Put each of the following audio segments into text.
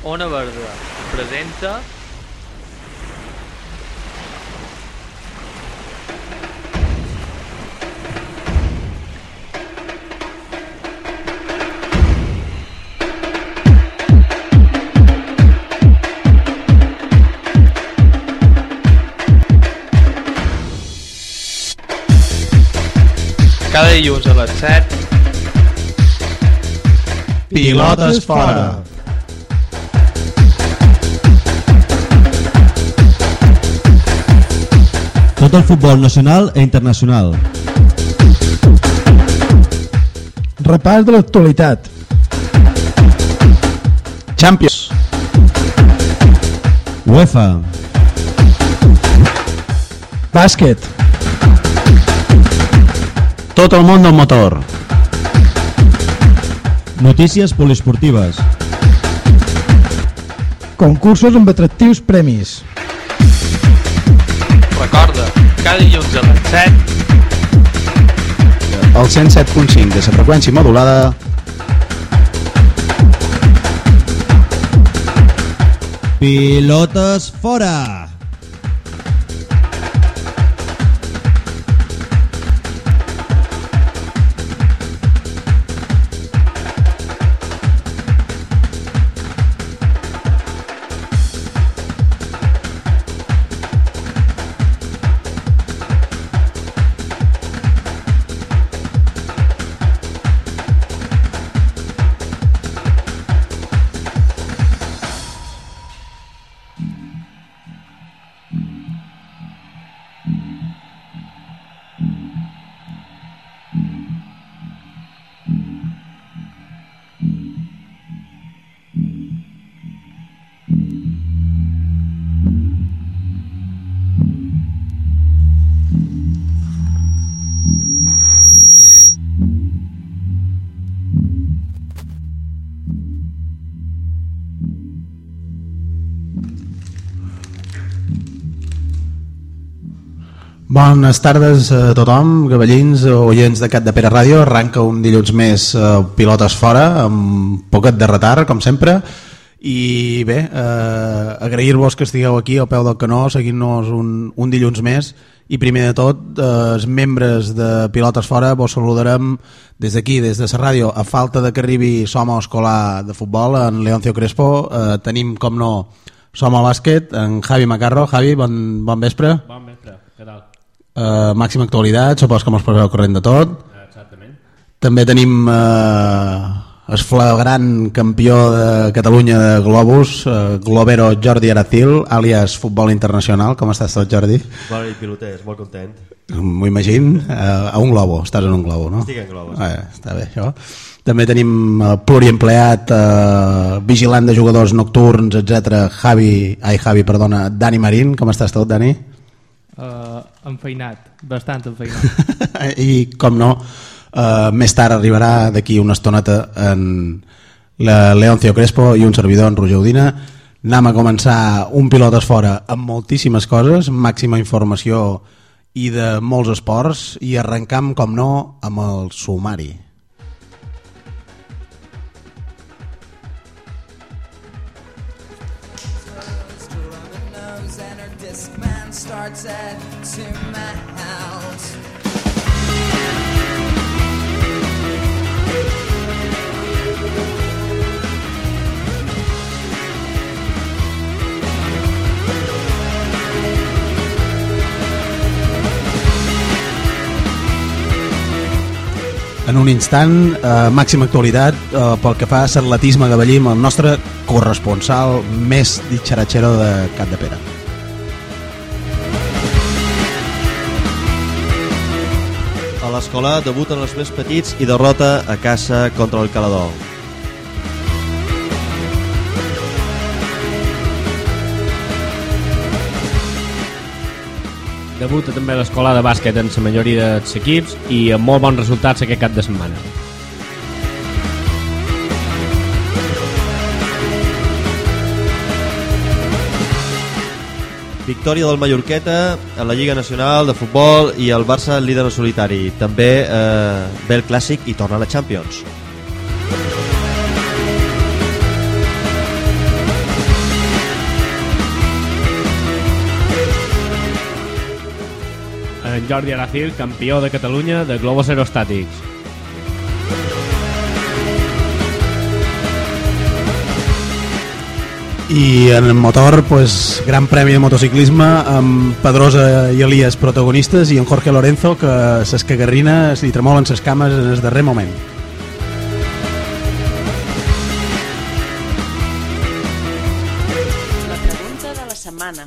Ona Verda presenta cada dilluns a les 7 Pilotes fora. Tot el futbol nacional e internacional. Repàs de l'actualitat. Champions. UEFA. Bàsquet. Tot el món del motor. Notícies poliesportives. Concursos amb atractius premis. Recorda, cada dilluns a les 7 El 107.5 de la freqüència modulada. Pilotes fora. Bones tardes a tothom, gavellins, oients de Cat de Pere Ràdio. Arranca un dilluns més Pilotes fora, amb poquet de retard, com sempre. I bé, agrair-vos que estigueu aquí al peu del canó, seguint-nos un dilluns més. I primer de tot, els membres de Pilotes fora vos saludarem des d'aquí, des de la ràdio. A falta de que arribi Som Escolar de futbol, en Leoncio Crespo, tenim, com no, Som a Bàsquet, en Javi Macarro. Javi, bon vespre. Bon vespre, què tal? Màxima actualitat, supos que mos poseu al corrent de tot. Exactament. També tenim el flagrant campió de Catalunya de Globus, Globero Jordi Aracil, àlies Futbol Internacional. Com estàs tot, Jordi? Bon i piloters, molt content. M'ho imagino. A un globo, estàs en un globo, no? Estic en globus. Està bé, això. També tenim pluriempleat, vigilant de jugadors nocturns, etc. Dani Marín. Com estàs tot, Dani? enfeinat, bastant enfeinat. I com no, més tard arribarà d'aquí una estoneta en Leoncio Crespo i un servidor, en Roger Udina. Anem a començar un Pilotes fora amb moltíssimes coses, màxima informació i de molts esports, i arrencam, com no, amb el sumari. Starts at to my house. En un instant, màxima actualitat pel que fa a l'atletisme gavellí amb el nostre corresponsal més ditxaratxero de Cat de Pere. A l'escola debuten els més petits i derrota a casa contra el Calador. Debuta també l'escola de bàsquet en la majoria dels equips i amb molt bons resultats aquest cap de setmana. Victòria del Mallorqueta en la Lliga Nacional de Futbol i el Barça líder en solitari. També ve el Clàssic i torna a la Champions. en Jordi Aracil, campió de Catalunya de globos aerostàtics. I en el motor, pues, gran premi de motociclisme amb Pedrosa i Elias protagonistes i en Jorge Lorenzo que s'escagarrina, li tremolen ses cames en el darrer moment. La pregunta de la setmana.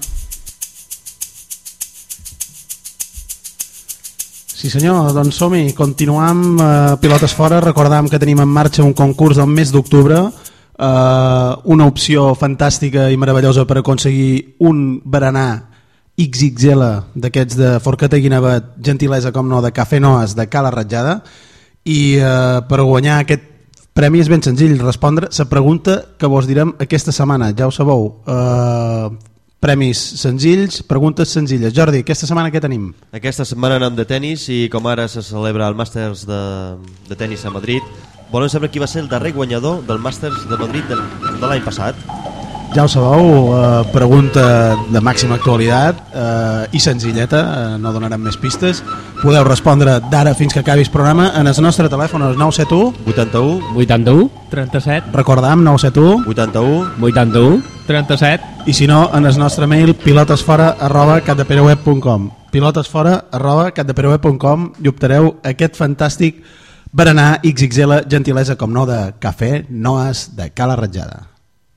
Sí senyor, doncs som-hi, continuam Pilotes Fora, recordam que tenim en marxa un concurs del mes d'octubre, una opció fantàstica i meravellosa per aconseguir un berenar XXL d'aquests de Forqueta i Guinevet, gentilesa com no de Cafè Noas de Cala Ratjada, i per guanyar aquest premi és ben senzill, respondre la pregunta que vos direm aquesta setmana, ja ho sabeu, premis senzills, preguntes senzilles. Jordi, aquesta setmana què tenim? Aquesta setmana anem de tennis i com ara se celebra el Màsters de tennis a Madrid, volem saber qui va ser el darrer guanyador del Màsters de Madrid de l'any passat. Ja ho sabeu, pregunta de màxima actualitat i senzilleta, no donarem més pistes. Podeu respondre d'ara fins que acabi el programa en el nostre telèfon, el 971 81 81 37 recordam, 971 81 81 37 i si no, en el nostre mail pilotesfora@capdepereweb.com pilotesfora@capdepereweb.com i optareu aquest fantàstic berenar XXL, gentilesa com no de Cafè Noas de Cala Ratjada.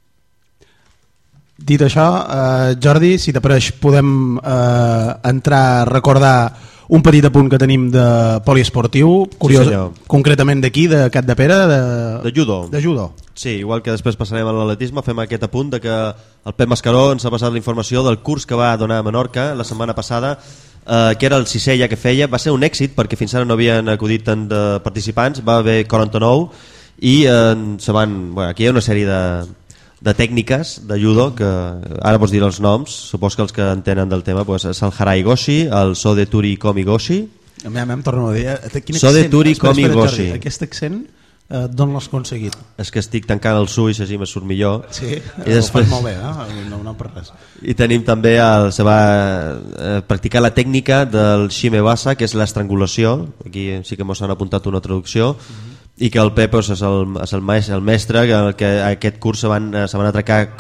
Dit això, Jordi, si t'apareix podem entrar a recordar un petit apunt que tenim de poliesportiu, curiós, Sí, concretament d'aquí, de Capdepera, de judo. De judo. Sí, igual que després passarem a l'atletisme, fem aquest apunt de que el Pep Mascaró ens ha passat la informació del curs que va donar a Menorca la setmana passada, que era el 6è ja que feia. Va ser un èxit perquè fins ara no havien acudit tant de participants, va haver 49 i aquí hi ha una sèrie de tècniques de judo que ara vos diré els noms, supos que els que entenen del tema pues, és el Harai Goshi, el Sode Turi Komi Goshi. Em torno a dir, Sode Turi Komi Goshi. Aquest accent d'on l'has aconseguit? És que estic tancant els ulls, així me surt millor. Sí, i després... ho fas molt bé, no per res. I tenim també, se va practicar la tècnica del Shimebasa, que és l'estrangulació, aquí sí que mos han apuntat una traducció, i que el Pep és el mestre, que aquest curs se van atracar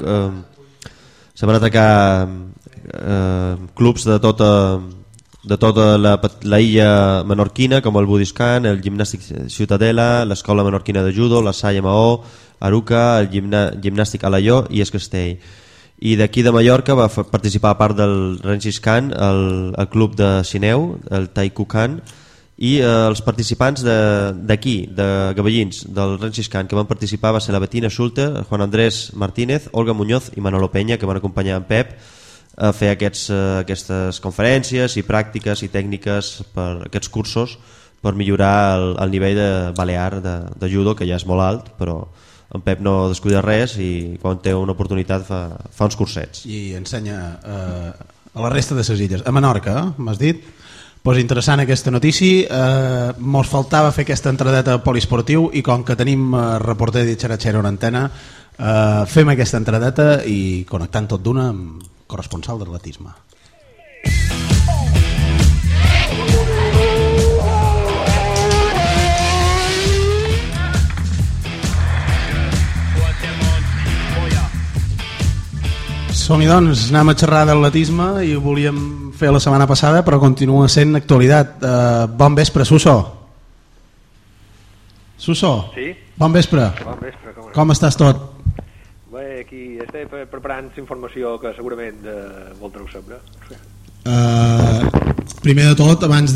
clubs de tota la illa menorquina, com el Budiscan, el Gimnàstic Ciutadella, l'Escola Menorquina de Judo, la Salle Maó, Aruca, el Gimnàstic Alaió i el Castell. I d'aquí de Mallorca va participar a part del Renciscan el club de Sineu, el Taikukan, i els participants d'aquí, de Gavellins, del Renciscan, que van participar va ser la Betina Schulte, Juan Andrés Martínez, Olga Muñoz i Manolo Peña, que van acompanyar en Pep a fer aquestes conferències i pràctiques i tècniques per aquests cursos per millorar el nivell de balear de judo, que ja és molt alt, però en Pep no descuida res i quan té una oportunitat fa uns cursets. I ensenya a la resta de les illes. A Menorca, m'has dit? Pues interessant aquesta notícia. Mos faltava fer aquesta entradeta poliesportiu i com que tenim reporter de Xaratxera una antena, fem aquesta entradeta i connectant tot d'una amb corresponsal d'atletisme. Som-hi doncs, anem a xerrar d'atletisme i ho volíem fer la setmana passada però continua sent actualitat. Bon vespre, Suso. Suso, sí? Bon vespre. Bon vespre, com estàs tot? Bé, aquí estem preparant informació que segurament voldreu saber. Primer de tot, abans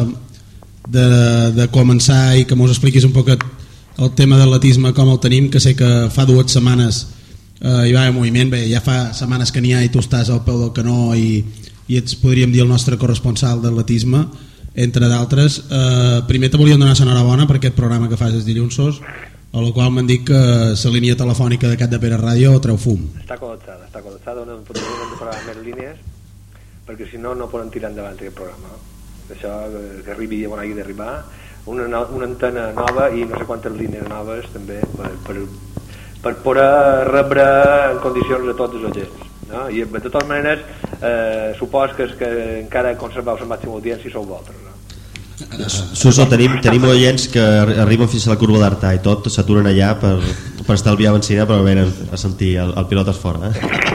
de començar i que mos expliquis un poc el tema d'atletisme, com el tenim, que sé que fa 2 setmanes hi va haver moviment, bé, ja fa setmanes que n'hi ha i tu estàs al peu del canó i ets, podríem dir, el nostre corresponsal d'atletisme, entre d'altres. Primer te volíem donar l'enhorabona per aquest programa que fas els dilluns, a la qual m'han dit que la línia telefònica de Capdepera Ràdio treu fum. Està col·lapsada, no podem parar més línies perquè si no, no poden tirar endavant aquest programa. Això que arribi on hagi d'arribar, una antena nova i no sé quantes línies noves també per poder rebre en condicions a tots els agents, no? I de totes maneres supos que encara conserveu la màxima audiència sou vosaltres, no? Suso, tenim oients que arriben fins a la curva d'Artà i tot s'aturen allà per estalviar benzina per venir a sentir el Pilotes Fora.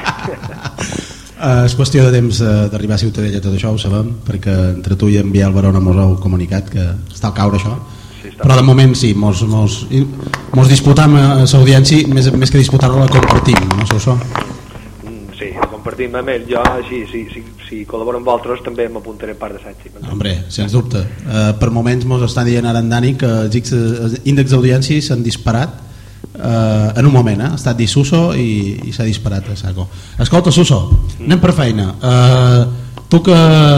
És qüestió de temps d'arribar a Ciutadella, tot això ho sabem, perquè entre tu i en Biel Barona mos heu comunicat que està al caure això, però de moment sí, mos disputam l'audiència, més que disputar-la la compartim, no Suso? Sí, compartim. A més, jo si col·laboro amb vosaltres també m'apuntaré part d'assaig. Hombre, sens dubte. Per moments mos estan dient ara en Dani que els índexs d'audiència s'han disparat en un moment, ha estat dit Suso i s'ha disparat a saco. Escolta, Suso, anem per feina. Tu que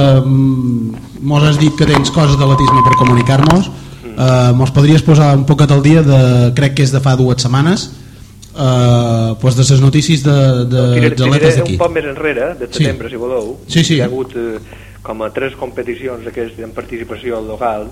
mos has dit que tens coses d'atletisme per comunicar-nos, mos podries posar un poquet al dia crec que és de fa 2 setmanes, pues de les notícies dels atletes d'aquí. Un poc més enrere, de setembre, si voleu. Sí. Hi ha hagut com a 3 competicions d'aquestes en participació local.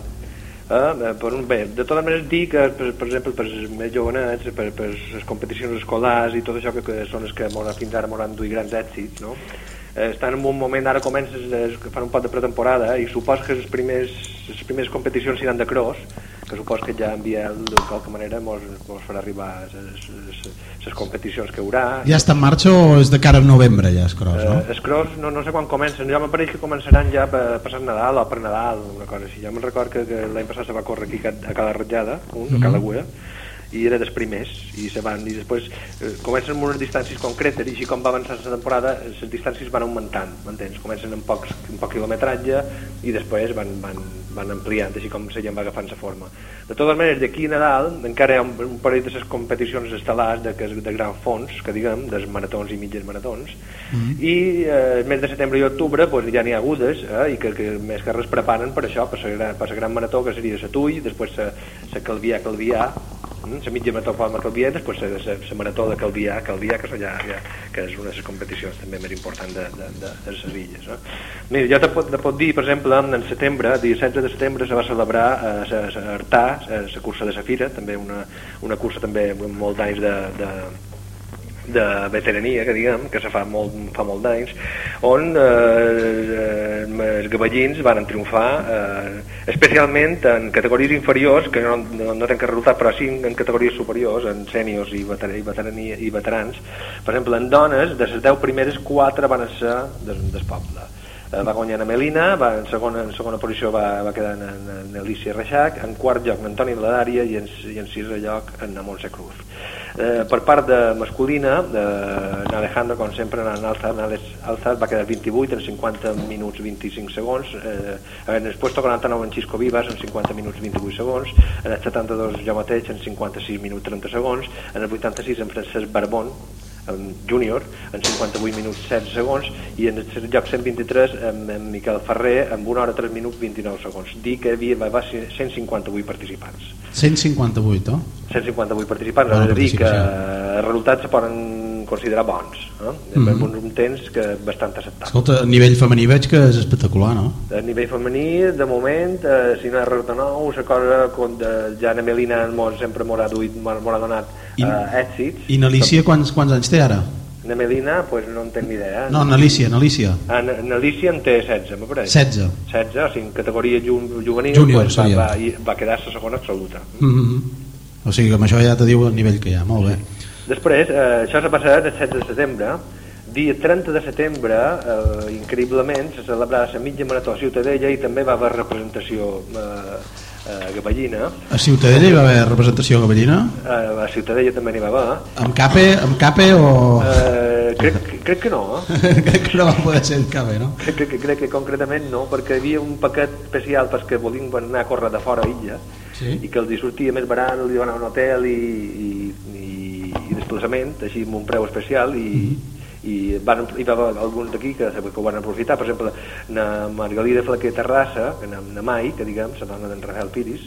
De totes maneres dir que, per exemple, per els més jovenets, per les competicions escolars i tot això que són els que fins ara m'han duit grans èxits, no? Estan en un moment, ara comences, fan un pot de pretemporada i supos que les primeres competicions seran de cross, que supos que ja en Biel de qualque manera mos farà arribar les competicions que hi haurà. Ja està en marxa o és de cara a novembre ja el cross, no? El cross no sé quan comencen, jo m'apareix que començaran ja passant Nadal o per Nadal, una cosa així. Jo me'n record que l'any passat se va córrer aquí a Cala Ratjada, a Cala Güera, i era dels primers i després comencen amb unes distàncies concretes i així com va avançar la temporada les distàncies van augmentant, m'entens? Comencen amb poc quilometratge i després van ampliant així com la gent va agafant la forma. De totes maneres, d'aquí a Nadal encara hi ha un parell de les competicions estel·lars de gran fons, que diguem, dels maratons i mitges maratons, i el mes de setembre i octubre ja n'hi ha agudes i que més que res preparen per això, per la gran marató que seria la Tull, després la Calvià, la mitja marató de Calvià i després la marató de Calvià, que és una de les competicions també més importants de les illes, no? Mira, jo te pot dir, per exemple, en setembre, el dia 16 de setembre se va celebrar a Artà la cursa de Safira, també una cursa també amb molts anys de veterania, que diguem, que se fa molt d'anys, on els gavellins van triomfar especialment en categories inferiors, que no tenen que resultat, però sí en categories superiors, en sèniors i veterans. Per exemple, en dones, de les 10 primeres, 4 van ser del poble. Va guanyar a Melina, en segona posició va quedar en Alicia Reixac, en quart lloc en Antoni Ladària i en sisè lloc en Montse Cruz. Per part de masculina, en Alejandro, com sempre, en Alzat va quedar 28 en 50 minuts 25 segons, en el puesto 49 en Xisco Vivas en 50 minuts 28 segons, en el 72 jo mateix en 56 minuts 30 segons, en el 86 en Francesc Barbón, en júnior, en 58 minuts 16 segons, i en el lloc 123 en Miquel Ferrer en 1 hora 3 minuts 29 segons. Dir que va ser 158 participants. 158, no? 158 participants, és a dir que els resultats se poden considerar bons, amb un temps que bastant acceptable. Escolta, a nivell femení veig que és espectacular, no? A nivell femení, de moment, si no és res de nou, la cosa ja en Melina sempre m'ha donat èxits. I n'Alicia quants anys té ara? Na Melina, pues no en tenc ni idea. No, n'Alicia. N'Alicia en té 16, m'apareix. 16? 16, o sigui, en categoria juvenil Júnior, pues, va quedar-se segona absoluta. O sigui que amb això ja te diu el nivell que hi ha, molt bé. Després, això s'ha passat el 7 de setembre, dia 30 de setembre, increïblement, se celebrava la mitja marató a Ciutadella i també va haver representació gavellina. A Ciutadella hi va haver representació gavellina? A Ciutadella també n'hi va haver. Amb cape o...? Crec que no. Crec que no va poder ser en cape, no? Crec que concretament no, perquè hi havia un paquet especial pels que volien anar a córrer de fora a illa, i que els sortia més barat, li donaven un hotel i desplaçament, així amb un preu especial, i va haver alguns d'aquí que ho van aprofitar. Per exemple, la Margalida Flaquer Terrassa, la Mai, que diguem, la dona d'en Rafael Piris,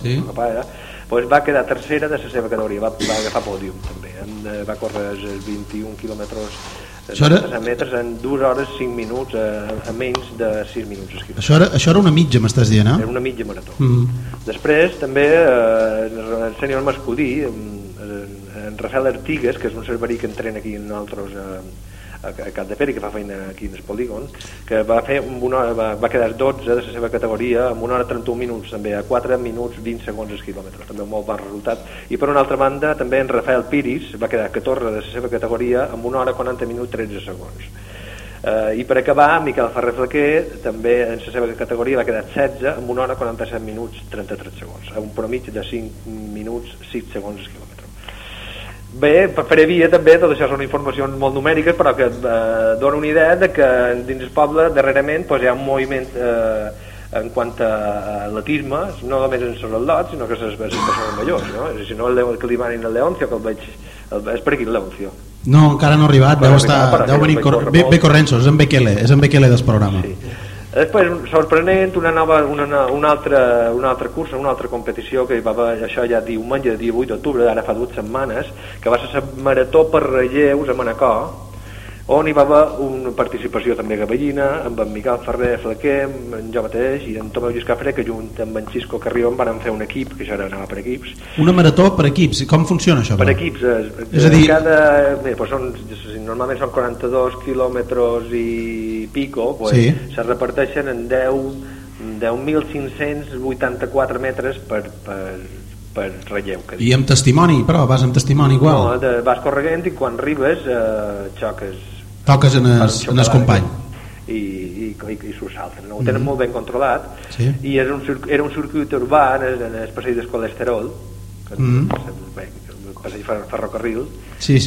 pues va quedar tercera de la seva categoria, va agafar pòdium també, va córrer els 21 quilòmetres metres en 2 hores 5 minuts, a menys de 6 minuts. Això era una mitja, m'estàs dient, eh? Era una mitja marató. Després també el senyor masculí, en Rafael Artigues, que és un cerverí que entrena aquí en nosaltres a Capdepera, que fa feina aquí en el polígon, que va fer una hora, va quedar 12 de la seva categoria, amb 1 hora 31 minuts, també a 4 minuts 20 segons els quilòmetres, també un molt bon resultat. I per una altra banda, també en Rafael Piris va quedar 14 de la seva categoria amb 1 hora 40 minuts 13 segons. I per acabar, Miquel Ferrer Flaquer també en la seva categoria va quedar 16 amb 1 hora 47 minuts 33 segons, a un promig de 5 minuts 6 segons el quilòmetre. Bé, per via també, tot això són informacions molt numèriques, però que donen una idea de que dins el poble darrerament hi ha un moviment en quant a atletisme, no només en els al·lots, sinó que les persones majors, no? Si no, el que li van a Leoncio, que el veig, és per aquí el Leoncio. No, encara no ha arribat, deu venir bé Correnso, és en Bekele del programa. Sí. Després, sorprenent, una altra cursa, una altra competició que hi va haver, això ja diumenge, 18 d'octubre, ara fa 2 setmanes, que va ser la marató per relleus a Manacor, on hi va haver una participació també gavellina, amb en Miquel Ferrer Flaquer, amb jo mateix i en Tomeu Giscafré, que junt amb en Xisco Carrió van fer un equip, que això anava per equips. Una marató per equips, com funciona això? Per equips, és a dir... normalment són 42 quilòmetres i pico, sí. Se reparteixen en 10.584 metres per relleu. I amb testimoni, però vas amb testimoni igual? No, vas corregent i quan arribes toques en el company i s'ho salten, no? Ho tenen molt ben controlat, sí. I era un circuit urbà en el passeig del colesterol, el passeig ferrocarril, sí.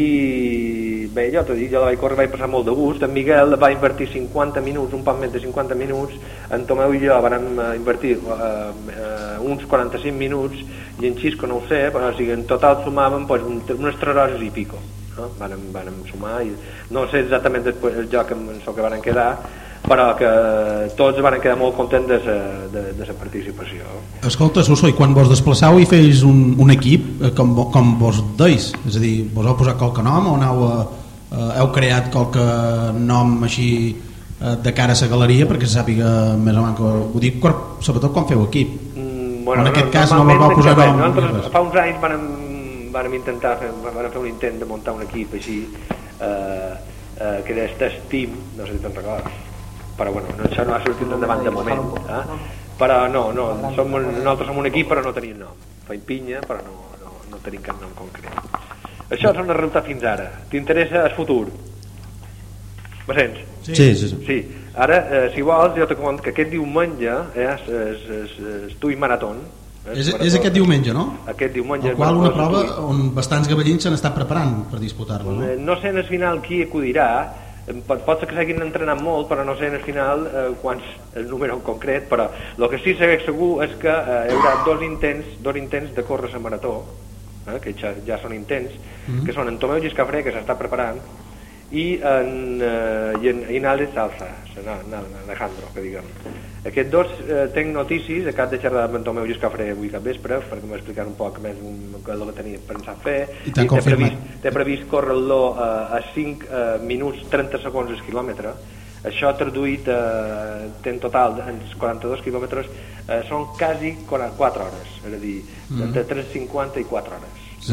I bé, jo la vaig córrer, vaig passar molt de gust. En Miguel va invertir 50 minuts, un poc més de 50 minuts, en Tomeu i jo vam invertir uns 45 minuts, i en Xisco no ho sé, però o sigui, en total sumàvem unes 3 hores i pico, no? Vàrem sumar, i no sé exactament el joc en el que van quedar, però que tots van quedar molt contents de la participació. Escolta, Suso, i quan vos desplaçau i feis un equip, com vos deis? És a dir, vos heu posat qualque nom o heu creat qualque nom així de cara a la galeria perquè se sàpiga més o menys? Ho dic sobretot quan feu equip. En aquest cas no vos vau posar nom. Fa uns anys vam intentar fer un intent de muntar un equip així que era Test Team, no sé si te'n recordes, però bueno, això no ha sortit endavant de moment, però nosaltres som un equip però no tenim nom, feim pinya però no tenim cap nom concret. Això és una resultat fins ara. T'interessa el futur? Me sents? Sí. Ara, si vols, jo te comento que aquest diumenge és Tui Marathon. És aquest diumenge, no? Aquest diumenge. El qual una prova on bastants gavellins s'han estat preparant per disputar-lo, no? No sé en el final qui acudirà, pot ser que s'hagin entrenat molt, però no sé en el final quants el número en concret, però el que sí sé segur és que hi haurà dos intents de córrer la marató, que ja són intents, que són en Tomeu Giscafré, que s'està preparant, i en Alex Salsa, en Alejandro, que diguem. Aquests dos tenc notícies, acabo de xerrar amb en Tomeu Giscafré avui cap vespre, perquè m'explicar un poc més el que tenia pensat fer, i té previst córrer-lo a 5 minuts 30 segons el quilòmetre. Això traduït en total en 42 quilòmetres són quasi 4 hores, és a dir, entre 3,50 i 4 hores.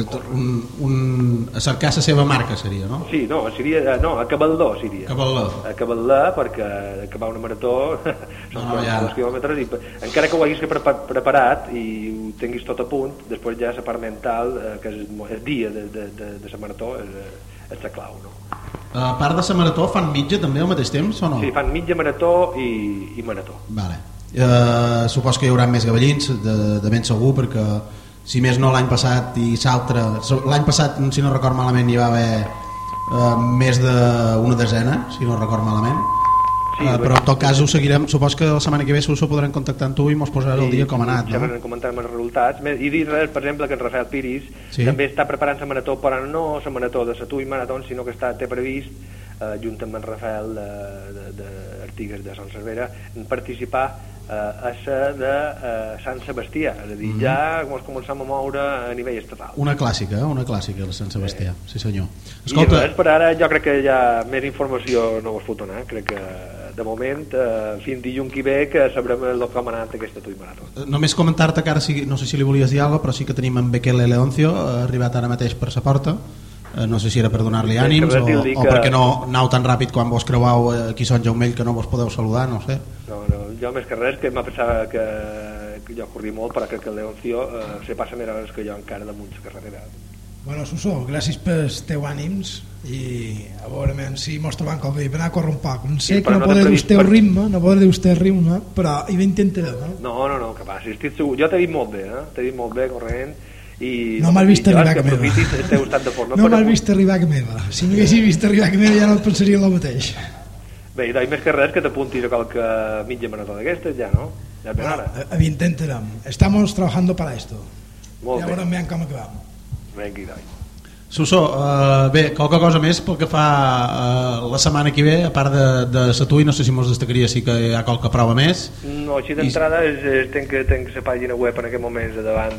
Cercar la seva marca seria, no? Sí, no, a Cabaldó seria. A Cabaldó, perquè acabar una marató són 42 quilòmetres, i encara que ho haguis preparat i ho tinguis tot a punt, després ja la part mental, que és el dia de la marató, és la clau, no? A part de la marató, fan mitja també al mateix temps o no? Sí, fan mitja marató i marató. Vale. Supos que hi haurà més gavellins, de ben segur, perquè si més no l'any passat i l'any passat, si no record malament, hi va haver més d'una desena, si no record malament. Sí, però en tot cas ho seguirem. Supos que la setmana que ve s'ho podrem contactar amb tu i mos posaràs el dia com ha anat, no? Comentarem els resultats i dir res, per exemple, que en Rafael Piris també està preparant la marató, però no la marató de la Tui Marathon, sinó que té previst, junt amb en Rafael d'Artigues de Sant Cervera, participar a la de Sant Sebastià, és a dir, ja començam a moure a nivell estatal. Una clàssica, de Sant Sebastià, sí senyor. Escolta, i per ara jo crec que ja més informació no us puc donar, crec que de moment fins dilluns que ve que sabrem el com ha anat aquesta Tui Marathon. Només comentar-te que ara no sé si li volies dir alguna cosa, però sí que tenim en Bekele Leoncio arribat ara mateix per sa porta, no sé si era per donar-li ànims o perquè no anau tan ràpid quan vos creuau aquí Sant Jaumell que no vos podeu saludar, no sé. No, jo més que res que m'ha pensat que jo corri molt, però crec que el Leoncio se passa més hores que jo encara damunt la carretera. Bueno, Suso, gràcies pels teus ànims i a veure si mos trobam com dir, per anar a córrer un poc. No sé que no podré dir el ritme, però hi intentarem. No, que va, si estic segur. Jo t'he dit molt bé, t'he dit molt bé corrent. I no m'has vist arribar a meva. No m'has vist arribar a meva. Si m'haguessis vist arribar a meva ja no et pensaria el mateix. Bé, i més que res que t'apuntis a qualque mitja marató d'aquestes ja, no? Ja ben ara. Intentarem. Estamos trabajando para esto. Molt bé. Ja veurem com acabam. Vinga, dai. Suso, bé, qualque cosa més pel que fa la setmana que ve, a part de Satui, no sé si mos destacaria si que hi ha qualque prova més. No, així d'entrada tenc la pàgina web en aquest moment davant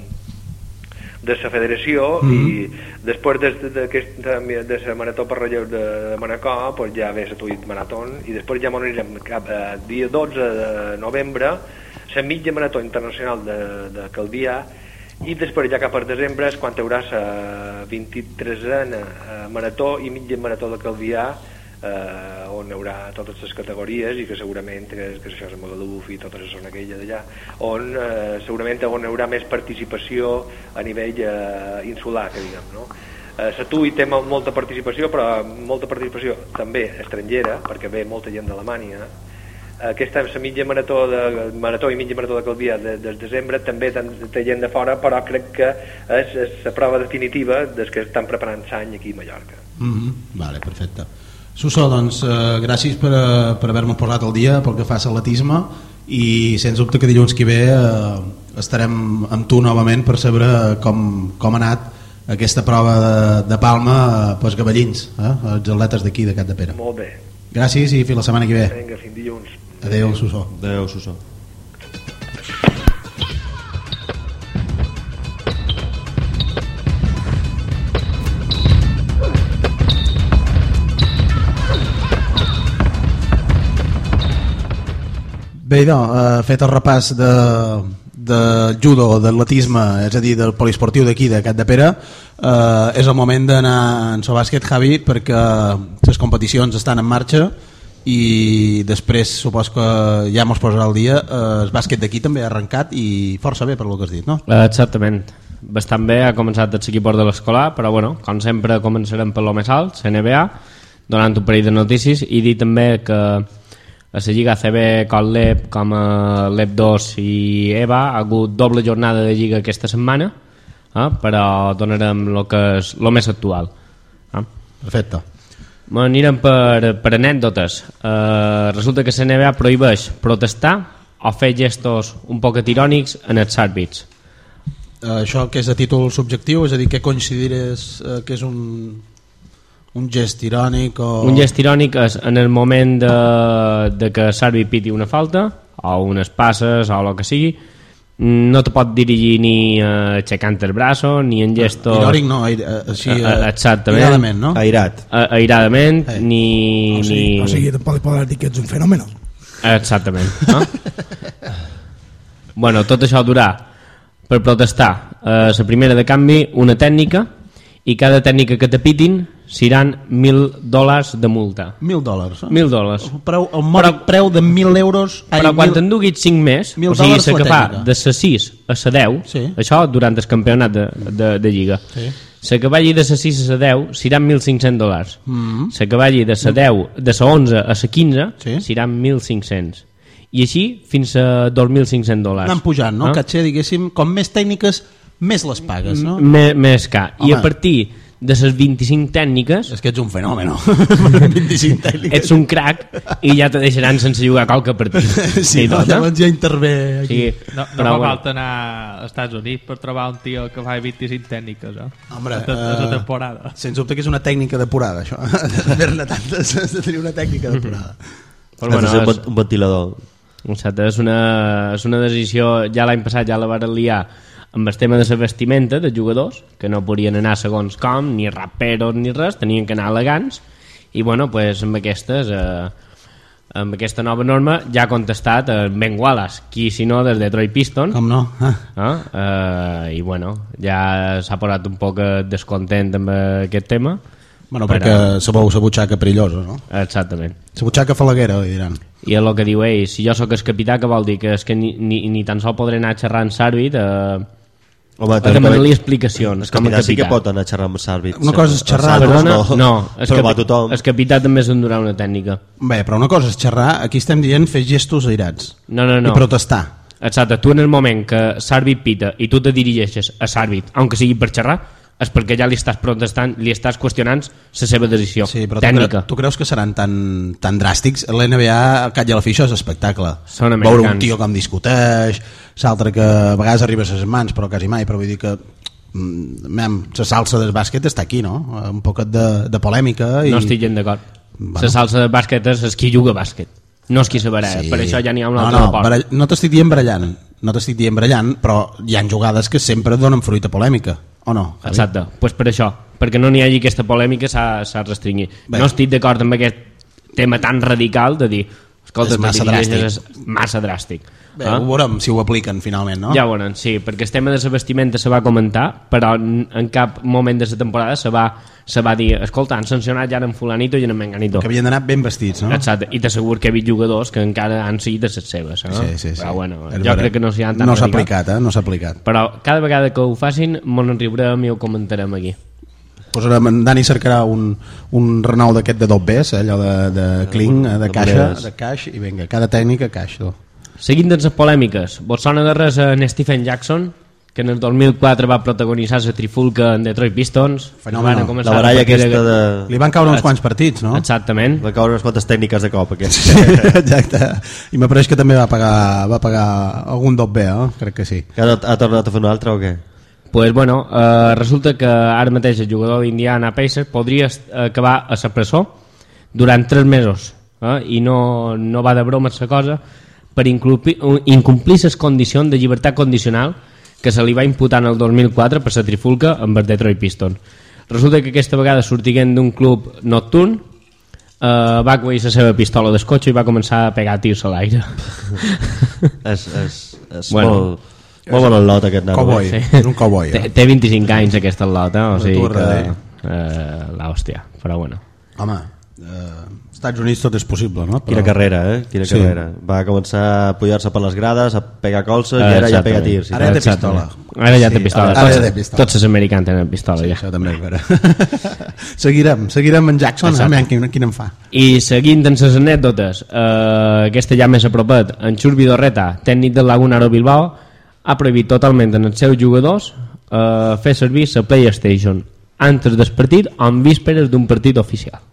de la federació i després de la marató per relleu de Manacor pues ja ve la Tuit Maratón i després ja m'anirem cap a dia 12 de novembre la mitja marató internacional de Calvià i després ja cap al desembre és quan hi haurà la 23a marató i mitja marató de Calvià on hi haurà totes les categories i que segurament que això és Magaluf i tota la zona aquella d'allà on segurament on hi haurà més participació a nivell insular que diguem, no? La TUI té molta participació, però molta participació també estrangera perquè ve molta gent d'Alemanya. Aquesta la mitja marató i mitja marató de Calvià del desembre també té gent de fora, però crec que és la prova definitiva des que estan preparant l'any aquí a Mallorca. Vale, perfecte. Suso, doncs gràcies per haver-me posat al dia pel que fa a l'atletisme i sens dubte que dilluns que ve estarem amb tu novament per saber com ha anat aquesta prova de Palma pels gavellins, els atletes d'aquí de Capdepera. Molt bé. Gràcies i fins la setmana que ve. Vinga, fins dilluns. Adéu, Suso. Adéu, Suso. Bé, fet el repàs de judo, d'atletisme, és a dir, del polisportiu d'aquí, de Capdepera, és el moment d'anar en el bàsquet, Javi, perquè les competicions estan en marxa i després supos que ja mos posarà al dia. El bàsquet d'aquí també ha arrencat i força bé per lo que has dit, no? Exactament, bastant bé, ha començat els equips de l'escolar, però bueno, com sempre començarem per lo més alt, NBA, donant un parell de notícies i dir també que a la Lliga ACB com l'EP, com l'EP 2 i EVA ha hagut doble jornada de Lliga aquesta setmana, però donarem el que és el més actual. Perfecte. Anirem per anècdotes. Resulta que la NBA prohibeix protestar o fer gestos un poquet irònics en els àrbits. Això que és a títol subjectiu, és a dir, què consideres que és un gest irònic o... Un gest irònic és en el moment de que l'àrbit piti una falta o unes passes o el que sigui, no te pot dirigir ni aixecant el braç ni en gestos... Irònic no, així exactament, airadament, no? Airadament, O sigui, tampoc li podràs dir que ets un fenòmeno. Exactament, no? Bueno, tot això durà per protestar la primera de canvi una tècnica i cada tècnica que t'apitin seran $1.000 de multa. $1.000? $1.000. El preu de 1.000 euros... Però quan te'n duguis 5 més, o sigui, la que fa de la 6 a la 10, sí. Això durant el campionat de Lliga, sí. La que vagi de la 6 a la 10 seran $1.500. La que vagi de la 10, de la 11 a la 15 sí. Seran 1.500. I així fins a $2.500. Anant pujant, no? Caché, diguéssim, com més tècniques, més les pagues, no? Més car. Home. I a partir de les 25 tècniques... És que ets un fenòmeno. 25 tècniques. Ets un crac i ja te deixaran sense jugar qualque partit. Sí, no, llavors ja intervé aquí. Sí, no fa falta anar als Estats Units per trobar un tio que fa 25 tècniques, Hombre, a la temporada. Sens dubte que és una tècnica depurada, això. D'haver-ne tantes, de tenir una tècnica depurada. Però bueno, és un ventilador. Exacte, és una decisió, ja l'any passat ja la van liar amb el tema de la vestimenta dels jugadors, que no podien anar segons com, ni raperos ni res, tenien que anar elegants, i bueno, pues, amb aquestes amb aquesta nova norma ja ha contestat Ben Wallace, qui si no des de Detroit Pistons. Com no? I bueno, ja s'ha posat un poc descontent amb aquest tema. Bueno, perquè sabeu la butxaca perillosa, no? Exactament. La butxaca falaguera, diran. I el que diu ell, si jo sóc el capità, que vol dir que és que ni tan sol podré anar xerrant amb l'àrbit a demanar-li explicacions. El capità sí que pot anar a xerrar amb l'àrbit. Una cosa és xerrar... No, tothom. el capità també és donar una tècnica. Bé, però una cosa és xerrar, aquí estem dient fer gestos airats. No. I protestar. Exacte, tu en el moment que l'àrbit pita i tu te dirigeixes a l'àrbit, aunque sigui per xerrar, és perquè ja li estàs protestant, li estàs qüestionant la seva decisió tècnica. Tu creus que seran tan dràstics? L'NBA, al cap i a la fi, això és espectacle. Són americans. Veure un tio com discuteix, l'altre que a vegades arriba a les mans, però quasi mai, però vull dir que la salsa del bàsquet està aquí, no? Un poquet de polèmica. No estic gens d'acord. La salsa del bàsquet és qui juga a bàsquet, no és qui sabrà, per això ja n'hi ha un altre port. No t'estic dient barallant, però hi ha jugades que sempre donen fruit a polèmica, o no? Exacte, pues per això, perquè no n'hi hagi aquesta polèmica s'ha restringit. No estic d'acord amb aquest tema tan radical de dir, escolta, és massa dràstic. Bé, ho veurem si ho apliquen finalment, no? Ja ho veurem, sí, perquè el tema de la vestimenta se va comentar, però en cap moment de la temporada se va dir, escolta, han sancionat ja en fulanito i en menganito. Que havien d'anar ben vestits, no? Exacte, i t'assegur que hi ha jugadors que encara han seguit de les seves, no? Sí. Però bueno, jo crec que no s'hi han tan no s'ha aplicat, no s'ha aplicat. Però cada vegada que ho facin mos en riurem i ho comentarem aquí. Posarem, en Dani cercarà un renou d'aquest de 2Bs, allò de cling, de caix, i vinga, cada tècnica caix. Seguint les polèmiques, vos sona de res a Stephen Jackson, que en el 2004 va protagonitzar la trifulca en Detroit Pistons? La baralla aquesta de... Li van caure uns quants partits, no? Exactament. Va caure unes quantes tècniques de cop, aquest. Exacte. I m'apareix que també va pagar algun 2B, crec que sí. Ha tornat a fer un altre o què? Pues bueno, resulta que ara mateix el jugador d'Indiana Pacers podria acabar a la presó durant 3 mesos, i no va de broma la cosa, per incomplir les condicions de llibertat condicional que se li va imputar en el 2004 per la trifulca amb el Detroit Pistons. Resulta que aquesta vegada, sortint d'un club nocturn, va coir la seva pistola del cotxe i va començar a pegar tirs a l'aire. És molt bon el lot aquest nano. Cowboy, és un cowboy. Té 25 anys aquesta lot, o sigui que l'hòstia, però bueno. Home, Estats Units tot és possible, no? Quina carrera, Quina carrera. Va començar a pujar-se per les grades, a pegar colzes i ara ja pega tirs. Ara ja té pistola. Ara ja té pistola. Tots els americans tenen pistola, ja. Això també és vera. Seguirem en Jackson, a veure quin en fa. I seguint en les anècdotes, aquesta ja més a propet, en Xus Vidorreta, tècnic del Lagunaro Bilbao, ha prohibit totalment en els seus jugadors fer servir la PlayStation antes del partit o en vísperes d'un partit oficial.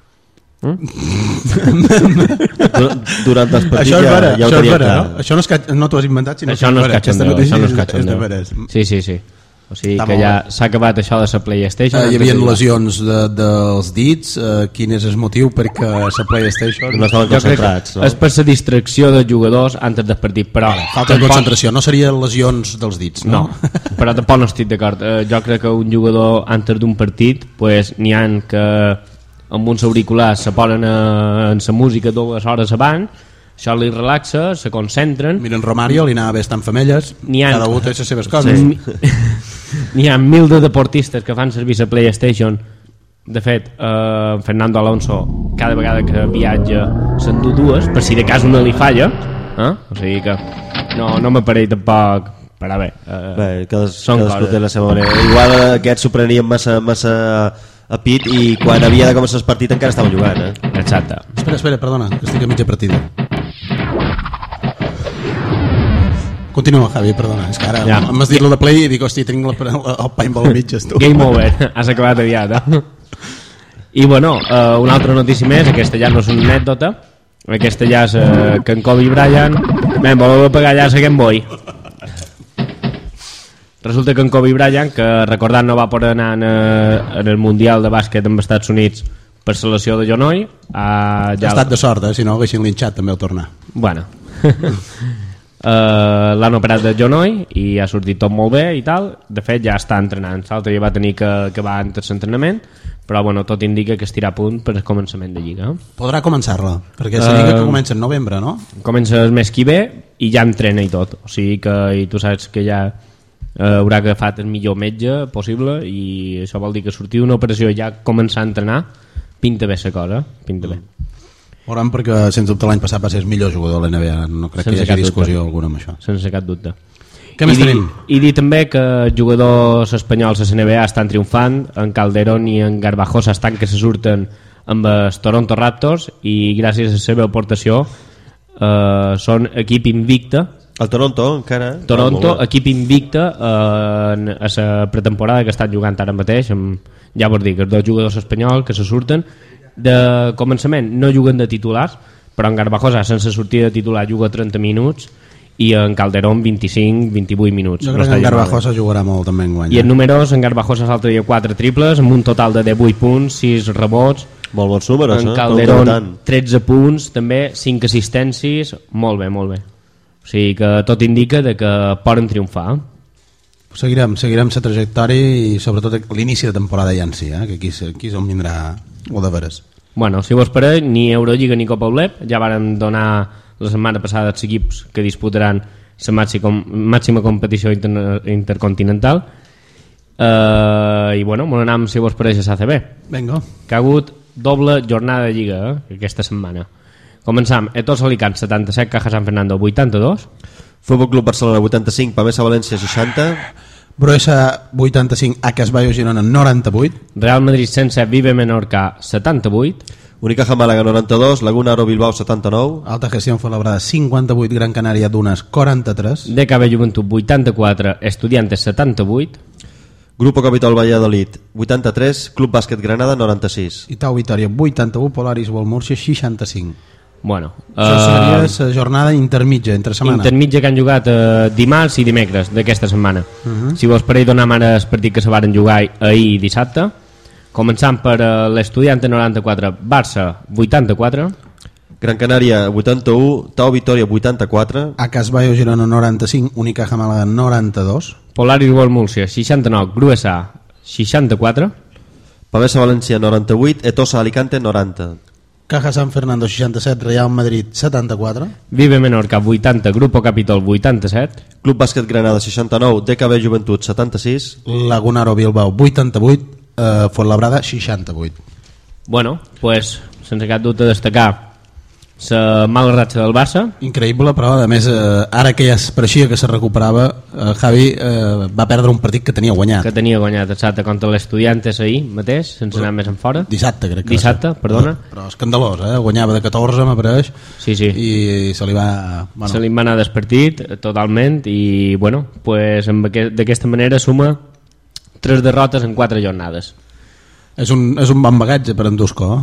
Durant els partits això és vera, ja ho tenia clar. Això no t'ho has inventat, sinó això no és cachondeo. Sí. O sigui que ja s'ha acabat això de la PlayStation. Hi havia lesions dels dits. Quin és el motiu perquè la PlayStation no estaven concentrats, no? És per la distracció dels jugadors antes del partit, però falta de concentració, no serien lesions dels dits, no? Però tampoc no estic d'acord. Jo crec que un jugador antes d'un partit, pues, n'hi ha que amb uns auriculars se posen en la música 2 hores abans, això li relaxa, se concentren. Mira, en Romario li anava bé estar amb femelles, cada un té les seves coses. N'hi ha 1000 de deportistes que fan servir la PlayStation. De fet, Fernando Alonso cada vegada que viatja s'endú 2 per si de cas una li falla, o sigui que no m'apareix tampoc. Però bé, cadascú té la seva manera. Igual aquests s'ho prenien massa a pit i quan havia de començar el partit encara estaven jugant, Exacte. Espera, perdona, que estic a mitja partida. Continua, Javi, perdona. És que ara m'has dit el de Play i dic, hòstia, tinc el paintball a mitges, tu. Game over, has acabat aviat, I bueno, una altra notícia més, aquesta ja no és una anècdota, aquesta ja és que en Kobe Bryant voleu pagar ja la Game Boy. Resulta que en Kobe Bryant, que recordant no va poder anar en el Mundial de bàsquet amb els Estats Units per la lesió de genoll, ha estat de sort, si no haguessin linxat també al tornar. Bueno, l'han operat de genoll i ha sortit tot molt bé i tal. De fet ja està entrenant. L'altre ja va tenir que acabar antes l'entrenament, però bueno, tot indica que estirà a punt per el començament de Lliga. Podrà començar-la, perquè la Lliga que comença en novembre, no? Comença el mes que ve i ja entrena i tot, o sigui que i tu saps que ja haurà agafat el millor metge possible i això vol dir que sortir d'una operació i ja començar a entrenar pinta bé la cosa, pinta bé. Veurem, perquè sens dubte l'any passat va ser el millor jugador de l'NBA, no crec que hi hagi discussió alguna amb això. Sense cap dubte. Què més tenim? I dir també que jugadors espanyols a la NBA estan triomfant, en Calderón i en Garbajosa estan que se surten amb els Toronto Raptors i gràcies a la seva aportació són equip invicte. El Toronto encara... Toronto, equip invicte a la pretemporada que estan jugant ara mateix, ja vols dir que els dos jugadors espanyols que se surten de començament no juguen de titulars, però en Garbajosa sense sortir de titular juga 30 minuts i en Calderón 25-28 minuts. Jo crec que en Garbajosa jugarà molt també en guany. I en números, en Garbajosa l'altre dia 4 triples amb un total de 18 punts, 6 rebots. Molt bons números, en Calderón 13 punts, també 5 assistències, molt bé, molt bé. O sigui que tot indica de que poden triomfar. Seguirem la trajectòria i sobretot l'inici de temporada ja en si, que aquí és on vindrà o de veres. Bueno, si vos pareix, ni Eurolliga ni Copa ULEP, ja varen donar la setmana passada els equips que disputaran la màxima competició intercontinental i bueno, molt anam si vos pareix a l'ACB. Vinga. Que ha hagut doble jornada de Lliga aquesta setmana. Començam, Etos Alicant 77, Caja San Fernando 82, Futbol Club Barcelona 85, Pamesa València 60, Broessa 85, Acas Bayo Girona 98, Real Madrid 107, Vive Menorca 78, Unicaja Màlaga 92, Laguna Aro Bilbao 79, Alta Gestión Fuenlabrada 58, Gran Canària Dunes 43, DKB Joventut 84, Estudiantes 78, Grupo Capital Valladolid 83, Club Bàsquet Granada 96. i Tau Vitòria 81, Polaris Vol Múrcia 65. Bueno, Això seria la jornada intermitja, entre setmana. Intermitja que han jugat dimarts i dimecres d'aquesta setmana. Si vos pareix donar ara el partit que se varen jugar ahir i dissabte, començant per l'Estudiante 94, Barça 84, Gran Canària 81, Tau Vitòria 84, Acas Bayo Girona 95, Unicaja Màlaga 92, Polaris Vol Múrcia 69, Gruesa 64, Pamesa València 98, Etosa Alicante 90. Caja San Fernando 67, Real Madrid 74, Vive Menorca 80, Grupo Capitol 87, Club Bàsquet Granada 69, DKB Joventut 76, Laguna Aro Bilbao 88, Fuenlabrada 68. Bueno, pues sense cap dubte destacar la mala ratxa del Barça. Increïble, però a més ara que ja es pareixia que se recuperava, Javi va perdre un partit que tenia guanyat. Que tenia guanyat, exacte, contra l'Estudiantes ahir mateix, sense anar més en fora. Dissabte, crec que Dissabte, perdona. Però escandalós, guanyava de 14, m'apareix. Sí, sí. I se li va... Bueno. Se li va anar despartit totalment i, bueno, pues, d'aquesta manera suma 3 derrotes en 4 jornades. És un bon bagatge per en Dusko,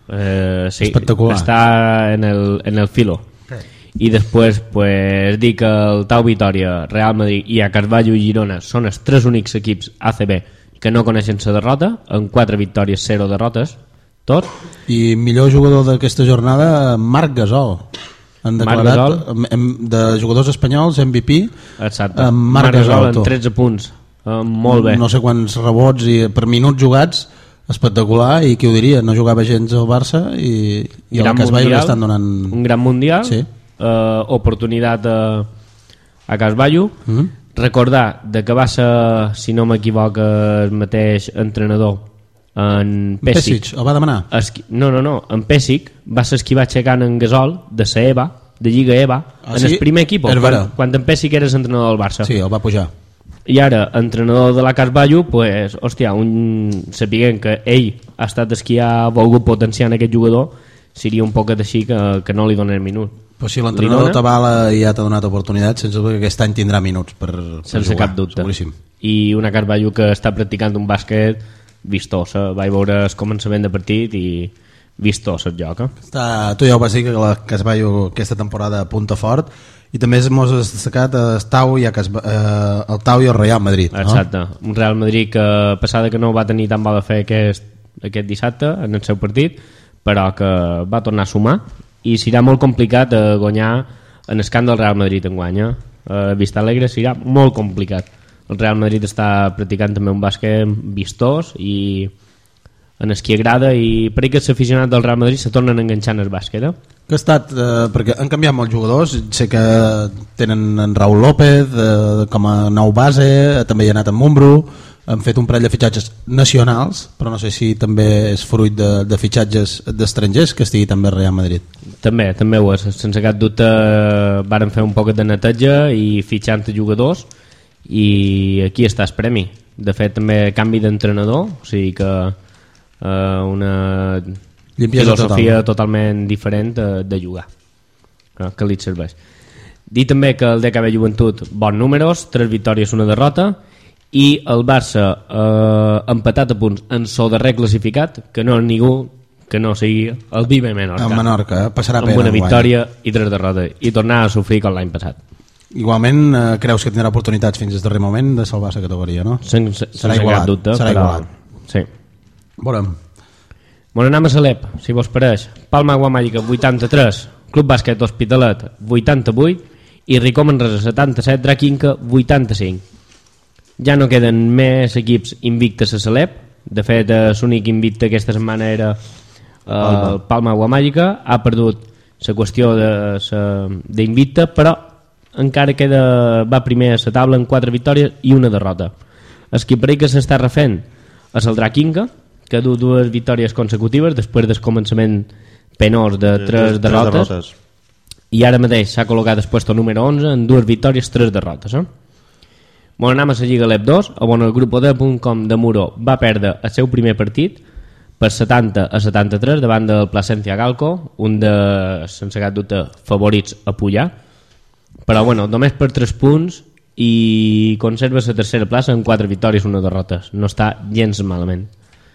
sí, espectacular. Està en el filo. I després pues, dir que el Tau Vitòria, Real Madrid i a Carvalho i Girona són els 3 únics equips ACB que no coneixen la derrota, en 4 victòries, 0 derrotes, tot. I millor jugador d'aquesta jornada, Marc Gasol. Han declarat de jugadors espanyols MVP. Exacte. Marc Gasol en 13 punts, molt bé. No sé quants rebots i per minuts jugats, espectacular, i qui ho diria, no jugava gens al Barça i el Casballo li estan donant... Un gran mundial, sí. Oportunitat a Casballo. Recordar de que va ser, si no m'equivoc, el mateix entrenador en Pesic. El va demanar? No, en Pesic va ser qui va aixecant en Gasol de la EVA, de Lliga EVA, en el primer equip, quan en Pesic eres entrenador del Barça. Sí, el va pujar. I ara, entrenador de la Casballo, pues, hòstia, sapiguem que ell ha estat el qui ha volgut potenciar en aquest jugador, seria un poquet així que no li donen minut. Però si l'entrenador t'avala i ja t'ha donat oportunitat, sense dubte que aquest any tindrà minuts per sense jugar, cap dubte. Seguríssim. I una Casballo que està practicant un bàsquet vistós. Vaig veure el començament de partit i vistós el joc. Tu ja ho vas dir, que la Casballo aquesta temporada apunta fort. I també ens destacat el Tau i el Real Madrid. Exacte, un Real Madrid que a pesar de que no va tenir tan bona fe aquest dissabte en el seu partit, però que va tornar a sumar i serà molt complicat guanyar en el camp del Real Madrid enguany. Vista Alegre serà molt complicat. El Real Madrid està practicant també un bàsquet vistós i en el que agrada, i per que els aficionats del Real Madrid se tornen enganxant el bàsquet. Que ha estat, perquè han canviat molts jugadors, sé que tenen en Raúl López com a nou base, també hi ha anat en Mombru, han fet un parell de fitxatges nacionals, però no sé si també és fruit de fitxatges d'estrangers que estigui també al Real Madrid. També ho és, sense cap dubte varen fer un poc de neteja i fitxant jugadors, i aquí està el premi. De fet també canvi d'entrenador, o sigui que una filosofia totalment diferent de jugar, que li serveix. Dir també que el DKB Joventut bons números, 3 victòries, 1 derrota, i el Barça empatat a punts en so darrer classificat, que no ningú que no sigui el Vive Menorca. El Menorca, passarà pena amb una victòria i 3 derrotes, i tornar a sofrir com l'any passat. Igualment, creus que tindrà oportunitats fins al darrer moment de salvar la categoria, no? Sense cap dubte. Serà igualat. Sí. Veurem. Bueno, anem a Salep, si vos pareix. Palma Aguamàgica, 83, Club Bàsquet Hospitalet, 88, i Ricó Manresa, 77, Drac Inca, 85. Ja no queden més equips invictes a Salep. De fet, l'únic invicte aquesta setmana era el Palma Aguamàgica. Ha perdut la qüestió d'invicte, però encara va primer a la taula amb 4 victòries i 1 derrota. El que per que s'està refent és el Drac Inca, que du 2 victòries consecutives després del començament penós de 3 derrotes, i ara mateix s'ha col·locat el puesto número 11 en 2 victòries, 3 derrotes. Bueno, anem a la Lliga LEP 2, on el grup de.com de Muro va perdre el seu primer partit per 70-73 davant del Plasencia Galco, un de, sense cap dubte, favorits a pujar, però bueno, només per 3 punts i conserva la tercera plaça amb 4 victòries, 1 derrotes. No està gens malament.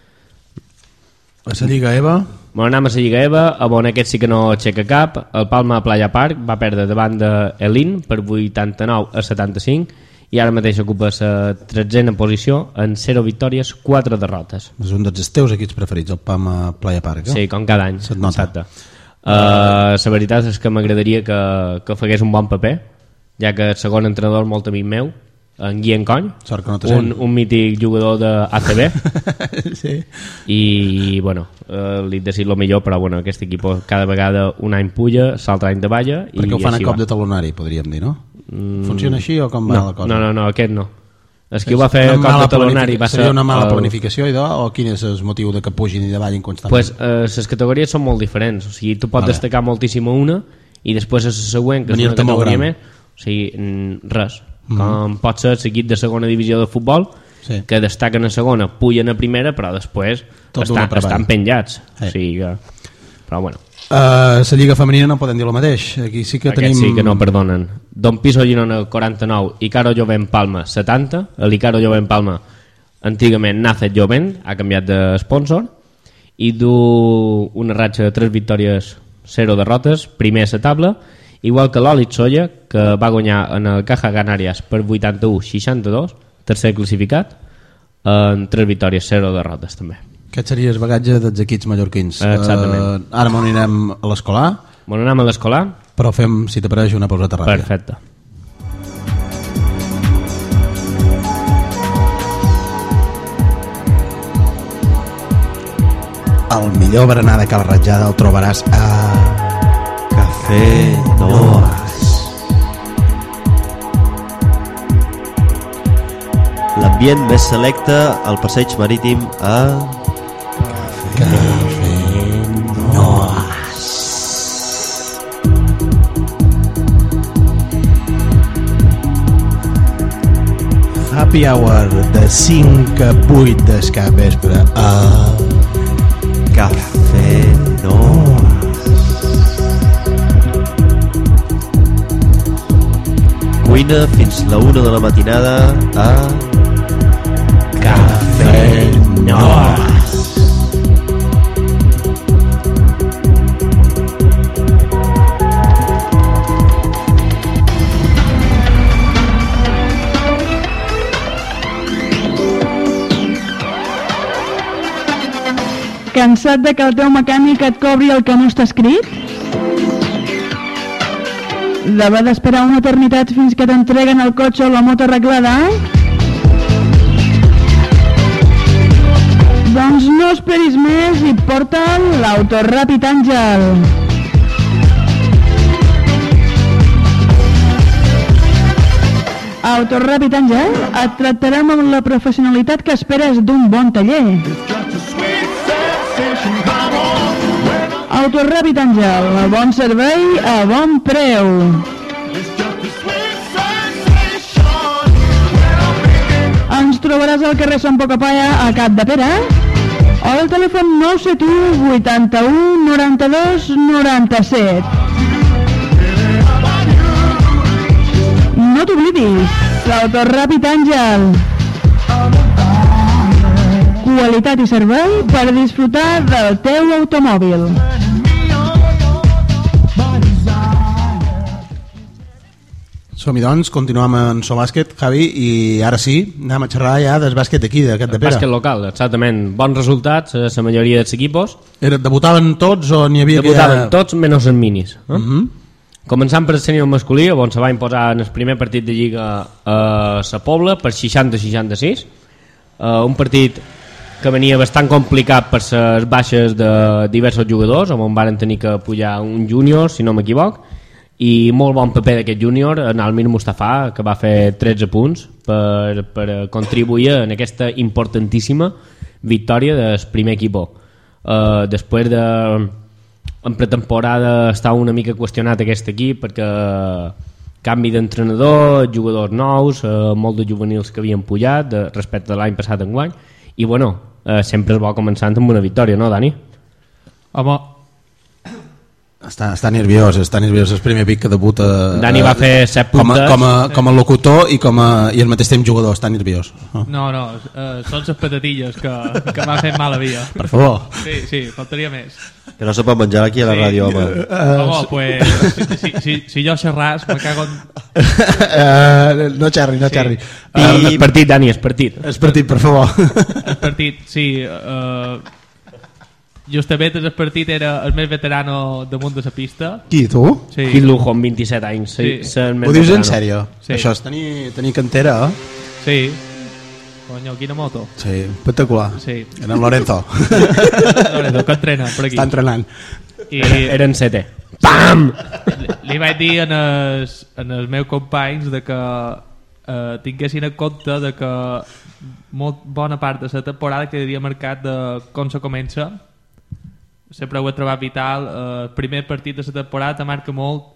A la Lliga EVA? Bueno, anem a la Lliga EVA, on aquest sí que no aixeca cap. El Palma Playa Park va perdre davant de Elin per 89-75 i ara mateix ocupa la 13a posició en 0 victòries, 4 derrotes. És un dels teus equips preferits, el Palma Playa Park, Sí, com cada any. Exacte. La veritat és que m'agradaria que fagués un bon paper, ja que el segon entrenador és molt amic meu, en Guillem Cony, un mític jugador d'ACB. Sí. I bueno, li desitjo el millor, però bueno, aquest equip cada vegada un any puja, l'altre any de balla, perquè ho fan a cop de talonari, podríem dir, no? Funciona així o com va la cosa? No, aquest no. És que ho va fer a cop de talonari. Seria una mala planificació, o quin és el motiu de que pugin i davallin constantment? Pues les categories són molt diferents, o sigui, tu pots destacar moltíssim a una i després a la següent, que és una categoria més, o sigui, res. Com pot ser l'equip de segona divisió de futbol, que destaquen a segona, pugen a primera, però després estan penjats. O sigui que... Però bueno. La Lliga Femenina no podem dir el mateix. Aquí sí que tenim... sí que no perdonen. Don Piso Girona 49, Icaro Jovent Palma 70. L'Icaro Jovent Palma, antigament Nacet Jovent, ha canviat de sponsor i du una ratxa de 3 victòries, 0 derrotes, primer a la taula, igual que l'Olit Solla, que va guanyar en el Caja Canàries per 81-62, tercer classificat, en 3 victòries, 0 derrotes també. Aquest seria el bagatge dels equips mallorquins. Exactament. Ara m'ho anirem a l'Escolar. Bueno, anem a l'Escolar. Però fem, si t'apareix, una pauseta ràpida. Perfecte. El millor berenar de Cal Ratjada el trobaràs a Cafè Noas. L'ambient més selecte al passeig marítim a Cafè Noas. Happy hour de 5 a 8 del capvespre a Cafè Noas. Cuina fins la 1 de la matinada a Cafè Noas. Cansat de que el teu mecànic et cobri el que no està escrit? D'haver d'esperar una eternitat fins que t'entreguen el cotxe o la moto arreglada? Doncs no esperis més i porta'l l'Autoràpid Àngel. Autoràpid Àngel et tractarem amb la professionalitat que esperes d'un bon taller. Autoràpid Àngel, bon servei a bon preu. Ens trobaràs al carrer Sant Pocapaya a Capdepera o al telèfon 971 81 92 97. No t'oblidis, l'Autoràpid Àngel. Qualitat i servei per disfrutar del teu automòbil. Som-hi doncs, continuem en So Bàsquet, Javi, i ara sí, anem a xerrar ja del bàsquet d'aquí, de Capdepera. Bàsquet local, exactament. Bons resultats, la majoria dels equipos. Debutaven tots o n'hi havia Debutaven tots menys en minis. Començant per el sènior masculí, on se va imposar en el primer partit de Lliga a la Pobla per 60-66. Un partit que venia bastant complicat per les baixes de diversos jugadors, on van tenir que pujar un júnior, si no m'equivoc, i molt bon paper d'aquest júnior en Almir Mustafa, que va fer 13 punts per contribuir en aquesta importantíssima victòria del primer equip. Després de en pretemporada estava una mica qüestionat aquest equip perquè canvi d'entrenador, jugadors nous, molt de juvenils que havien pujat respecte a l'any passat enguany, i bueno, sempre és bo començant amb una victòria, no, Dani? Home, està nerviós el primer pic que debuta. Dani va fer 7 puntes com a locutor i al mateix temps jugador, està nerviós. No, són les patatilles que m'ha fet mala via. Per favor. Sí, faltaria més. Que no se pot menjar aquí a la ràdio, home. Home, pues si jo xerràs me cago en... No xerri. El partit, Dani, el partit. El partit, per favor. El partit, sí. Justament el partit era el més veterano damunt de la pista. Qui, tu? Sí. Quin lujo, amb 27 anys. Sí. Ho dius en sèrio? Sí. Això és tenir cantera, Sí. Coño, quina moto. Sí, espectacular. Sí. Era en Lorenzo. Lorenzo, que entrena per aquí. Està entrenant. Era en setè. Pam! Li vaig dir en els meus companys de que tinguessin en compte de que molt bona part de la temporada quedaria marcat de com se comença. Sempre ho he trobat vital. El primer partit de la temporada te marca molt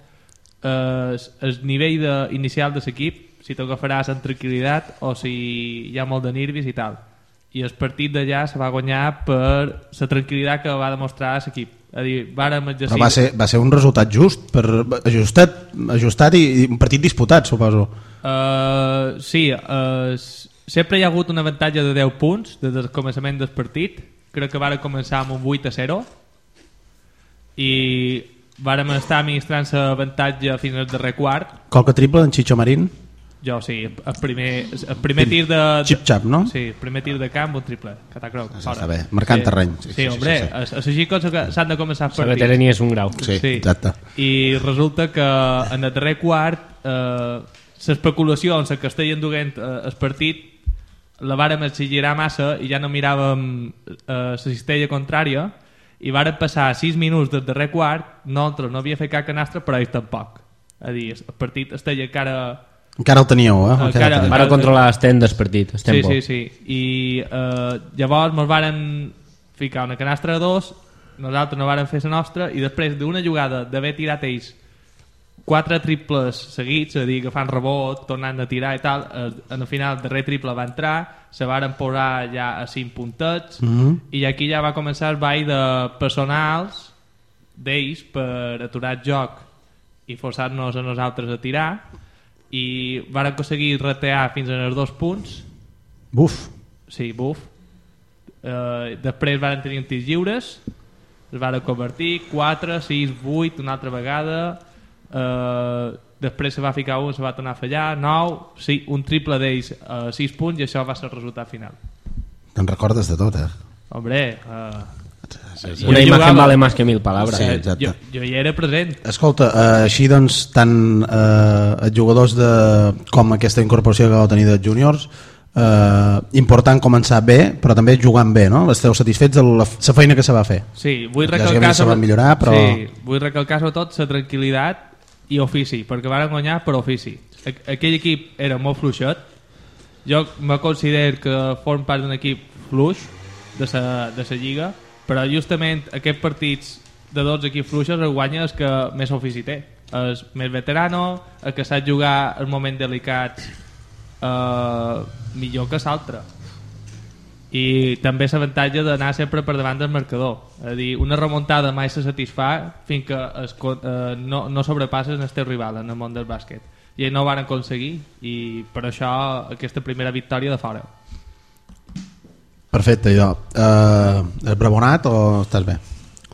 el nivell inicial de l'equip, si t'agafaràs amb tranquil·litat o si hi ha molt de nervis i tal. I el partit d'allà se va guanyar per la tranquil·litat que va demostrar l'equip. A dir, però va ser un resultat just, ajustat i un partit disputat, suposo. Sí, sempre hi ha hagut un avantatge de 10 punts des del començament del partit. Crec que vàrem començar amb un 8-0 i vàrem estar administrant l'avantatge fins al darrer quart. Colca triple d'en Chicho Marín? Jo sí, el primer tir de... Xip-xap, no? Sí, el primer tir de camp, un triple. Catacroc. Està bé, marcant terreny. Sí, hombre, així coses que s'han de començar a partir. La veterania és un grau. Sí, exacte. I resulta que en el darrer quart l'especulació en que estaven duent el partit la vàrem exagerar massa i ja no miràvem la cistella contrària i vàrem passar 6 minuts del darrer quart, nosaltres no havia fet cap canastre, però ells tampoc. A dir, el partit estava encara el teníeu, Vàrem controlar el temps del partit, el tempo. Sí. I llavors ens vàrem ficar una canastra de 2, nosaltres no vàrem fer la nostra i després d'una jugada d'haver tirat ells 4 triples seguits, a dir, agafant rebot, tornant a tirar i tal, en el final el darrer triple va entrar, se varen posar ja a 5 puntets i aquí ja va començar el ball de personals d'ells per aturar el joc i forçar-nos a nosaltres a tirar i varen aconseguir retear fins als 2 punts. Buf. Sí, buf. Després varen tenir un tirs lliures, es varen convertir 4, 6, 8 una altra vegada. Després se va ficar un, se va tornar a fallar 9, sí, un triple d'ells 6 punts i això va ser el resultat final. Te'n recordes de tot, Hombre, una imatge vale más que 1000 palabras. Sí, exacte. Jo hi era present. Escolta, així doncs tant els jugadors com aquesta incorporació que vau tenir dels júniors important començar bé, però també jugant bé, no? Esteu satisfets de la feina que se va fer? Sí, vull recalcar se va millorar, però... sí, vull recalcar sobretot la tranquil·litat i ofici, perquè van guanyar per ofici. Aquell equip era molt fluixet. Jo me considero que form part d'un equip fluix de la lliga, però justament aquests partits de 12 equips fluixos es guanya el que més ofici té, és més veterano, el que sap jugar en moments delicats millor que l'altre, i també l'avantatge d'anar sempre per davant del marcador, és a dir, una remuntada mai se satisfà fins que no sobrepasses el teu rival en el món del bàsquet, i no ho van aconseguir, i per això aquesta primera victòria de fora. Perfecte, jo. Has bravonat o estàs bé?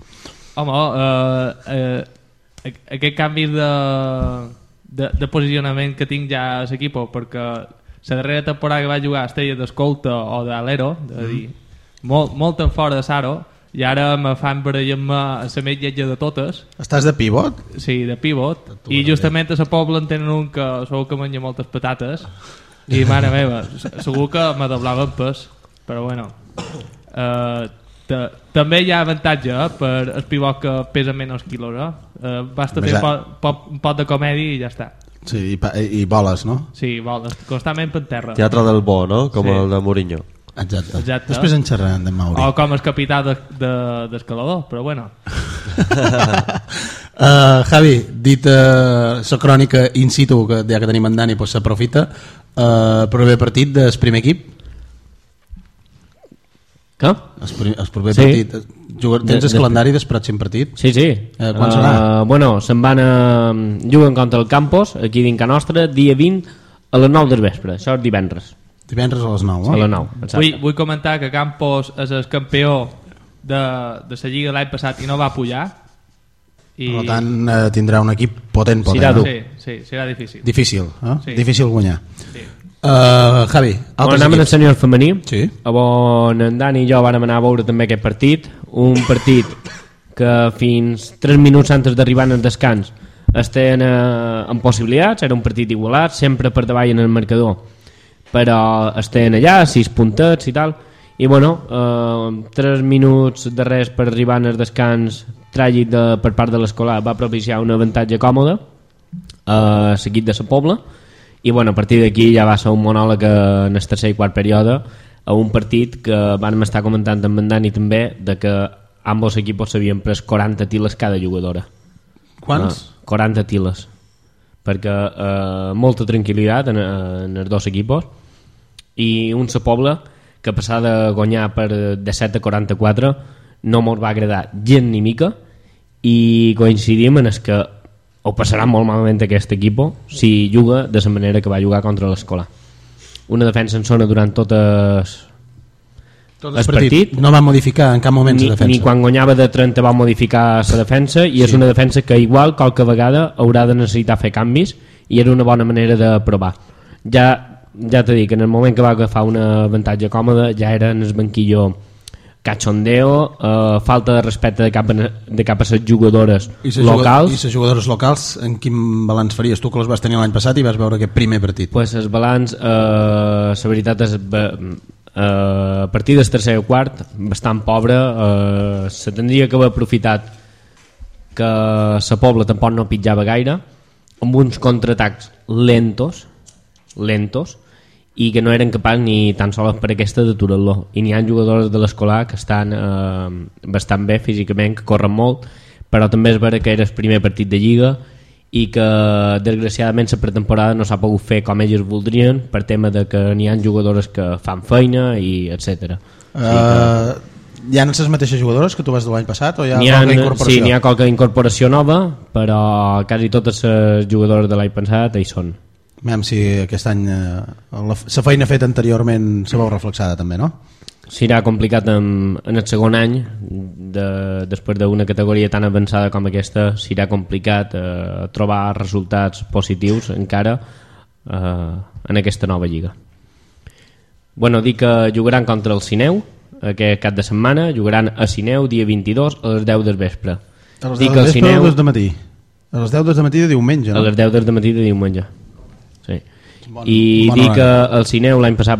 Home, aquest canvi de posicionament que tinc ja a l'equip, perquè la darrera temporada que vaig jugar estella d'escolta o d'alero, és a dir, molt en fora de Saro, i ara me fan barallar-me a la més lletja de totes. Estàs de pivot? Sí, de pivot, i justament a la Pobla en tenen un que segur que menja moltes patates, i mare meva, segur que me doblaven pes, però bueno, també hi ha avantatge per el pivot que pesa menys quilos, basta fer un pot de comèdia i ja està. Sí, i boles, no? Sí, boles, constantment per terra. Teatre del bo, no? Com el de Mourinho. Exacte. Després en xerrarem de Mauri. O com el capità d'escalador, però bueno. Javi, dit la crònica in situ, que ja que tenim en Dani s'aprofita, proper partit del primer equip? Què? El proper partit. Tens el calendari del pròxim partit? Sí. Quan serà? Bueno, se'n van juguen contra el Campos, aquí dins Can Nostra, dia 20 a les 9 del vespre. Això és divendres. Divendres a les 9, A les 9, exacte. Vull comentar que Campos és el campió de la Lliga l'any passat i no va pujar. Per tant, tindrà un equip potent. Serà dur. Sí, serà difícil. Difícil, eh? Sí. Difícil guanyar. Sí. Javi, altres anem equips? al sènior femení, sí. On en Dani i jo vam anar a veure també aquest partit, un partit que fins 3 minuts antes d'arribar en el descans estaven en possibilitats, era un partit igualat, sempre per davall en el marcador, però estaven allà, 6 puntets i tal, i bueno, 3 minuts de res per arribar en el descans tràgic per part de l'escolar va propiciar un avantatge còmode seguit de la Pobla. I bueno, a partir d'aquí ja va ser un monòleg en el tercer i quart període a un partit que vam estar comentant amb en Dani també, de que ambos equipos s'havien pres 40 tiles cada jugadora. Quants? 40 tiles, perquè molta tranquil·litat en els dos equipos, i un sa Pobla que passar de guanyar per 17 a 44 no mos va agradar gent ni mica, i coincidim en el que ho passarà molt malament aquest equip si juga de la manera que va jugar contra l'Escolar. Una defensa en zona durant tot el partit. No va modificar en cap moment la defensa. Ni quan guanyava de 30 va modificar la defensa, i és una defensa que igual qualque vegada haurà de necessitar fer canvis, i era una bona manera de provar. Ja t'he dit que en el moment que va agafar un avantatge còmode ja era en el banquillo cachondeo, falta de respecte de cap a les jugadores locals. I les jugadores locals, en quin balanç faries? Tu que les vas tenir l'any passat i vas veure aquest primer partit. Pues el balanç, la veritat és a partir del tercer o quart bastant pobre. Se tindria que haver aprofitat que la Pobla tampoc no pitjava gaire, amb uns contraatacs lentos, i que no eren capaços ni tan sols per aquesta d'aturar-lo. I n'hi ha jugadors de l'Escolar que estan bastant bé físicament, que corren molt, però també és vera que era el primer partit de Lliga i que desgraciadament la pretemporada no s'ha pogut fer com ells voldrien, per tema de que n'hi ha jugadores que fan feina i etc. Hi ha les mateixes jugadores que tu vas de l'any passat o hi ha qualque incorporació? Sí, n'hi ha qualque incorporació nova, però quasi totes les jugadores de l'any passat hi són. Veiem si aquest any la feina feta anteriorment se veu reflexada també, no? Serà complicat en el segon any després d'una categoria tan avançada com aquesta, serà complicat trobar resultats positius encara en aquesta nova lliga. Bueno, dic que jugaran contra el Sineu aquest cap de setmana, jugaran a Sineu dia 22 a les 10 del vespre. A les 10 del vespre o a les 10 del matí? A les 10 del matí de diumenge, no? A les 10 del matí de diumenge. Sí. I dir que el Sineu l'any passat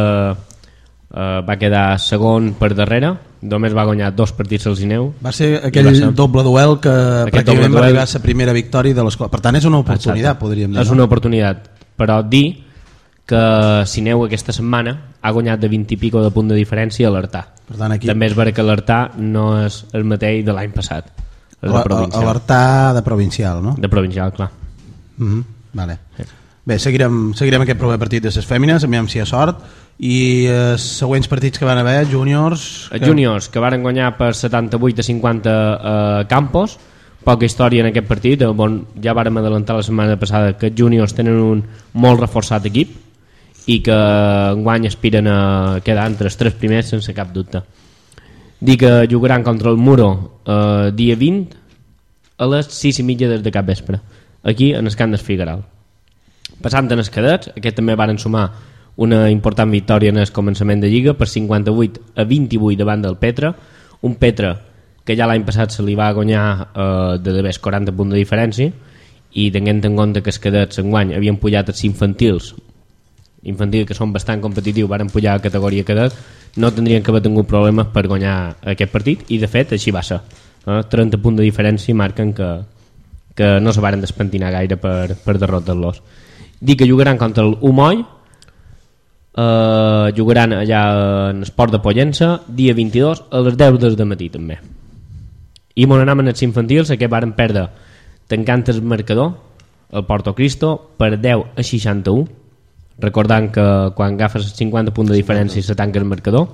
va quedar segon per darrere, només va guanyar 2 partits al Sineu. Va ser aquell doble duel que pràcticament va arribar a la primera victòria de l'escola. Per tant, és una oportunitat, podríem dir. És una oportunitat, però dir que Sineu aquesta setmana ha guanyat de 20 i pico de punt de diferència a l'Artà. També és vera que l'Artà no és el mateix de l'any passat. L'Artà de provincial, no? De provincial, clar. Vale. Bé, seguirem aquest proper partit de les fèmines, aviam si hi ha sort. I els següents partits que van haver, júniors... Júniors, que varen guanyar per 78-50 a Campos. Poca història en aquest partit, ja vàrem adelantar la setmana passada que els júniors tenen un molt reforçat equip i que enguany aspiren a quedar entre els 3 primers sense cap dubte. Dir que jugaran contra el Muro dia 20 a les 6:30 des de cap vespre, aquí en el camp del Figueral. Passant en els cadets, aquest també varen sumar una important victòria en el començament de Lliga per 58-28 davant del Petra, un Petra que ja l'any passat se li va guanyar de d'haver 40 punts de diferència, i tenint en compte que els cadets enguany havien pujat els infantils que són bastant competitius, varen pujar a categoria cadet, no tindrien que haver tingut problemes per guanyar aquest partit, i de fet així va ser. 30 punts de diferència marquen que no se varen despentinar gaire per derrotar-los. Dir que jugaran contra el Umoll, jugaran allà en Esport de Pollença dia 22 a les 10 del matí també. I m'on anàvem en els infantils, que varen perdre tancant el marcador el Porto Cristo per 10-61, recordant que quan agafes 50 punts de diferència se tanca el marcador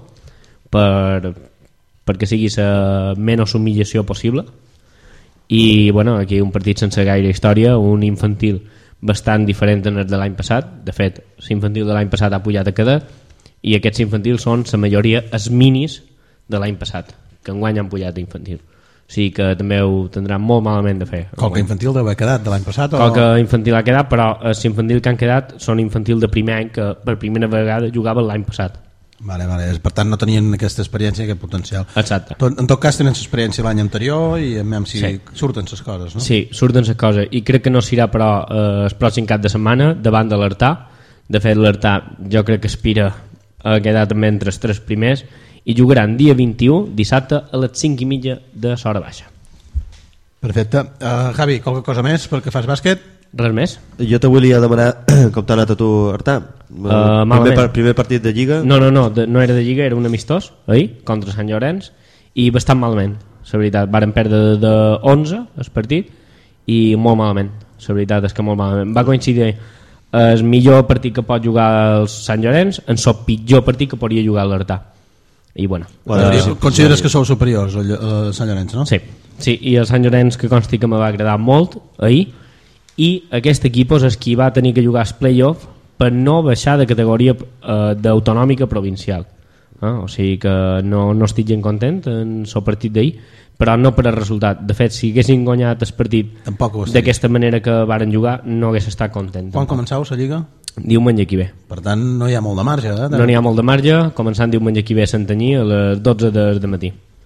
perquè sigui la menys humillació possible. I bueno, aquí un partit sense gaire història, un infantil bastant diferent en el de l'any passat. De fet, l'infantil de l'any passat ha pujat a cadet i aquests infantils són la majoria els minis de l'any passat, que enguany han pujat a infantil. O sigui que també ho tindran molt malament de fer. Qualque infantil deu haver quedat de l'any passat? Qualque infantil ha quedat, però els infantils que han quedat són infantil de primer any que per primera vegada jugaven l'any passat. Vale. Per tant no tenien aquesta experiència, aquest potencial. Exacte. En tot cas tenen l'experiència l'any anterior i a veure si surten les coses, no? Sí, surten les coses, i crec que no serà però el pròxim cap de setmana davant de l'Artà. De fet l'Artà jo crec que aspira a quedar també entre els 3 primers, i jugaran dia 21, dissabte a les 5:30 de l'hora baixa. Perfecte. Javi, qualque cosa més perquè fas bàsquet? Res més. Jo te volia demanar com t'ha anat a tu, Artà. Primer partit de Lliga? No era de Lliga, era un amistós ahir contra Sant Llorenç, i bastant malament, la veritat. Varen perdre de 11 el partit i molt malament, la veritat és que molt malament. Va coincidir el millor partit que pot jugar el Sant Llorenç en el pitjor partit que podria jugar l'Artà. I bueno, consideres que sou superiors al Sant Llorenç, no? Sí, i el Sant Llorenç, que consti que me va agradar molt ahir, i aquest equip és el que va tenir que jugar els play-off per no baixar de categoria d'autonòmica provincial. O sigui que no estic gens content en el partit d'ahir, però no per el resultat. De fet, si haguessin guanyat el partit d'aquesta manera que varen jugar, no hagués estat content. Quan començau la Lliga? Diumenge aquí ve. Per tant, no hi ha molt de marge. No n'hi ha molt de marge, començant diumenge aquí ve a Santanyí a les 12 de matí.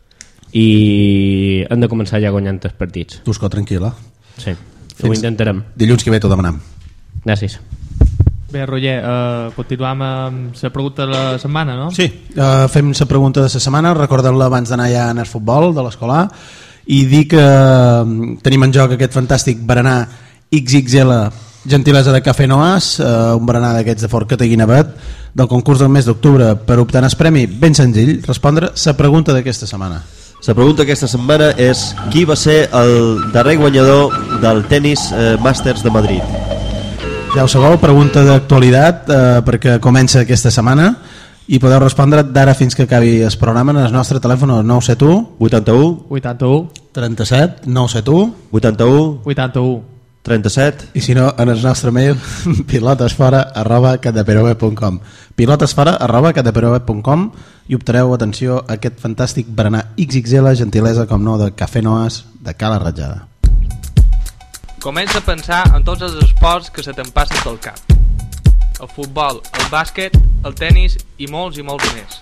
I hem de començar ja guanyant els partits. Tu escó tranquil·la. Sí, ho intentarem. Dilluns que ve t'ho demanem. Gràcies. Bé, Roger, continuem amb la pregunta de la setmana, no? Sí, fem la pregunta de la setmana, recordeu-la abans d'anar ja en el futbol de l'escolar, i dir que tenim en joc aquest fantàstic berenar XXL gentilesa de Cafè Noàs, un berenar d'aquests de Fort Cataguinavet, del concurs del mes d'octubre. Per optar al premi, ben senzill, respondre la pregunta d'aquesta setmana. La pregunta aquesta setmana és: qui va ser el darrer guanyador del tenis Masters de Madrid? Ja ho sabeu, pregunta d'actualitat perquè comença aquesta setmana, i podeu respondre d'ara fins que acabi el programa en el nostre telèfon 971 81 37 971 81 37, i si no en el nostre mail pilotesfora@cadeperove.com pilotesfora@cadeperove.com, i optareu, atenció, a aquest fantàstic berenar XXL gentilesa, com no, de Cafè Noàs de Cala Ratjada. Comença a pensar en tots els esports que se te'n passen pel cap: el futbol, el bàsquet, el tennis i molts més.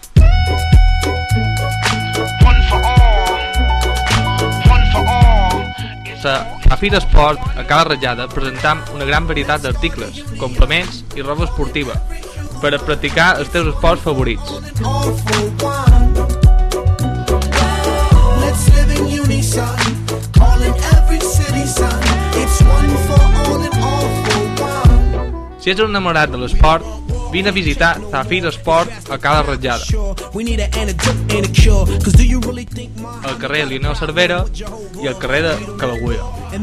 A Fira Esport, a Cala Ratjada, presentam una gran varietat d'articles, complements i roba esportiva per a practicar els teus esports favorits. Si ets un enamorat de l'esport, vine a visitar Zafir Esport a Cala Ratjada, al carrer Lionel Cervera i al carrer de Calagüera.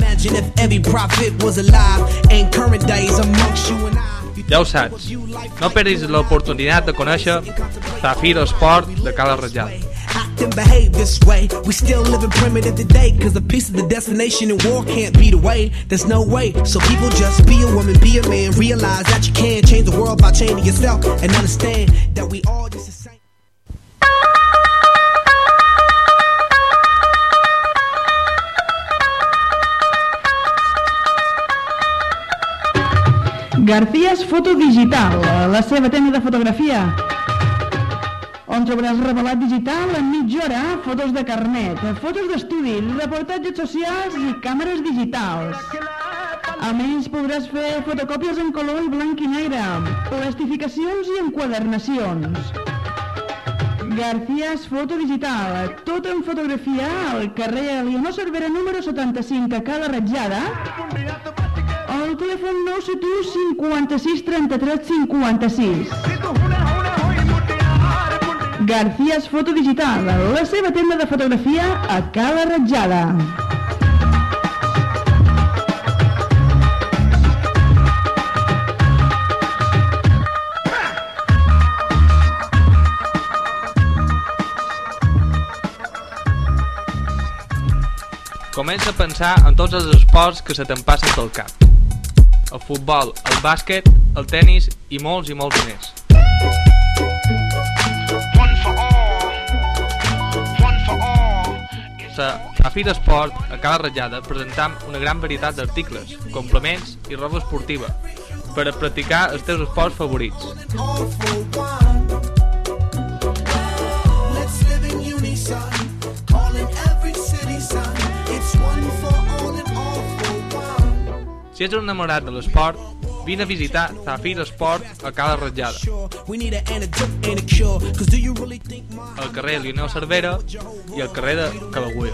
Ja ho saps, no perdis l'oportunitat de conèixer Zafir Esport de Cala Ratjada. Act and behave this way. We still living primitive today, cause a piece of the destination in war can't be the way. There's no way. So people just be a woman, be a man. Realize that you can change the world by changing yourself, and understand that we all just the same. Garcías Foto Digital, la seva tenda de fotografia, on trobaràs revelat digital en mitja hora, fotos de carnet, fotos d'estudi, reportatges socials i càmeres digitals. A més, podràs fer fotocòpies en color i blanc i negre, plastificacions i enquadernacions. Garcías Foto Digital, tot en fotografia al carrer Lionel Cervera número 75 a Cala Ratjada, o al telèfon 971 56 33 56. Garcías Foto Digital, la seva tenda de fotografia a Cala Ratjada. Comença a pensar en tots els esports que se te'n passen pel cap. El futbol, el bàsquet, el tennis i molts més. A Fira Esport, a Cala Ratjada, presentam una gran varietat d'articles, complements i roba esportiva per a practicar els teus esports favorits. Si ets un enamorat de l'esport, vine a visitar Zafir Esport a Cala Ratjada, al carrer Lionel Cervera i al carrer de Calagüera.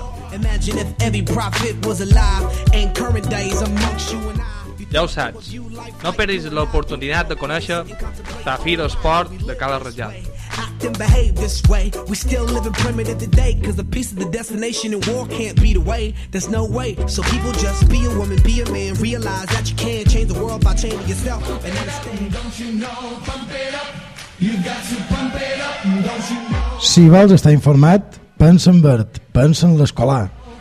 Ja ho saps, no perdis l'oportunitat de conèixer Zafir Esport de Cala Ratjada. Act and behave this way. We still living primitive today, cause a piece of the destination in war can't be the way. There's no way. So people just be a woman, be a man. Realize that you can change the world by changing yourself, and understand. Don't you know, pump it up. You got to pump it up. Don't you know? Si vols estar informat, pensa en verd, pensa en l'escolar.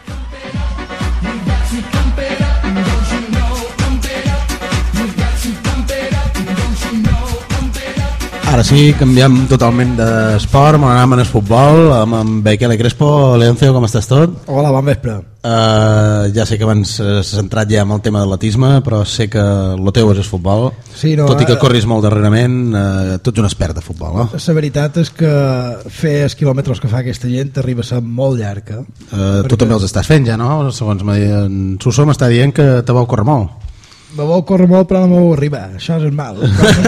Ara sí, canviem totalment d'esport, m'anem en el futbol, amb en Bekele Crespo. Leoncio, com estàs tot? Hola, bon vespre. Ja sé que abans s'ha centrat ja en el tema de l'atletisme, però sé que el teu és el futbol, sí, no, tot i que corris molt darrerament, tu ets un expert de futbol, no? La veritat és que fer els quilòmetres que fa aquesta gent arriba a ser molt llarg. Tu també els estàs fent ja, no? Segons en Suso m'està dient que te vau córrer molt. Me vol córrer molt però no me vol arribar, això és mal.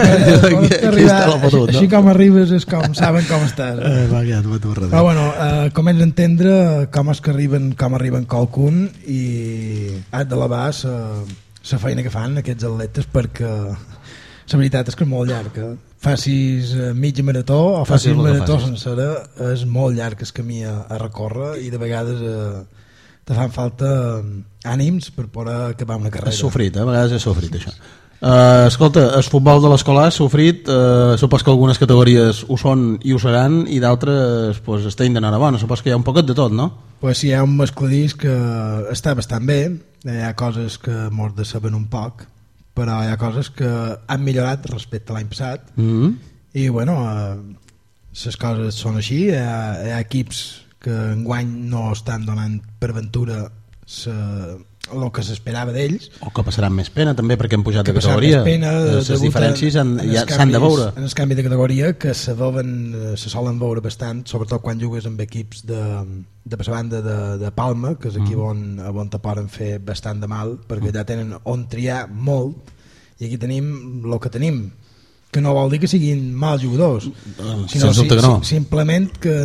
Així com arribes és com saben com estàs. Però bueno, comença a entendre com és que arriben qualcun i has d'elevar la feina que fan aquests atletes, perquè la veritat és que és molt llarg. Facis mitja marató o facis marató sencera, és molt llarg el camí a recórrer i de vegades te fan falta ànims per poder acabar una carrera. És sofrit, a vegades és sofrit això. Escolta, el futbol de l'escolar és sofrit, supos que algunes categories ho són i ho seran i d'altres pues, estan d'enhorabona, supos que hi ha un poquet de tot, no? Pues sí, hi ha un mascladís que està bastant bé, hi ha coses que mos de saber un poc, però hi ha coses que han millorat respecte a l'any passat i bueno, les coses són així, hi ha equips que enguany no estan donant per ventura el que s'esperava d'ells, o que passaran més pena també perquè han pujat de categoria, les diferències s'han de veure en el canvi de categoria, que se solen veure bastant, sobretot quan jugues amb equips de la banda de Palma, que és aquí on te poden fer bastant de mal, perquè allà tenen on triar molt, i aquí tenim el que tenim, que no vol dir que siguin mals jugadors, sinó simplement que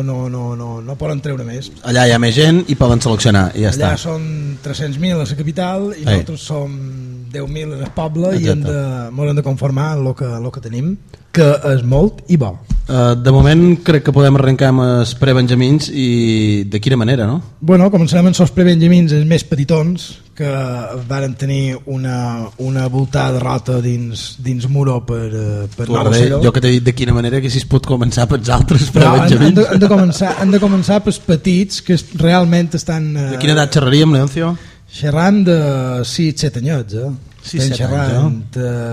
no poden treure més. Allà hi ha més gent i poden seleccionar i ja allà està. Són 300.000 a la capital i nosaltres som 10.000 en el poble. Exacte. I ens hem de conformar amb el que tenim, que és molt i bo. De moment crec que podem arrencar amb els prebenjamins, i de quina manera, no? Bueno, començarem amb els prebenjamins, els més petitons, que varen tenir una voltada de rota dins Muro per 9-0. Jo que t'he dit de quina manera, que si es pot començar pels altres prebenjamins. Hem de començar pels petits, que realment estan... De quina edat xerraríem, Leoncio? Xerrant de 6-7 anyets, estem xerrant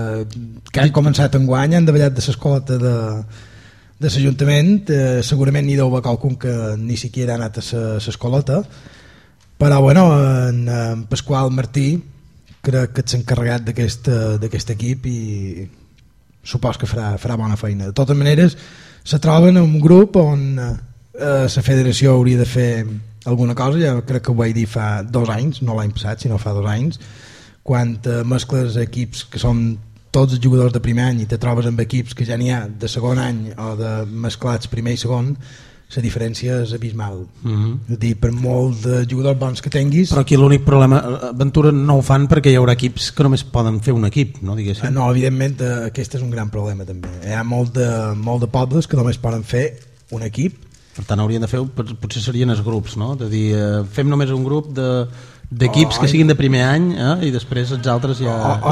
que han començat enguany, han davallat de l'escolta de l'Ajuntament, segurament n'hi deu haver qualcun que ni siquiera ha anat a l'escolota, però bueno, en Pasqual Martí crec que s'ha encarregat d'aquest equip i supos que farà bona feina. De totes maneres, se troben en un grup on la federació hauria de fer alguna cosa. Ja crec que ho vaig dir fa 2 anys, no l'any passat sinó fa 2 anys, quan mescles equips que són tots els jugadors de primer any i te trobes amb equips que ja n'hi ha de segon any o de mesclats primer i segon, la diferència és abismal. És a dir, per molt de jugadors bons que tinguis... Però aquí l'únic problema, Ventura no ho fan perquè hi haurà equips que només poden fer un equip, no, diguéssim? No, evidentment aquest és un gran problema també. Hi ha molt de pobles que només poden fer un equip. Per tant haurien de fer, potser serien els grups, no? De dir, fem només un grup d'equips que siguin de primer any, i després els altres ja o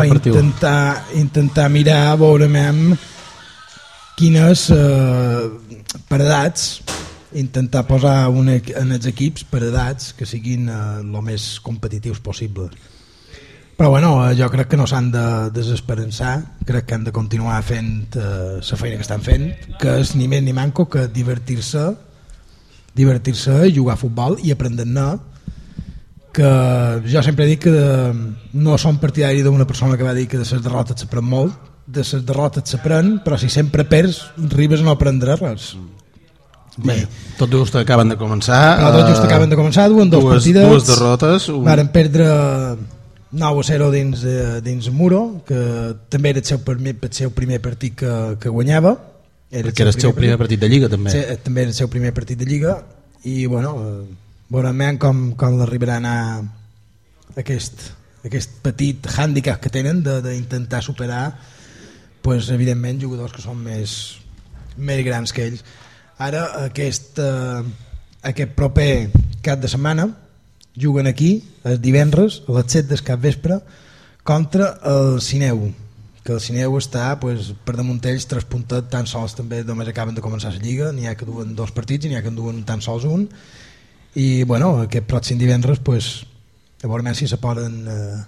intentar mirar a veure quines per edats, intentar posar en els equips per edats que siguin el més competitius possible. Però bueno, jo crec que no s'han de desesperançar, crec que han de continuar fent la feina que estan fent, que és ni més ni manco que divertir-se, jugar a futbol i aprendre-ne, que jo sempre dic que no som partidari d'una persona que va dir que de les derrotes s'aprèn molt, de les derrotes s'aprèn, però si sempre perds arribes a no aprendre res. Bé, tot just acaben de començar, duen dues partides, dues derrotes, varen perdre 9-0 dins Muro, que també era el seu primer partit que guanyava, perquè era el seu primer partit de Lliga també. Sí, també era el seu primer partit de Lliga, i bueno, veurem com l'arribarà a anar aquest petit hàndicap que tenen d'intentar superar, pues, evidentment, jugadors que són més grans que ells. Ara, aquest proper cap de setmana juguen aquí, el divendres a les 7 del capvespre, contra el Sineu, que el Sineu està per damunt ells 3 puntets, tan sols també només acaben de començar la Lliga, n'hi ha que duen 2 partits i n'hi ha que en duen tan sols un, i bueno, aquest pròxim divendres a veure si se poden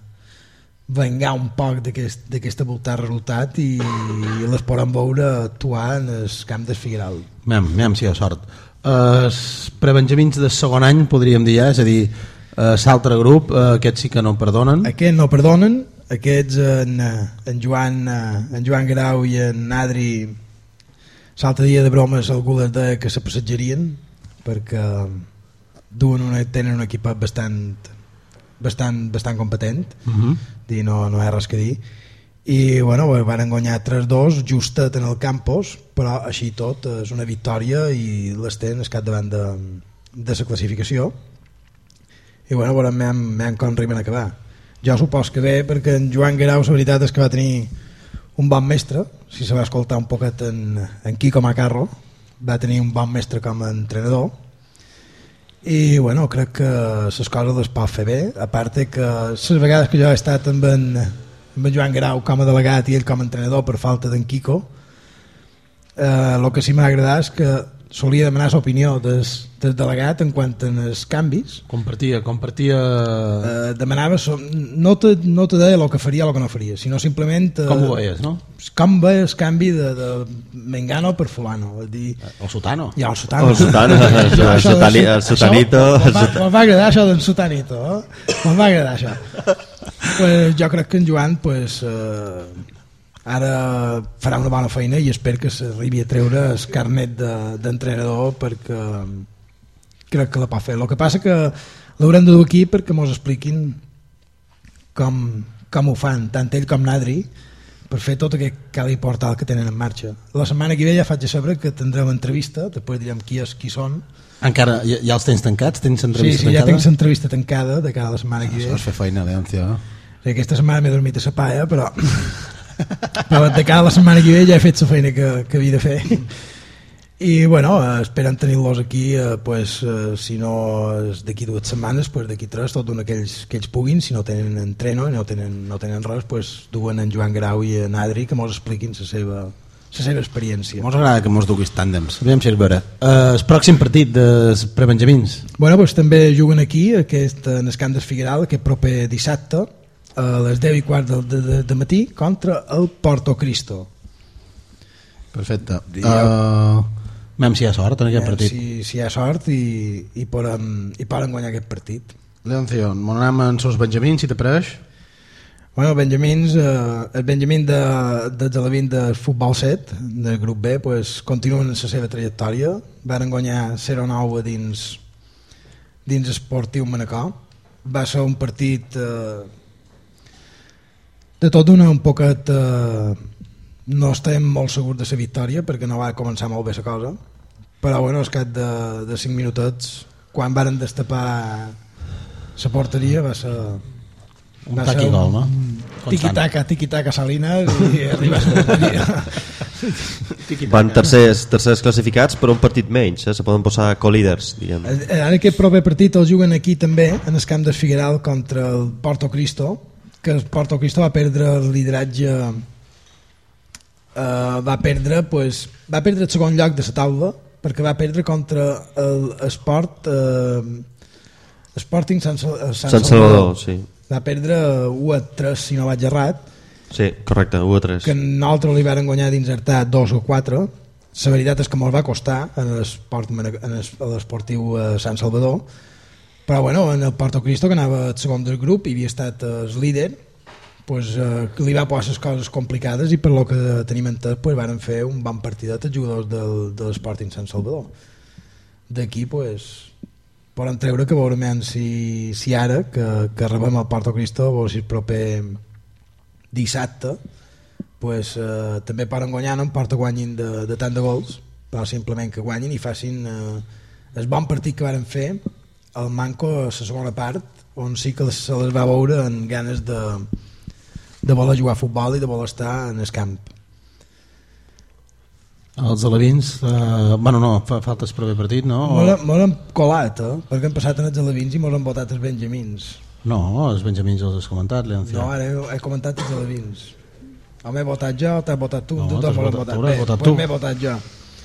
vengar un poc d'aquesta voltada resultat i les poden veure actuar en el camp del Figueral. Anem si hi ha sort. Els prebenjamins de segon any podríem dir ja, és a dir, l'altre grup, aquests sí que no perdonen. Aquests no perdonen, aquests en Joan Grau i en Adri l'altre dia de bromes algú les deia que se passatjarien perquè tenen un equip bastant competent, dir, no hi ha res que dir, i bueno, van guanyar 3-2 justet en el Campos, però així tot és una victòria i les tenen al capdavant de la classificació, i bueno, veurem com arriben a acabar. Jo supos que bé, perquè en Joan Guerau la veritat és que va tenir un bon mestre, si se va escoltar un poquet en Quico Macarro, va tenir un bon mestre com a entrenador, i bueno, crec que les coses les pot fer bé, a part que les vegades que jo he estat amb en Joan Guerau com a delegat i ell com a entrenador per falta d'en Quico, el que sí m'ha agradat és que solia demanar l'opinió del delegat en quant als canvis. Compartia. Demanava, no te deia el que faria o el que no faria, sinó simplement... Com ho veies, no? Com veia el canvi de Mengano per Fulano. El Sotano. Ja, el Sotano. El Sotanito. Me'n va agradar això d'en Sotanito. Me'n va agradar això. Pues jo crec que en Joan ara farà una bona feina i espero que s'arribi a treure el carnet d'entrenador perquè crec que la pot fer. El que passa que l'haurem de dur aquí perquè mos expliquin com ho fan, tant ell com Nadri, per fer tot aquest cali portal que tenen en marxa. La setmana que ve ja faig a saber que tindrem entrevista, després direm qui són. Encara ja els tens tancats? Tens entrevista tancada? Sí, ja tens entrevista tancada de cada la setmana que ve. Això és fer feina, Leoncio. Aquesta setmana m'he dormit a la paia, però de cada la setmana que ve ja he fet la feina que havia de fer. I bueno, esperen tenir-los aquí si no és d'aquí 2 setmanes, d'aquí 3, tot un que ells puguin, si no tenen entreno i no tenen res, duen en Joan Grau i en Adri que mos expliquin la seva experiència. Mos agrada que mos duguis tàndems. Aviam si és vera. El pròxim partit dels prebenjamins? Bueno, també juguen aquí en el camp del Figueral aquest proper dissabte a les 10:15 de matí contra el Porto Cristo. Perfecte. Veiem si hi ha sort en aquest partit. Si hi ha sort i poden guanyar aquest partit. Leoncio, anem en els benjamins, si t'apareix? Bueno, el Benjamín dels alevins del futbol 7 del grup B continuen la seva trajectòria. Van guanyar 0-9 dins Esportiu Manacor. Va ser un partit de tot un poquet no estem molt segurs de la victòria perquè no va començar molt bé la cosa, però bueno, al cap de 5 minutets quan varen destapar la porteria va ser un taqui-gol, no? Tiqui-taca Salinas i arriba a la porteria. Van tercers classificats per un partit menys, se poden posar co-líders, diguem. En aquest proper partit el juguen aquí també en el camp del Figueral contra el Porto Cristo, que el Porto Cristo va perdre el lideratge, va perdre el segon lloc de la taula perquè va perdre contra Sporting Sant Salvador. Sí. Va perdre 1-3 si no vaig errat. Sí, correcte, 1-3. Que nosaltres li varen guanyar d'insertar 2-4. La veritat és que ens va costar en l'Esportiu Sant Salvador. Però bueno, en el Porto Cristo, que anava el segon del grup i havia estat el líder, li va posar les coses complicades i per lo que tenim entès varen fer un bon partidet els jugadors de l'Sporting Sant Salvador. D'aquí poden treure que veurem si ara que rebem el Porto Cristo o si el proper dissabte també poden guanyar, no importa guanyin de tant de gols, però simplement que guanyin i facin el bon partit que varen fer el Manco a la segona part, on sí que se les va veure en ganes de voler jugar a futbol i de voler estar en el camp. Els alevins, falta el proper partit, no? Mos hem colat, perquè hem passat en els alevins i mos han votat els benjamins. No, els benjamins els has comentat, Leoncio. No, ara he comentat els alevins. O m'he votat jo o t'has votat tu? No, t'has votat tu. M'he votat jo.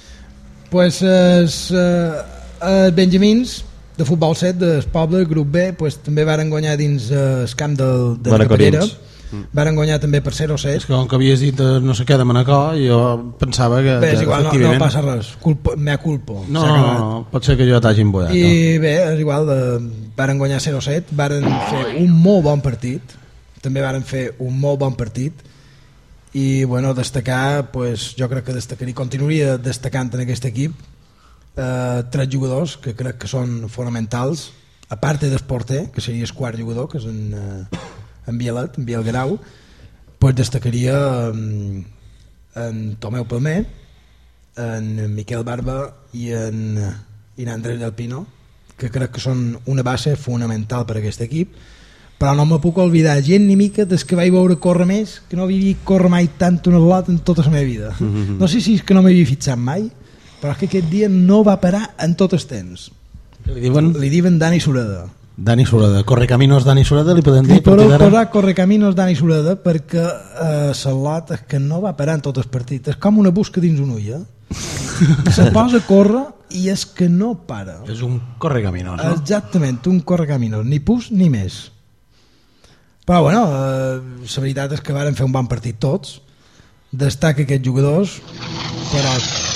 Els benjamins de futbol 7 del poble, grup B, també varen guanyar dins el camp de Cabrera. Varen guanyar també per 0-7. És que com que havies dit no sé què de Manacor, jo pensava que bé, és igual, no passa res, mea culpo. No, pot ser que jo t'hagi embullat. I bé, és igual, varen guanyar 0-7, varen fer un molt bon partit, també varen fer un molt bon partit, i bueno, destacar, jo crec que continuaria destacant en aquest equip 3 jugadors que crec que són fonamentals, a part del porter, que seria el quart jugador, que és en Biel Grau, destacaria en Tomeu Palmer, en Miquel Barba i en Andrés Del Pino, que crec que són una base fonamental per a aquest equip, però no me puc oblidar gent ni mica des que vaig veure córrer més, que no havia vist córrer mai tant un atleta en tota la meva vida. No sé si és que no m'havia fixat mai, però és que aquest dia no va parar en tot el temps. Li diuen Dani Sureda. Dani Sureda, Correcaminos Dani Sureda, li podem dir? Li podeu posar Correcaminos Dani Sureda perquè Salot és que no va parar en tot el partit, és com una busca dins un ull, se posa a córrer i és que no para. És un correcaminós, no? Exactament, un correcaminós, ni pus ni més. Però bueno, la veritat és que varen fer un bon partit tots. Destaca aquests jugadors, però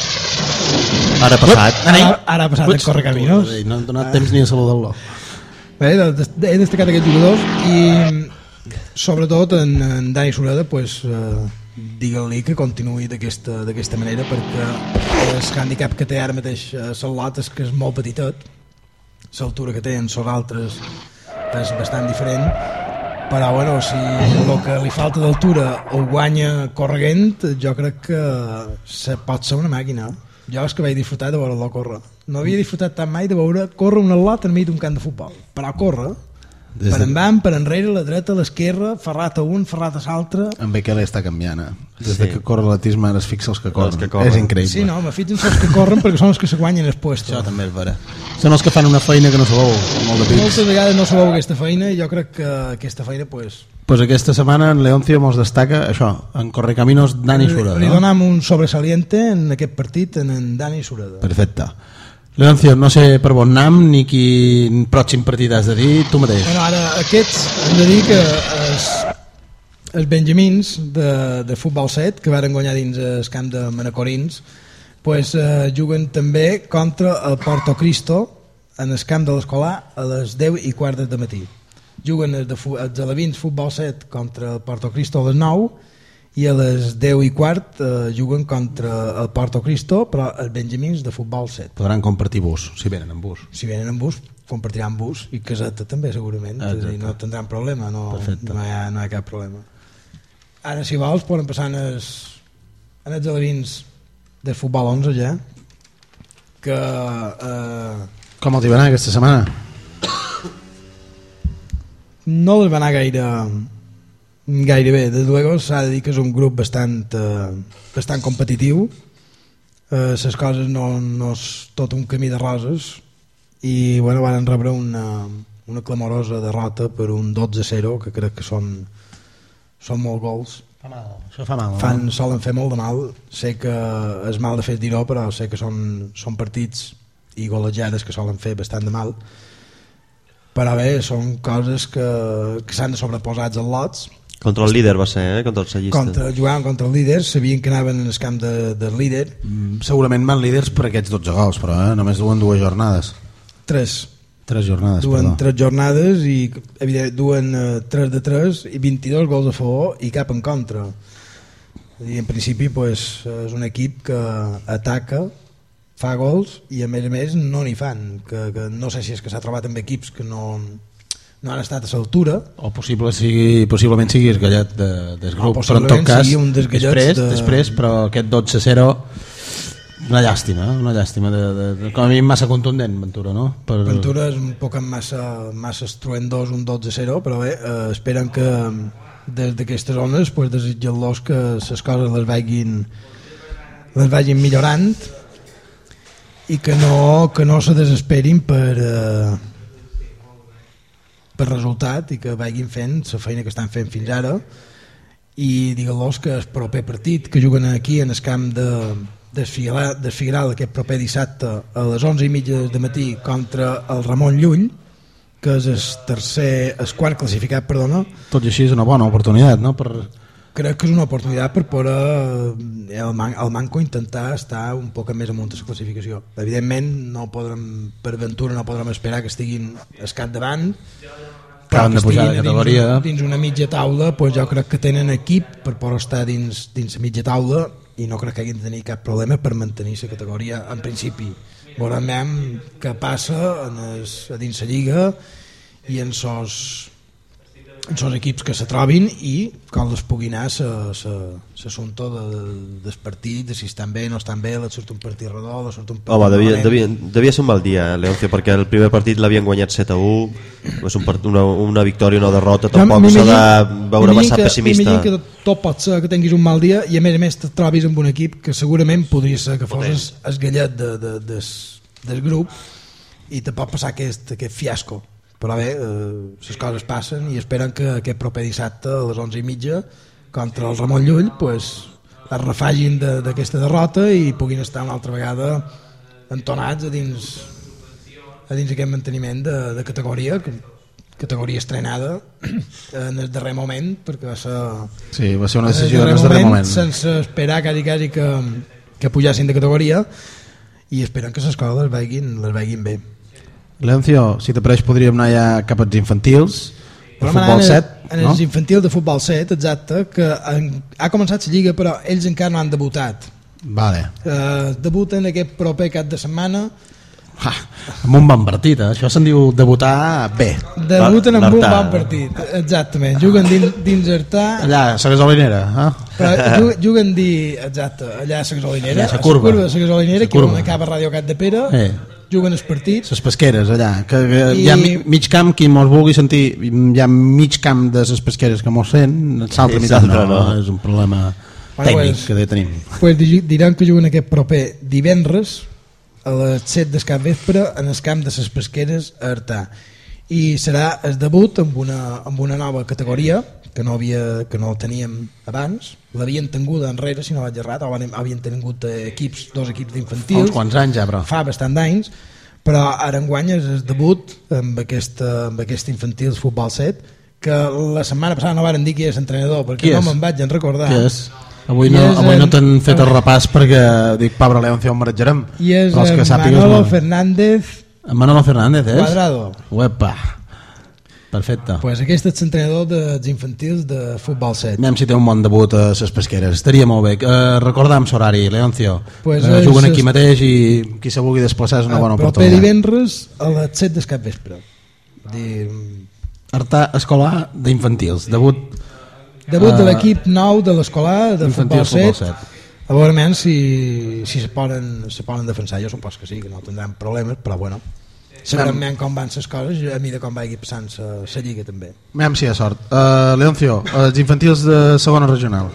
ara ha passat el correcaminós. No han donat temps ni a saludar-lo. Bé, he destacat aquests jugadors i sobretot en Dani Sureda, pues, digue-li que continuï d'aquesta manera, perquè el handicap que té ara mateix a Salot és que és molt petitet, l'altura que té en els altres és bastant diferent, però bueno, si el que li falta d'altura ho guanya corregent, jo crec que pot ser una màquina. Jo és que vaig disfrutar de veure-lo córrer. No havia disfrutat tant mai de veure córrer un atlot enmig d'un camp de futbol, però córrer per endavant, per enrere, la dreta, l'esquerra, ferrat a un, ferrat a l'altre. En Bekele està canviant. Des que corre l'atletisme ara es fixa els que corren. És increïble. Sí, no, me fixen els que corren perquè són els que se guanyen el puesto. Això també és vera. Són els que fan una feina que no sabeu, molt de pics. Moltes vegades no sabeu aquesta feina i jo crec que aquesta feina, pues aquesta setmana en Leoncio mos destaca això, en Correcaminos Dani Sureda. Li donam un sobresaliente en aquest partit en Dani Sureda. Perfecte. Leoncio, no sé per bon nam ni quin pròxim partit has de dir, tu mateix. Bueno, ara aquests hem de dir que els benjamins de futbol 7 que varen guanyar dins el camp de Manacorins pues, juguen també contra el Porto Cristo en el camp de l'escolar a les 10:15 del matí. Juguen els alevins futbol 7 contra el Porto Cristo a les 9 i a les 10:15 juguen contra el Porto Cristo, però els benjamins de futbol 7. Podran compartir bus, si venen en bus. Si venen en bus, compartiran bus i caseta també segurament. I no tindran problema, no hi ha cap problema. Ara si vols poden passar en els alevins del futbol 11 ja que com els hi va anar aquesta setmana? No els va anar gaire bé. Des luego s'ha de dir que és un grup bastant competitiu. Les coses no és tot un camí de roses i bueno, van rebre una clamorosa derrota per un 12-0 que crec que són molts gols. Això fa mal. Solen fer molt de mal. Sé que és mal de fer dir-ho, però sé que són partits i golejades que solen fer bastant de mal, però bé, són coses que s'han de sobreposar als lots. Contra el líder va ser, contra el sellista. Jugaven contra el líder, sabien que anaven en el camp del líder. Segurament van líders per aquests 12 gols, però només duen 2 jornades. 3 jornades, duen 3 jornades i duen 3 de 3 i 22 gols a favor i cap en contra. I en principi pues, és un equip que ataca, fa gols i a més no n'hi fan, que no sé si és que s'ha trobat amb equips que no han estat a l'altura o possiblement sigui esgallat del grup, però en tot cas després però aquest 12-0 una llàstima com a mi massa contundent Ventura, no? Ventura és un poc massa estruendós un 12-0, però bé, esperen que des d'aquestes zones pues, desitgen-los que les coses les vagin millorant i que no se desesperin per resultat i que vagin fent la feina que estan fent fins ara i digueu-los que el proper partit que juguen aquí en el camp d'Esfigueral aquest proper dissabte a les 11:30 del matí contra el Ramon Llull, que és el quart classificat, tot i així és una bona oportunitat, no? Crec que és una oportunitat per poder el Manco intentar estar un poc més amunt de la classificació. Evidentment per Ventura no podrem esperar que estiguin al capdavant, però que estiguin dins una mitja taula, doncs jo crec que tenen equip per poder estar dins la mitja taula i no crec que hagin de tenir cap problema per mantenir la categoria en principi. Veurem què passa dins la Lliga i en els equips que se trobin i com les pugui anar l'assumpte del partit, de si estan bé o no estan bé, surt un partit redó, surt un partit devia ser un mal dia, Leoncio, perquè el primer partit l'havien guanyat 7-1, una victòria o una derrota, tampoc s'ha de veure massa pessimista. M'imagino que tot pot ser que tinguis un mal dia i a més te trobis amb un equip que segurament podria ser que fos esgallat del grup i te pot passar aquest fiasco. Però bé, les coses passen i esperen que aquest proper dissabte a les 11:30 contra el Ramon Llull pues, es refagin d'aquesta derrota i puguin estar una altra vegada entonats a dins aquest manteniment de categoria estrenada en el darrer moment, perquè va ser una decisió en el darrer moment sense esperar quasi que pujassin de categoria, i esperem que les coses les vegin bé. Leoncio, si t'apareix podríem anar ja cap als infantils de futbol 7, en els infantils de futbol 7, exacte, que ha començat la lliga però ells encara no han debutat. Vale. Debuten aquest proper cap de setmana amb un bon partit, això se'n diu debutar bé. Debuten amb un bon partit, exactament, juguen dins Artà allà a la gasolinera, però juguen exacte, allà a la gasolinera, a la curva de la gasolinera, que on acaba Ràdio Cat de Pere, juguen els partits, les pesqueres allà, que hi ha mig camp, qui mos vulgui sentir, hi ha mig camp de les pesqueres que mos sent, l'altra meitat no, és un problema tècnic que tenim. Pues diran que juguen aquest proper divendres a les 7 del cap vespre en el camp de les pesqueres a Artà, i serà el debut amb una nova categoria que no teníem abans, l'havien tingut enrere, si no vaig errat, havien tingut dos equips d'infantils, uns quants anys ja, però fa bastant d'anys, però ara enguany és el debut amb aquest infantils futbol 7, que la setmana passada no varen dir qui és l'entrenador, perquè no me'n vaig recordar. Qui és? Avui no t'han fet el repàs perquè dic, pobre Leoncio, on marejarem. I és Manolo Fernández. Manolo Fernández, és? Cuadrado. Uepa, perfecte. Pues aquest és l'entrenador dels infantils de futbol 7. Anem si té un bon debut a les pesqueres, estaria molt bé. Recorda'm l'horari, Leoncio. Juguen aquí mateix i qui se vulgui desplaçar és una bona oportunitat. Proper divendres a les 7 del cap vespre. Artà escolar d'infantils, debut de l'equip nou de l'escolar de futbol 7, a veure si se poden defensar. Jo suposo que sí, que no tindran problemes, però bueno, sabrem com van les coses a mesura com vagi passant la lliga també. Anem si hi ha sort. Leoncio, els infantils de segona regional.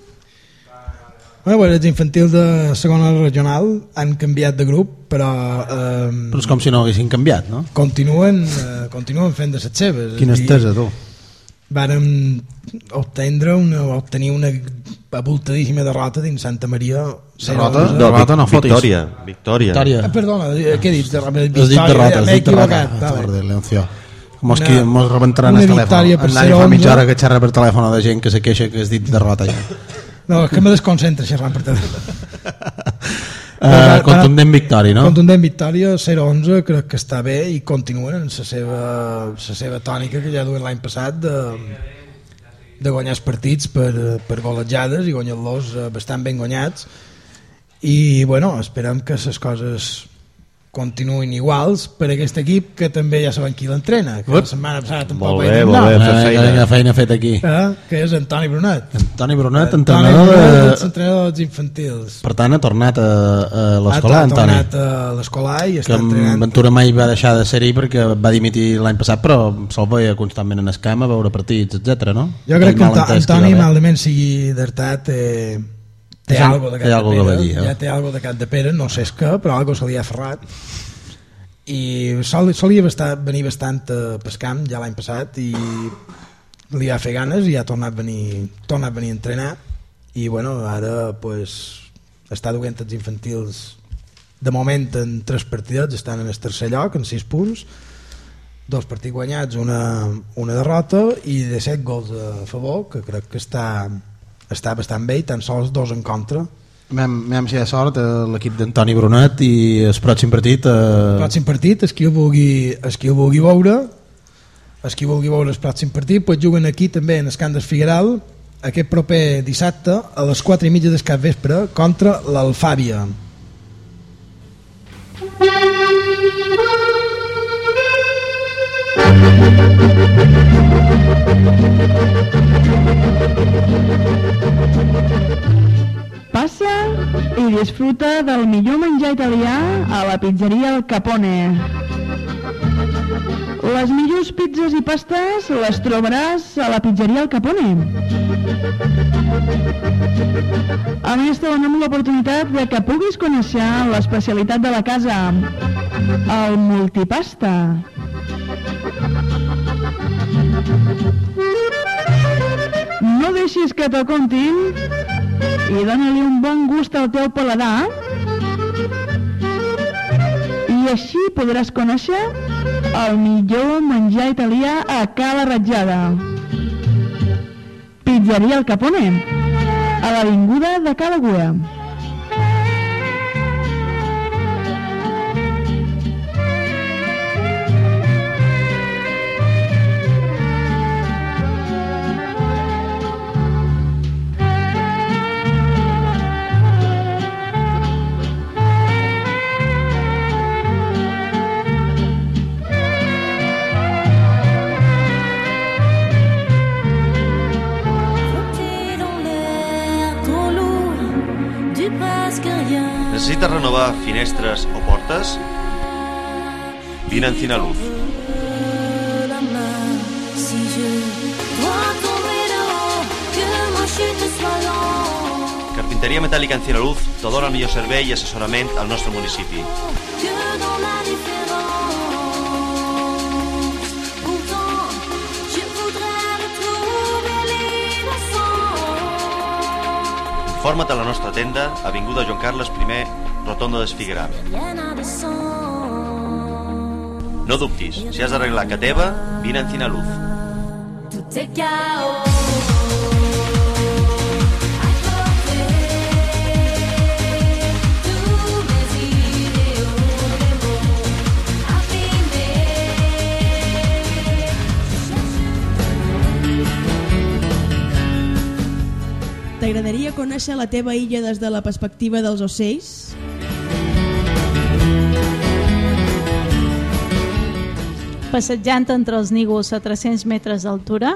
Els infantils de segona regional han canviat de grup, però és com si no haguessin canviat, no? Continuen fent de les seves. Quina estesa, tu? Vàrem obtenir una abultadíssima derrota dins Santa Maria. Derrota no fotis. Victòria. Perdona, què he dit? Victòria, m'he equivocat. Leoncio, mos rebentaran el telèfon. Andant fa mitja hora que xerra per telèfon de gent que se queixa que has dit derrota ja. No, és que me desconcentra xerrant per telèfon. Contundent victòria, no? Contundent victòria, 0-11, crec que està bé, i continuen en la seva tònica que ja duen l'any passat de guanyar els partits per golejades i guanyar-los bastant ben guanyats, i bueno, esperem que les coses continuïn iguals per aquest equip, que també ja sabem qui l'entrena, que la setmana passada tampoc vaig dir no. Feina feta aquí, que és Antoni Brunet, entrenador dels infantils. Per tant ha tornat a l'escolar, Antoni. Ha tornat a l'escolar i està entrenant. Que Ventura mai va deixar de ser-hi perquè va dimitir l'any passat, però se'l veia constantment en el camp a veure partits, etc. no? Jo crec que Antoni, malament sigui d'Artà, té algo de Cat de Pere, no sé què, però algo se li ha ferrat, i solia venir bastant pel camp ja l'any passat, i li va fer ganes i ha tornat a venir a entrenar, i bueno, ara pues, està duent els infantils de moment en 3 partidets, estan en el tercer lloc en 6 punts, 2 partits guanyats, una derrota i de 7 gols a favor, que crec que està bastant bé, i tan sols 2 en contra. Anem si hi ha sort l'equip d'Antoni Brunet, i el pròxim partit els qui ho vulgui veure el pròxim partit, pues juguen aquí també en el camp del Figueral aquest proper dissabte a les 4:30 del capvespre contra l'Alfàbia. Passa i disfruta del millor menjar italià a la pizzeria El Capone. Les millors pizzas i pastes les trobaràs a la pizzeria El Capone. A més, te donem l'oportunitat de que puguis conèixer l'especialitat de la casa, el multipasta. No deixis que t'ho contin i dona-li un bon gust al teu paladar, i així podràs conèixer el millor menjar italià a Cala Ratjada. Pizzeria El Capone, a l'avinguda de Cala Guia. Necessites renovar finestres o portes? Vine a Encinaluz. Carpinteria metàl·lica Encinaluz te dona el millor servei i assessorament al nostre municipi. Informa't a la nostra tenda, avinguda Joan Carles I, rotonda d'Esfigueram. No dubtis, si has d'arreglar casa teva, vine a Encinaluz. T'agradaria conèixer la teva illa des de la perspectiva dels ocells? Passejant entre els nígols a 300 metres d'altura?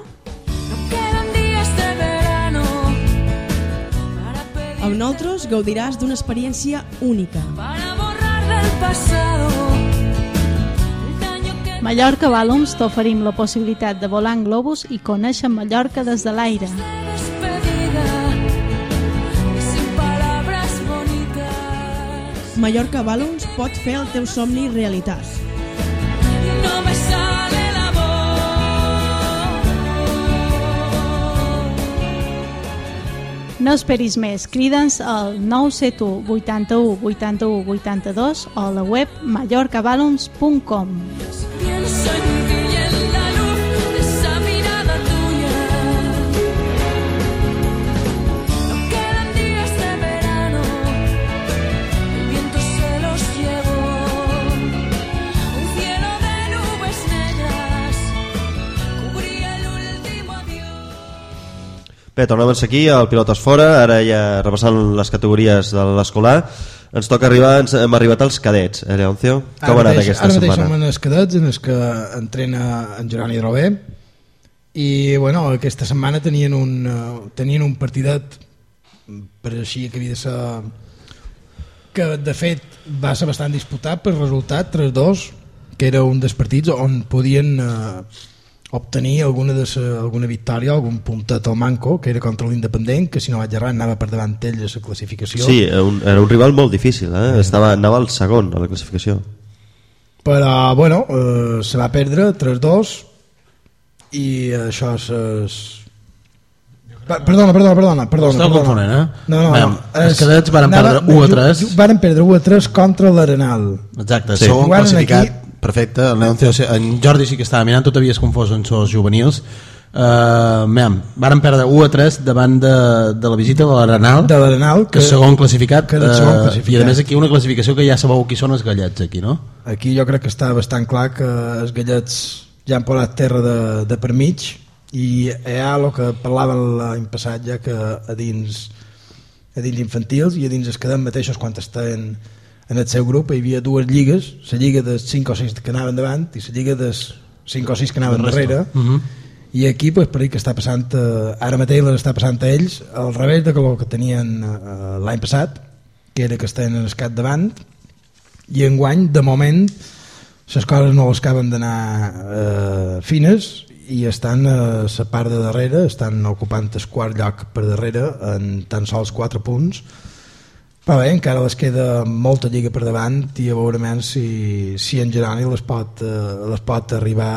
Amb nosaltres gaudiràs d'una experiència única. Mallorca Balloons t'oferim la possibilitat de volar en globus i conèixer Mallorca des de l'aire. Mallorca Balloons pot fer el teu somni realitat. No me sale la No esperis més, crida'ns al 971 81 81 82 o a la web mallorcaballoons.com. Pienso en ti y en la luz de esa mirada tuya. No quedan días de verano, el viento se los llevó. Un cielo de nubes negras cubría el último adiós. Bé, tornem a ser aquí al Pilotes Fora, ara ja repassant les categories de l'escolar. Ens toca arribar, hem arribat als cadets, Leoncio? Com ha anat aquesta setmana? Ara mateix som en els cadets, en els que entrena en Geroni Drové, i bueno, aquesta setmana tenien un partidet per així que havia de ser, que de fet va ser bastant disputat per resultat 3-2, que era un dels partits on podien obtenir alguna victòria, algun puntet al manco, que era contra l'Independent, que si no vaig errar anava per davant ell a la classificació. Sí, era un rival molt difícil, anava al segon a la classificació. Però bueno, se va perdre 3-2 i això és... Perdona. Esteu confonent, eh? No. Els cadets van perdre 1-3. Van perdre 1-3 contra l'Arenal. Exacte, segon classificat. Perfecte, en Jordi sí que estava mirant, tu t'havies confós en els juvenils. Varen perdre 1-3 davant de la visita de l'Arenal, que és segon classificat, i a més aquí una classificació que ja sabeu qui són els gallets aquí, no? Aquí jo crec que està bastant clar que els gallets ja han posat terra de per mig, i hi ha el que parlàvem l'any passat ja, que a dins infantils i a dins els cadets mateixos, quan estaven en el seu grup hi havia dues lligues, la lliga dels 5 o 6 que anaven davant i la lliga dels 5 o 6 que anaven darrere. I aquí per ahir que està passant, ara mateix les està passant a ells al revés de el que tenien l'any passat, que era que estaven en el cap davant, i enguany de moment les coses no les acaben d'anar fines i estan a la part de darrere, estan ocupant el quart lloc per darrere en tan sols 4 punts. Però bé, encara les queda molta lliga per davant i a veure si en Geroni les pot arribar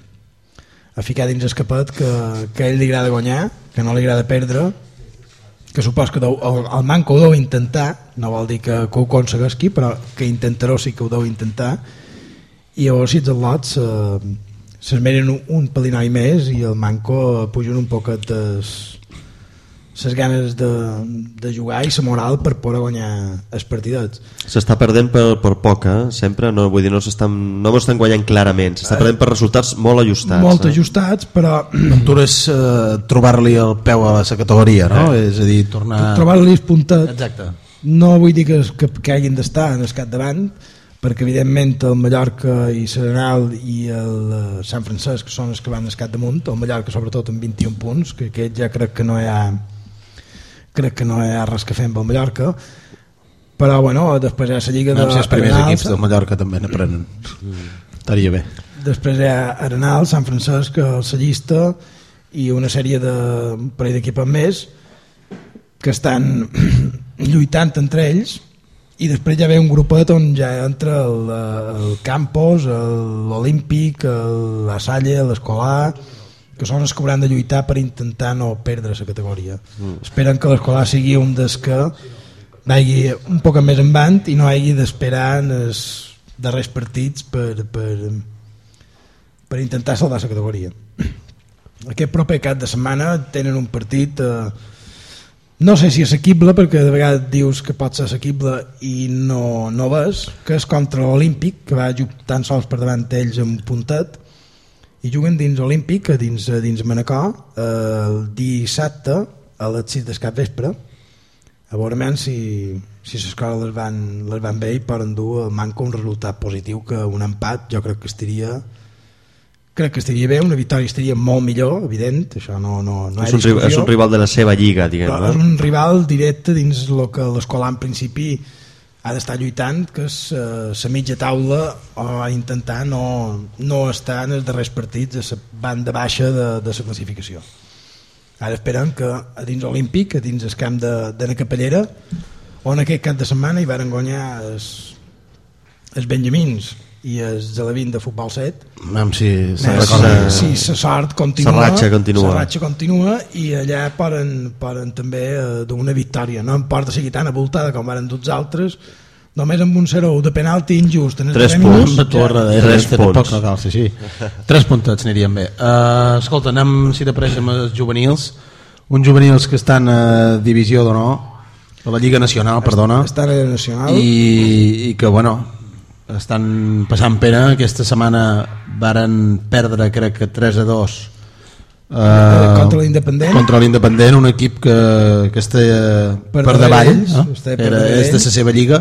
a ficar dins el capet, que a ell li agrada guanyar, que no li agrada perdre, que supos que el Manco ho deu intentar, no vol dir que ho aconsegueixi, però que intentaró sí que ho deu intentar, i llavors si els al·lots s'esmeren un pelinoi més i el Manco pugen un poquet les ganes de jugar i la moral per poder guanyar els partidets. S'està perdent per poc, sempre, no, vull dir, no m'estan guanyant clarament, s'està perdent per resultats molt ajustats. Molt ajustats, però... Tu és trobar-li el peu a la categoria, no? És a dir, tornar... Trobar-li el puntet. Exacte. No vull dir que hagin d'estar en el capdavant, perquè evidentment el Mallorca i l'Arenal i el Sant Francesc són els que van al capdamunt, el Mallorca sobretot amb 21 punts, que aquest ja crec que no hi ha res que fer amb el Mallorca, però bueno, després hi ha la Lliga de... Si els primers equips del Mallorca també n'aprenen, estaria bé. Després hi ha Arenal, Sant Francesc, el Sallista i una sèrie de parell d'equipos més que estan lluitant entre ells, i després ja ve un grupet on ja entra el Campos, l'Olímpic, la Salle, l'Escolar, que són els que hauran de lluitar per intentar no perdre la categoria. Esperen que l'Escolar sigui un dels que vagi un poc més endavant i no hagi d'esperar en els darrers partits per intentar salvar la categoria. Aquest proper cap de setmana tenen un partit no sé si assequible, perquè de vegades dius que pot ser assequible i no ves, que és contra l'Olímpic, que va tan sols per davant ells amb un puntet, i juguen dins Olímpic, dins Manacor, el dissabte a les 6 del capvespre, a veure si les coses les van bé i poden dur el Manco un resultat positiu, que un empat jo crec que estaria bé, una victòria estaria molt millor, evident, això no hi ha discussió. És un rival de la seva lliga, diguem. Però és un rival directe dins el que l'Escolar en principi ha d'estar lluitant, que és la mitja taula, o intentar no estar en els darrers partits a la banda baixa de la classificació. Ara esperen que a dins Olímpic, a dins el camp de la Capellera, on aquest cap de setmana hi van guanyar els Benjamins i els Alevín de Futbol 7, si la sort continua, la ratxa continua, i allà poden també d'una victòria, no em porta seguir tan avoltada com van tots altres, només amb un 0 de penalti injust en els 3 punts, 3 puntets anirien bé. Escolta, anem si t'apareix amb els juvenils, uns juvenils que estan a divisió d'honor, a la Lliga Nacional, perdona, estan a la Nacional, i que bueno, estan passant pena. Aquesta setmana varen perdre, crec que 3-2 contra l'Independent, un equip que està per davall, és de la seva lliga,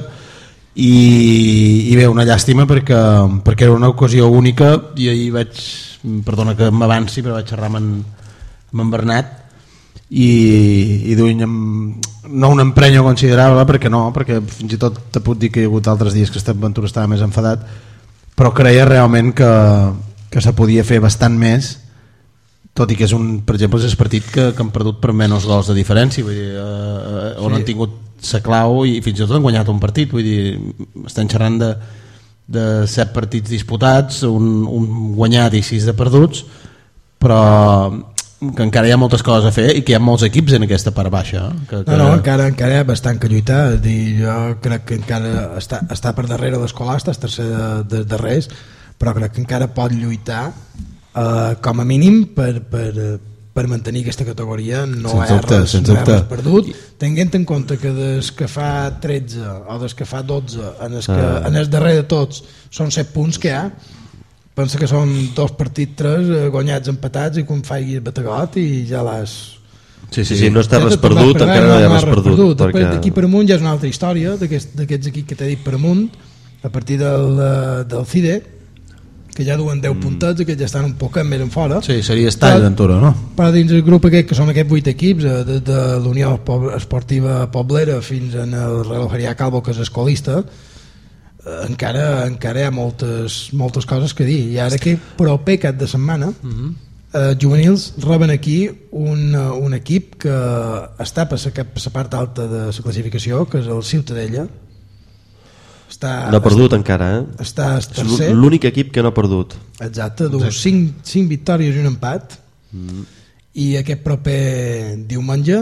i bé, una llàstima perquè era una ocasió única, i ahir vaig, perdona que m'avanci, però vaig xerrar amb en Bernat i duint no un emprenyo considerable, perquè fins i tot te puc dir que hi ha hagut altres dies que aquesta aventura estava més enfadat, però creia realment que se podia fer bastant més, tot i que és per exemple, és el partit que han perdut per menys gols de diferència, vull dir, on han tingut la clau i fins i tot han guanyat un partit, vull dir, estem xerrant de 7 partits disputats, un guanyat i 6 de perduts, però que encara hi ha moltes coses a fer i que hi ha molts equips en aquesta part baixa. Encara hi ha bastant que lluitar. Jo crec que encara està per darrere l'Escolar, està tercer de darrers, però crec que encara pot lluitar com a mínim per mantenir aquesta categoria. No hi ha res perdut, tenint en compte que des que fa 13 o des que fa 12 en el darrer de tots són 7 punts que hi ha. Pensa que són 2 partits, 3 guanyats, empatats, i quan faci el bategot i ja l'has... Sí, no està res perdut, encara no hi ha res perdut. D'aquí per amunt ja és una altra història, d'aquests equips que t'he dit per amunt, a partir del CIDE, que ja duen 10 puntets, que ja estan un poc més en fora. Sí, seria estall d'aventura, no? Però dins el grup aquest, que són aquests 8 equips, de l'Unió Esportiva Poblera fins al Relojeria Calvo, que és escolista, encara hi ha moltes coses que dir. I ara que proper cap de setmana juvenils reben aquí un equip que està per la part alta de la classificació, que és el Ciutadella. No ha perdut encara, està tercer, l'únic equip que no ha perdut. Exacte, 5 victòries i un empat. I aquest proper diumenge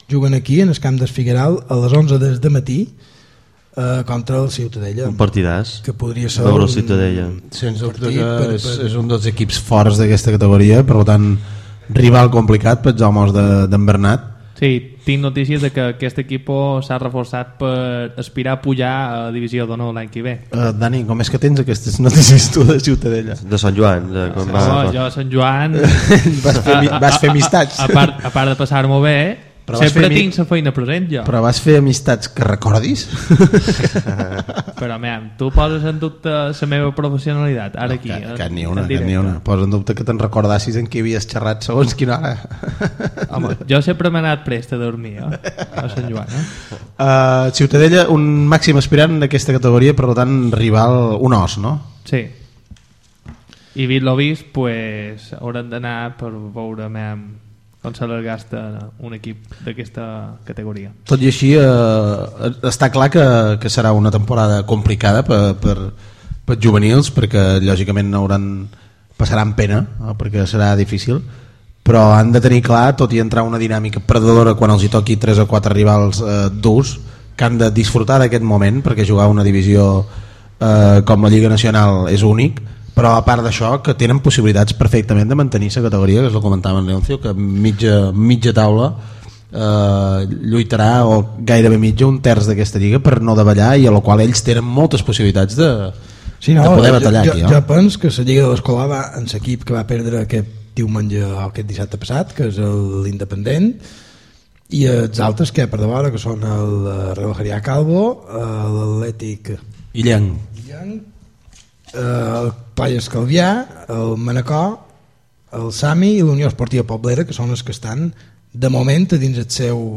juguen aquí en el camp del Figueral a les 11 del matí contra el Ciutadella. Un partidàs. Que podria ser veure el Ciutadella. Sens dubte que és un dels equips forts d'aquesta categoria, per tant rival complicat pels homes d'en Bernat. Sí, tinc notícies de que aquest equip s'ha reforçat per aspirar a pujar a Divisió d'Honor l'any que ve. Dani, com és que tens aquestes notícies tu de Ciutadella? De Sant Joan. Jo a Sant Joan vas fer amistats. A part de passar-m'ho bé, sempre tinc la feina present jo. Però vas fer amistats que recordis? Però tu poses en dubte la meva professionalitat ara aquí. Cap ni una. Posa en dubte que te'n recordassis en qui havies xerrat segons quina hora. Home, jo sempre m'he anat prest a dormir a Sant Joan. Ciutadella, un màxim aspirant d'aquesta categoria, per tant rival, un os, no? Sí. I vist lo vist, pues, haurem d'anar per veure on se les gasta un equip d'aquesta categoria. Tot i així està clar que serà una temporada complicada per juvenils, perquè lògicament passaran pena, perquè serà difícil, però han de tenir clar, tot i entrar una dinàmica perdedora quan els hi toqui 3 o 4 rivals durs, que han de disfrutar d'aquest moment, perquè jugar una divisió com la Lliga Nacional és únic, però a part d'això que tenen possibilitats perfectament de mantenir la categoria, que es lo comentava en Leoncio, que mitja taula lluitarà, o gairebé mitja, un terç d'aquesta lliga per no davallar, i a la qual ells tenen moltes possibilitats de poder batallar aquí. Jo penso que la Lliga de l'Escolar va en l'equip que va perdre aquest diumenge o aquest dissabte passat, que és l'Independent, i els altres que per davant, que són el Relojeria Calvo, l'Atlètic Illenc, el Playas Calvià, el Manacor, el Sami i l'Unió Esportiva Poblera, que són els que estan de moment a dins el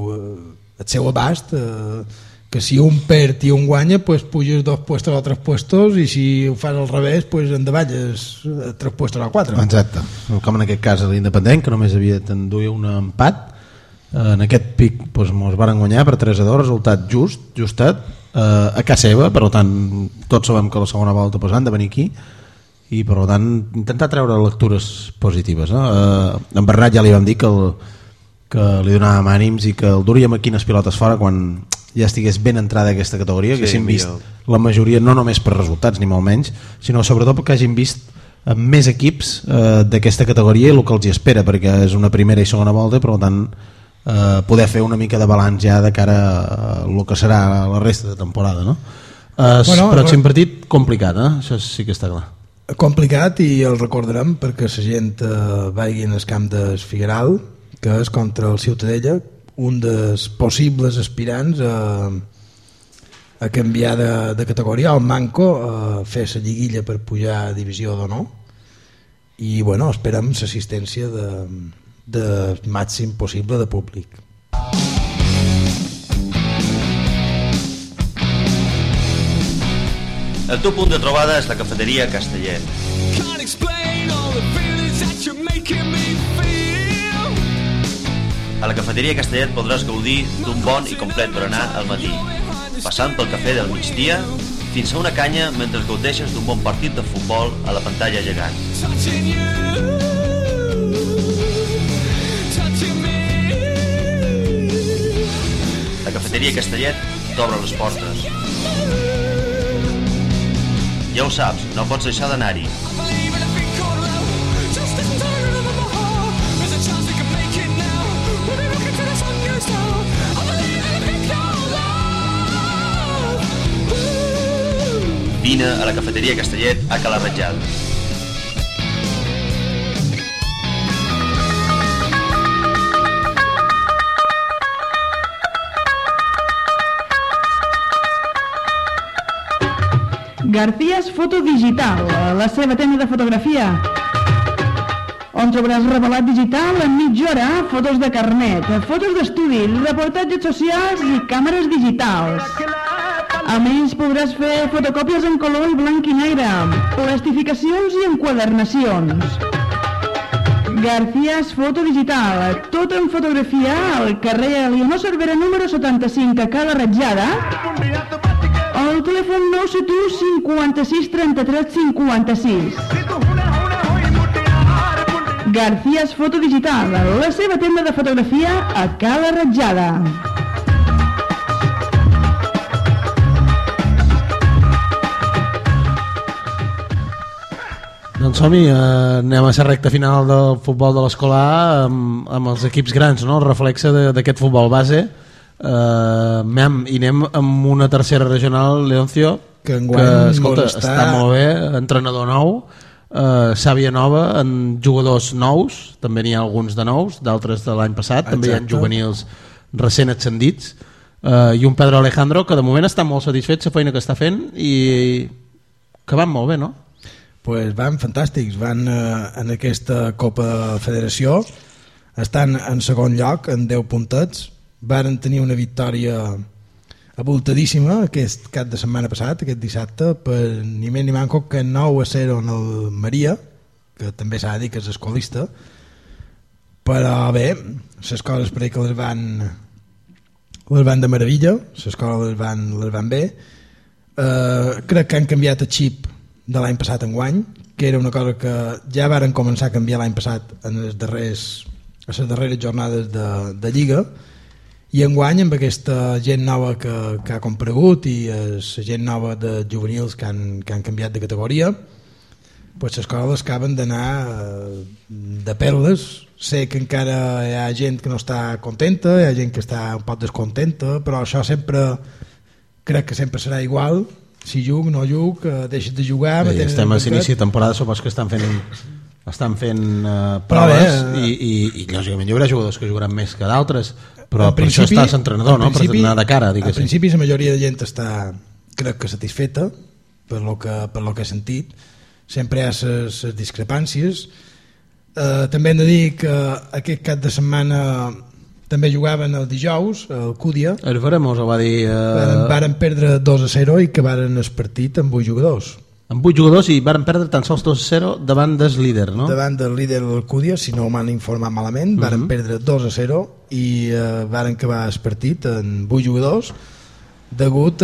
seu abast, que si un perd i un guanya, pues puges 2 puestos o 3 puestos, i si ho fas al revés, pues endavalles 3 puestos o 4. Exacte, com en aquest cas l'Independent, que només havia d'enduir un empat. En aquest pic pues, ens van guanyar per 3-2, resultat justet a casa seva, per tant tots sabem que la segona volta pues, han de venir aquí, i per tant intentar treure lectures positives, no? En Bernat ja li vam dir que li donàvem ànims i que el duríem aquí les pilotes fora quan ja estigués ben entrada aquesta categoria, que hagin vist la majoria, no només per resultats ni molt menys, sinó sobretot perquè hagin vist més equips d'aquesta categoria i el que els hi espera, perquè és una primera i segona volta, per tant poder fer una mica de balanç ja de cara a el que serà la resta de temporada, no? Pròxim partit complicat, això sí que està clar. Complicat, i el recordarem perquè la gent vagi en el camp del Figueral, que és contra el Ciutadella, un dels possibles aspirants a canviar de categoria, al Manco, a fer la lliguilla per pujar a Divisió d'Honor, i bueno, esperem l'assistència de màxim possible de públic. El teu punt de trobada és la cafeteria Castellet. A la cafeteria Castellet podràs gaudir d'un bon i complet berenar al matí, passant pel cafè del migdia fins a una canya mentre gaudeixes d'un bon partit de futbol a la pantalla gegant. La cafeteria Castellet t'obre les portes. Ja ho saps, no pots deixar d'anar-hi. Vine a la cafeteria Castellet a Cala Ratjada. Garcías Foto Digital, la seva tenda de fotografia, on trobaràs revelat digital en mitja hora, fotos de carnet, fotos d'estudi, reportatges socials i càmeres digitals. A més, podràs fer fotocòpies en color i blanc i negre, plastificacions i enquadernacions. Garcías Foto Digital, tot en fotografia, al carrer Elionor Cervera número 75 a Cala Ratjada, al telèfon 971 56 33 56. García's Foto Digital, la seva tenda de fotografia a Cala Ratjada. Doncs som-hi, anem a la recta final del futbol de l'escola amb els equips grans, no? El reflexe d'aquest futbol base. I anem amb una tercera regional, Leoncio, que escolta, està molt bé, entrenador nou, sàvia nova, en jugadors nous, també n'hi ha alguns de nous, d'altres de l'any passat. Exacte. També hi ha juvenils recent ascendits, i un Pedro Alejandro que de moment està molt satisfet la feina que està fent i que van molt bé, no? Pues van fantàstics, van en aquesta Copa Federació, estan en segon lloc en 10 puntets, varen tenir una victòria abultadíssima aquest cap de setmana passat, aquest dissabte, per ni més ni manco que 9-0 en el Maria, que també s'ha de dir que és escolista, però bé, les coses per que les van de meravella, les coses les van bé. Crec que han canviat el xip de l'any passat en guany, que era una cosa que ja varen començar a canviar l'any passat en les darreres jornades de Lliga, i enguany amb aquesta gent nova que ha comparegut i la gent nova de juvenils que han canviat de categoria, pues les coses acaben d'anar de perles. Sé que encara hi ha gent que no està contenta, hi ha gent que està un poc descontenta, però això sempre crec que sempre serà igual. Si juc, no juc, deixes de jugar. Estem a l'inici de temporada, supos que estan fent proves i lògicament hi haurà jugadors que jugaran més que d'altres, però per això estàs entrenador, no? Per anar de cara, diguéssim. Al principi la majoria de gent està, crec que satisfeta per lo que he sentit. Sempre hi ha les discrepàncies. També hem de dir que aquest cap de setmana també jugaven el dijous, el Cúdia. El Veremos ho va dir... Varen perdre 2-0 i que varen el partit amb 8 jugadors. Amb 8 jugadors i varen perdre tan sols 2-0 davant del líder, no? Davant del líder del Cúdia, si no m'han informat malament, varen perdre 2-0 i varen acabar el partit amb 8 jugadors degut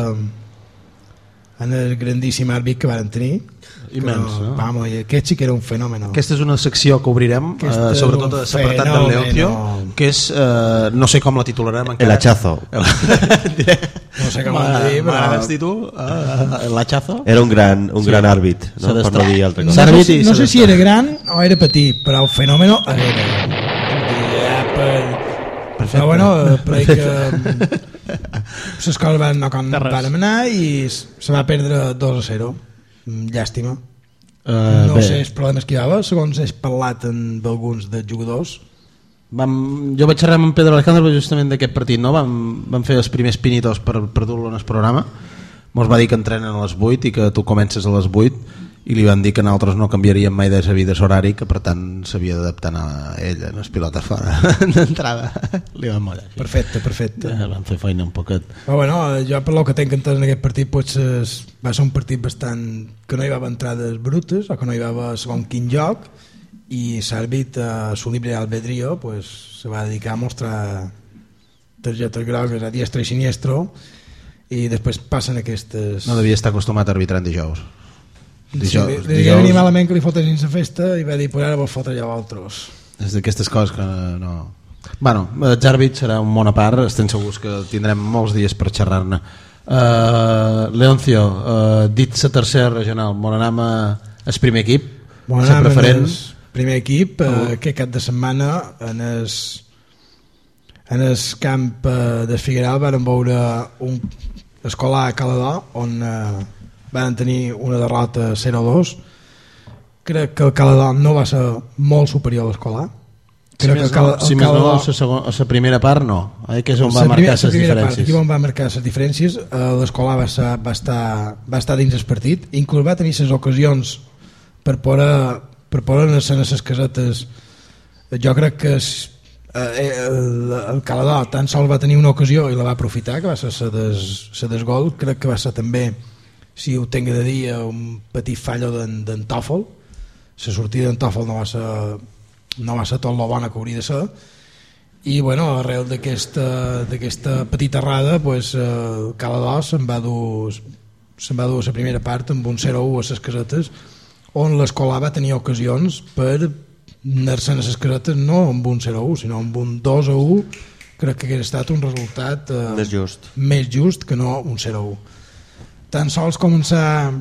en el grandíssim àrbit que varen tenir. Immens, no? Vamos, aquest sí que era un fenòmen. Aquesta és una secció que obrirem, sobretot a l'apartat del Leoncio, que és, no sé com la titularem encara. El hachazo. No sé com l'ha de dir, però... El hachazo. Era un gran àrbit, no? Per no dir altra cosa. No sé si era gran o era petit, però el fenòmen era. Però bueno, però que les coses van anar com van anar i se va perdre 2-0. Llàstima. No sé els problemes que hi havia, segons he parlat amb alguns dels jugadors. Jo vaig xerrar amb Pedro Alejandro justament d'aquest partit, no? Vam fer els primers pinitos per dur-lo en el programa. Mos va dir que entrenen a les 8 i que tu comences a les 8 i li van dir que nosaltres no canviaríem mai de sa vida horari, que per tant s'havia d'adaptar a ell en les pilotes fora d'entrada. Li van morir. Perfecte. Van fer feina un poquet. Però bueno, jo per lo que tenc entès en aquest partit pues, va ser un partit bastant que no hi va haver entrades brutes o que no hi va haver segon quin joc, i l'àrbit a su libre albedrío pues, se va dedicar a mostrar targetes grogues a diestra i siniestro, i després passen aquestes... No devia estar acostumat a arbitrar en dijous. Li diguem malament que li fotessin la festa i va dir, pues ara vos fotre ja vosaltres. És d'aquestes coses que no... Bueno, els àrbits serà un món a part, estem segurs que tindrem molts dies per xerrar-ne. Leoncio, dit la tercera regional, bon anem al primer equip, la preferent. Primer equip, que cap de setmana en el camp del Figueral varen veure un escolar a Calador on van tenir una derrota 0-2. Crec que el Calador no va ser molt superior a l'escolar. Si més no, a la primera part no, que és on va marcar les diferències. Aquí on va marcar les diferències, l'escolar va estar dins el partit, inclús va tenir les ocasions per poder anar a les casetes. Jo crec que el Calador tan sols va tenir una ocasió i la va aprofitar, que va ser la del gol. Crec que va ser també, si ho tinc de dir, un petit fallo d'en Tòfol. La sortida d'en Tòfol no va ser tot lo bona que hauria de ser, i bueno, arrel d'aquesta petita errada pues, el Calador se'n va dur a la primera part amb un 0-1 a les casetes, on l'escolar va tenir ocasions per anar-se'n a les casetes no amb un 0-1 sinó amb un 2-1, crec que hauria estat un resultat més just que no un 0-1. Tan sols començar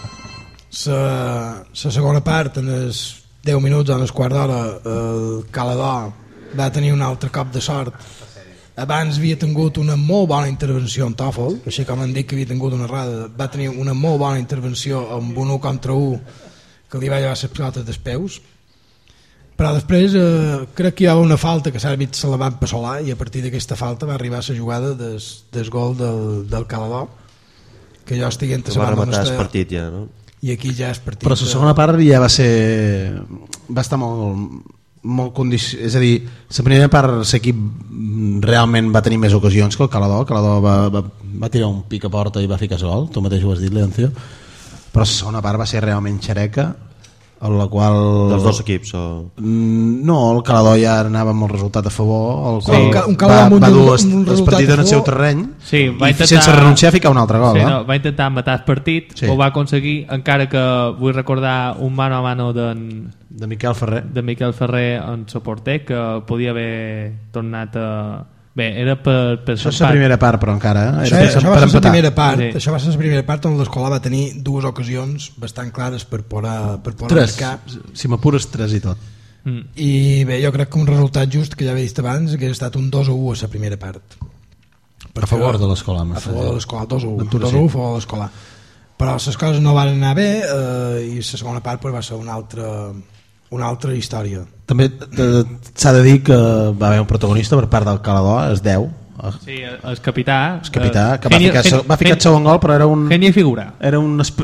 la segona part en els 10 minuts o en els quart d'hora el Calador va tenir un altre cop de sort. Abans havia tingut una molt bona intervenció en Tòfol, així com han dit que havia tingut una errada, va tenir una molt bona intervenció amb un 1 contra 1 que li va llevar les pilotes dels peus, però després crec que hi havia una falta que l'àrbit se la van passolar i a partir d'aquesta falta va arribar la jugada del gol del Calador, que jo estic entre va rematar el partit ja, no? I aquí ja és partit. Però la segona part ja va estar molt condicionat, és a dir, la primera part l'equip realment va tenir més ocasions que el Calador. El Calador va tirar un pic a porta i va ficar el gol, tu mateix ho has dit, Leoncio, però la segona part va ser realment xereca, en la qual... Dels dos equips? O... No, el Calador ja anava amb el resultat a favor, el qual va dur el partit en el seu terreny i sense renunciar a ficar un altre gol. Sí, no, va intentar matar el partit, ho va aconseguir, encara que vull recordar un mano a mano de Miquel Ferrer en el porter, que podia haver tornat a... Bé, era per això és la primera part, però encara això va ser la primera part, sí. Això va ser la primera part on l'Escola va tenir dues ocasions bastant clares per poder marcar. Si m'apures 3 i tot. I bé, jo crec que un resultat just que ja havia dit abans, que ha estat un 2-1 a la primera part a favor de l'Escola, a favor de l'Escola, 2-1 a favor de l'Escola, però les coses no van anar bé i la segona part va ser una altra història. També s'ha de dir que va haver un protagonista per part del Calador, es 10. Sí, el capità. Que va ficar el segon gol, però era un... Geni figura. Era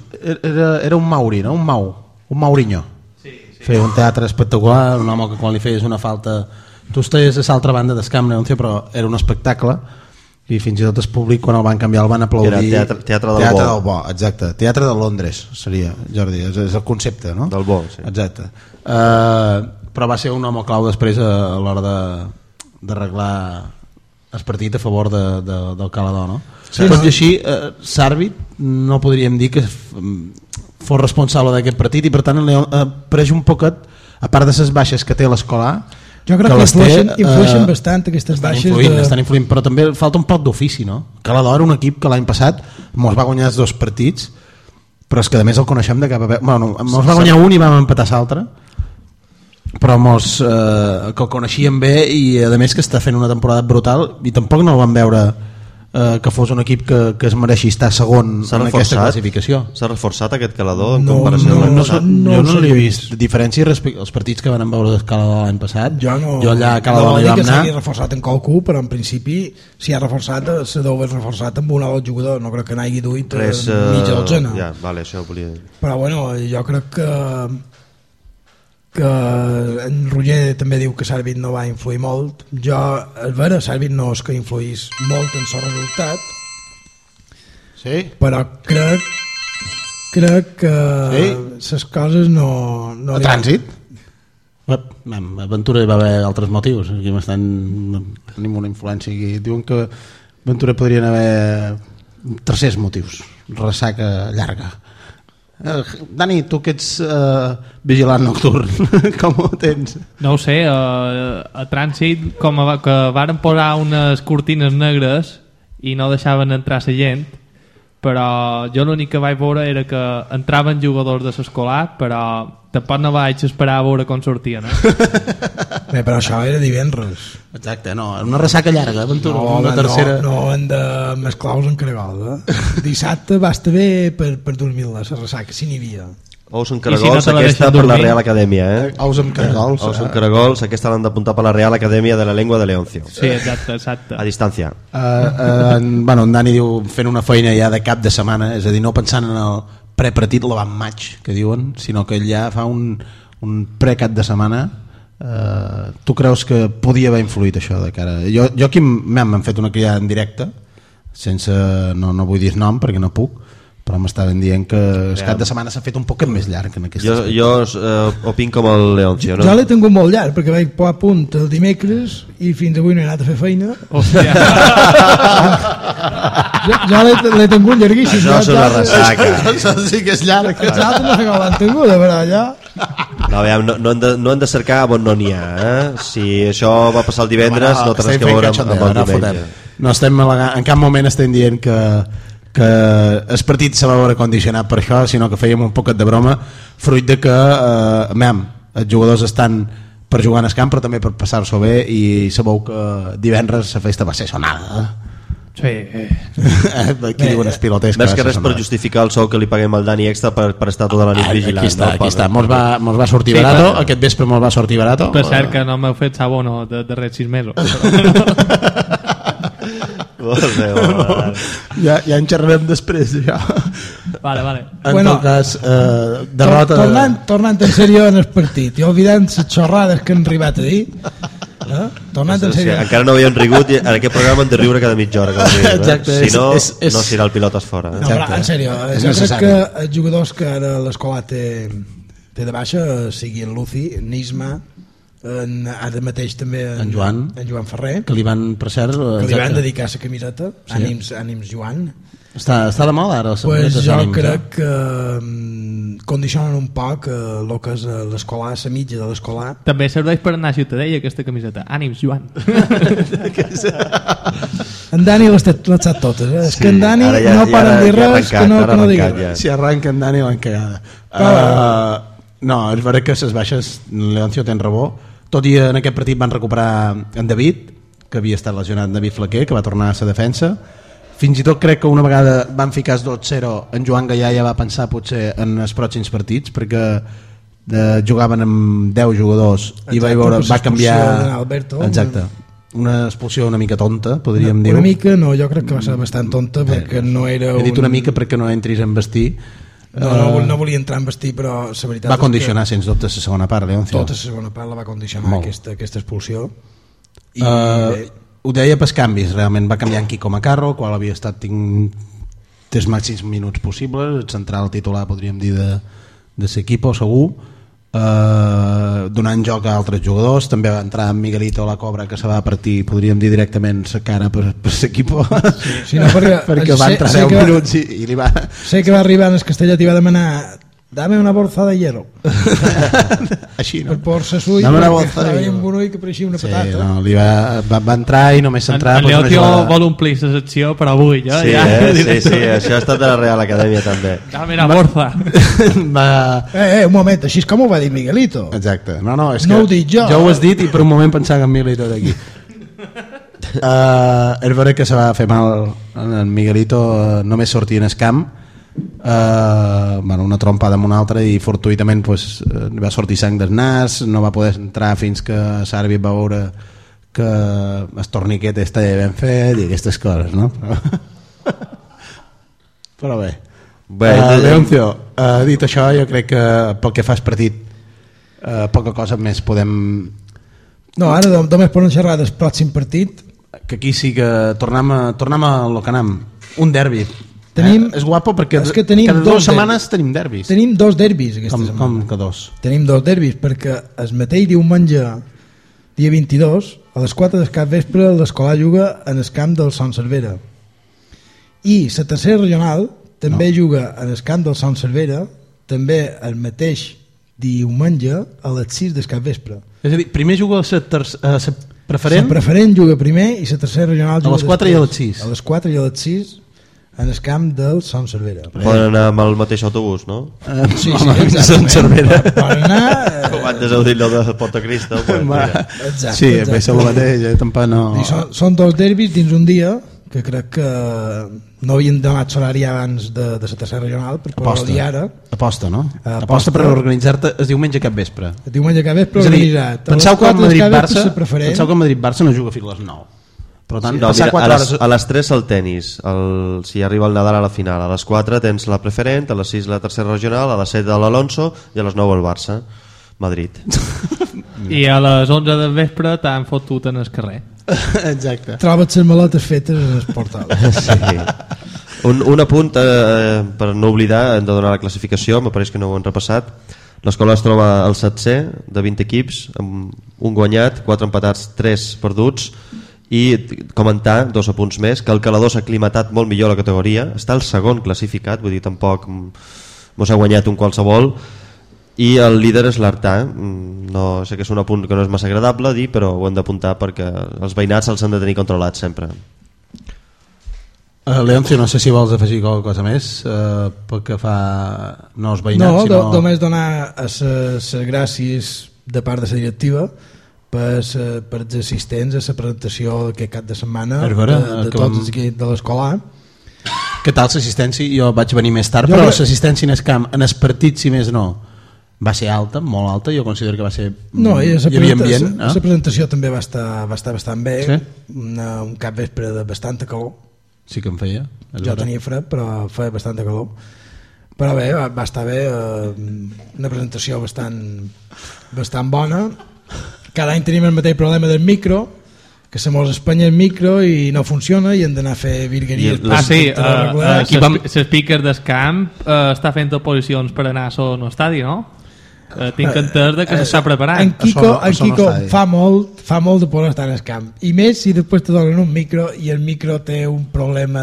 un Mauri, no? Un Maurinho. Sí. Feia un teatre espectacular, un home que quan li feies una falta... Tu estaves a l'altra banda d'escamp, però era un espectacle i fins i tot el públic quan el van canviar el van aplaudir. Era teatre del bo, exacte, teatre de Londres seria, Jordi, és el concepte, no? Del bo, sí. Exacte. Però va ser un home clau després a l'hora d'arreglar el partit a favor del Calador, no? Sí, tot i així l'àrbit no podríem dir que fos responsable d'aquest partit i per tant apareix un poquet, a part de les baixes que té l'Escolar, jo crec que influeixen bastant aquestes baixes. Estan influint, però també falta un poc d'ofici, no? Calador era un equip que l'any passat mos va guanyar els 2 partits, però és que a més el coneixem de cap a peu. Bueno, mos va guanyar un i vam empatar l'altre, però que el coneixíem bé i a més que està fent una temporada brutal i tampoc no el vam veure que fos un equip que es mereixi estar segon en aquesta classificació. S'ha reforçat aquest Calador en comparació amb l'any passat? Jo no l'he vist diferència respecte als partits que van veure del Calador l'any passat. Jo allà a Calador no hi vam anar. No s'hagi reforçat en qualcú, però en principi si ha reforçat, s'ha d'haver reforçat amb un altre jugador, no crec que n'hagi duit mitja dotzena. Ja, vale, això ho volia dir. Però bueno, jo crec que en Roger també diu que l'àrbit no va influir molt. Jo, a veure, l'àrbit no és que influís molt en el resultat, sí? Però crec que les coses no a trànsit? A Ventura hi va haver altres motius, aquí tenim una influència aquí. Diuen que a Ventura podrien haver tercers motius, ressaca llarga. Dani, tu que ets vigilant nocturn, com ho tens? No ho sé, a trànsit que varen posar unes cortines negres i no deixaven entrar la gent, però jo l'únic que vaig veure era que entraven jugadors de l'escolar, però tampoc no vaig esperar a veure com sortien. Bé, però això era divendres. Exacte, no, una ressaca llarga, Ventura, una tercera. No hem de mesclar-los en caragol. Dissabte va estar bé per dormir-la, la ressaca, si n'hi havia. Ous amb caragols, aquesta per la Real Acadèmia. Ous amb caragols. Ous amb caragols, aquesta l'han d'apuntar per la Real Acadèmia de la Llengua de Leoncio. Sí, exacte. A distància. Bueno, en Dani diu fent una feina ja de cap de setmana, és a dir, no pensant en el prepartit l'avantmatch, que diuen, sinó que ell ja fa un pre-cap de setmana. Tu creus que podia haver influït això de cara? Jo aquí m'han fet una criada en directe, sense, no vull dir nom perquè no puc, però m'estaven dient que el cap de setmana s'ha fet un poc més llarg en aquest aspecte. Jo opin com el Leoncio, no? Jo l'he tingut molt llarg perquè vaig posar a punt el dimecres i fins avui no he anat a fer feina. Jo l'he tingut llarguíssim. Això és una ressaca. Això sí que és llarg. Els altres no sé com l'han tingut, però allà... No hem de cercar on no n'hi ha. Si això va passar el divendres, no té res que veure amb el diumenge. No estem en cap moment estem dient que el partit se va veure condicionat per això, sinó que fèiem un poquet de broma fruit de que els jugadors estan per jugar en el camp però també per passar-s'ho bé, i sabeu que divendres la festa va ser sonada. Sí. Aquí diuen els pilotes més que res per justificar el sou que li paguem al Dani extra per estar tota la nit vigilant. Aquí està. Mos va sortir barato, aquest vespre mos va sortir barato. Per cert que no m'heu fet sabono de darrers 6 mesos. Ja en xerrarem després d'això. Vale. En tot cas, derrota... Tornant en sèrio en el partit i oblidant les xorrades que han arribat a dir, tornant en sèrio... Encara no havíem rigut i en aquest programa hem de riure cada mitja hora. Si no, no s'irà el pilot fora. No, però en sèrio, jo crec que els jugadors que ara l'escola té de baixa, sigui en Lucy, en Nisma, ara mateix també en Joan Ferrer, que li van, per cert, que li van dedicar la camiseta, ànims Joan. Està de moda ara pues jo crec que condicionen un poc el que és l'escolar, la mitja de l'escolar. També serveix per anar a Ciutadella aquesta camiseta, ànims Joan. En Dani l'ha estat totes, és que en Dani no para dir res que no digui res. Si arranca en Dani l'han cagada. No, és veritat que les baixes Leoncio ten rebó, tot i en aquest partit van recuperar en David, que havia estat lesionat, David Flaquer, que va tornar a la defensa. Fins i tot crec que una vegada van ficar el 2-0, en Joan Gallà ja va pensar potser en els pròxims partits, perquè jugaven amb 10 jugadors. Exacte, i va canviar Alberto, exacte, una expulsió una mica tonta, podríem dir. Una mica no, jo crec que va ser bastant tonta, perquè no era he dit una mica perquè no entris en vestir. No volia entrar en vestir, però la veritat va condicionar sens dubte la segona part, Leoncio. Tota la segona part la va condicionar aquesta expulsió. I ho deia pels canvis, realment va canviar en Quico Macarro, qual havia estat els màxims minuts possibles, el central titular podríem dir de l'equip, segur, donant joc a altres jugadors. També va entrar en Miguelito a la Cobra, que se va partir, podríem dir directament la cara per l'equip, sí, no, perquè va entrar 10 minuts i li va... Sé que va arribar en el Castellet i va demanar dame una bolsa de hielo. Així, no? Per por-se suï, dame una bolsa de hielo. Un bunull que pareixia una patata. Sí, no, va entrar i només s'entrar... En Leotio vol omplir la secció per avui, ja? Sí, sí, això ha estat de la Real Acadèmia també. Dame una bolsa. Un moment, així és com ho va dir Miguelito. Exacte, no, és no que ho dic jo. Jo ho has dit i per un moment pensava en Miguelito d'aquí. És vera que se va fer mal en Miguelito, només sortir en el camp, una trompada amb una altra, i fortuïtament va sortir sang del nas, no va poder entrar fins que l'àrbit va veure que el torniquet estava ben fet i aquestes coses, no? Però bé, Leoncio, dit això, jo crec que pel que fa al partit poca cosa més podem... No, ara només poden xerrar del pròxim partit, que aquí sí que tornem a lo que anem, un derbi. És guapo perquè cada 2 setmanes tenim derbis. Tenim 2 derbis aquesta setmana. Com que 2? Tenim 2 derbis perquè el mateix diumenge, dia 22, a les 4 del capvespre l'escolar juga en el camp del Son Cervera. I la tercera regional també juga en el camp del Son Cervera, també el mateix diumenge a les 6 del capvespre. És a dir, primer juga la preferent? La preferent juga primer i la tercera regional juga a les 4 i a les 6. A les 4 i a les 6 en el camp del Son Cervera. Poden anar amb el mateix autobús, no? Sí, exactament. Poden anar... Com antes heu dit allò de Portocristo. Sí, és el mateix, tampoc no... Són 2 derbis dins un dia, que crec que no havien donat salari abans de la tercera regional, per poder-ho dir ara. Aposta, no? Aposta per organitzar-te el diumenge cap vespre. El diumenge cap vespre organitzat. Penseu que el Madrid-Barça no juga fins a les 9. Per tant, no, mira, a les 3 el tenis, si arriba el Nadal a la final, a les 4 tens la preferent, a les 6 la tercera regional, a les 7 de l'Alonso i a les 9 el Barça, Madrid. I a les 11 del vespre t'han fotut en el carrer. Exacte. Troba't les maletes fetes en el portal. Sí. Un apunt per no oblidar, hem de donar la classificació, me pareix que no ho hem repassat. L'escola es troba al 7è de 20 equips, amb un guanyat, 4 empatats, 3 perduts. I comentar 2 apunts més, que el Calador s'ha aclimatat molt millor a la categoria, està el segon classificat, vull dir, tampoc mos ha guanyat un qualsevol, I el líder és l'Artà. No sé que és un apunt que no és massa agradable dir, però ho hem d'apuntar perquè els veïnats els han de tenir controlats sempre. Leoncio, no sé si vols afegir alguna cosa més pel que fa no els veïnats, sinó... només donar les gràcies de part de la directiva per els assistents a la presentació d'aquest cap de setmana de tots els equips de l'escola. Què tal l'assistència? Jo vaig venir més tard, però l'assistència en el camp, en els partits, si més no, va ser alta, molt alta. Jo considero que va ser... No, hi havia ambient. La presentació també va estar bastant bé. Sí? Un cap vespre de bastanta calor. Sí que em feia. Jo tenia fred, però feia bastanta calor. Però bé, va estar bé. Una presentació bastant bona. Cada any tenim el mateix problema del micro, que se mos espanya el micro i no funciona i hem d'anar a fer virgueries. L'speaker del camp està fent oposicions per anar a son estadi, no? Tinc entès que s'està preparant. En Quico fa molt de por estar en el camp, i més si després te donen un micro i el micro té un problema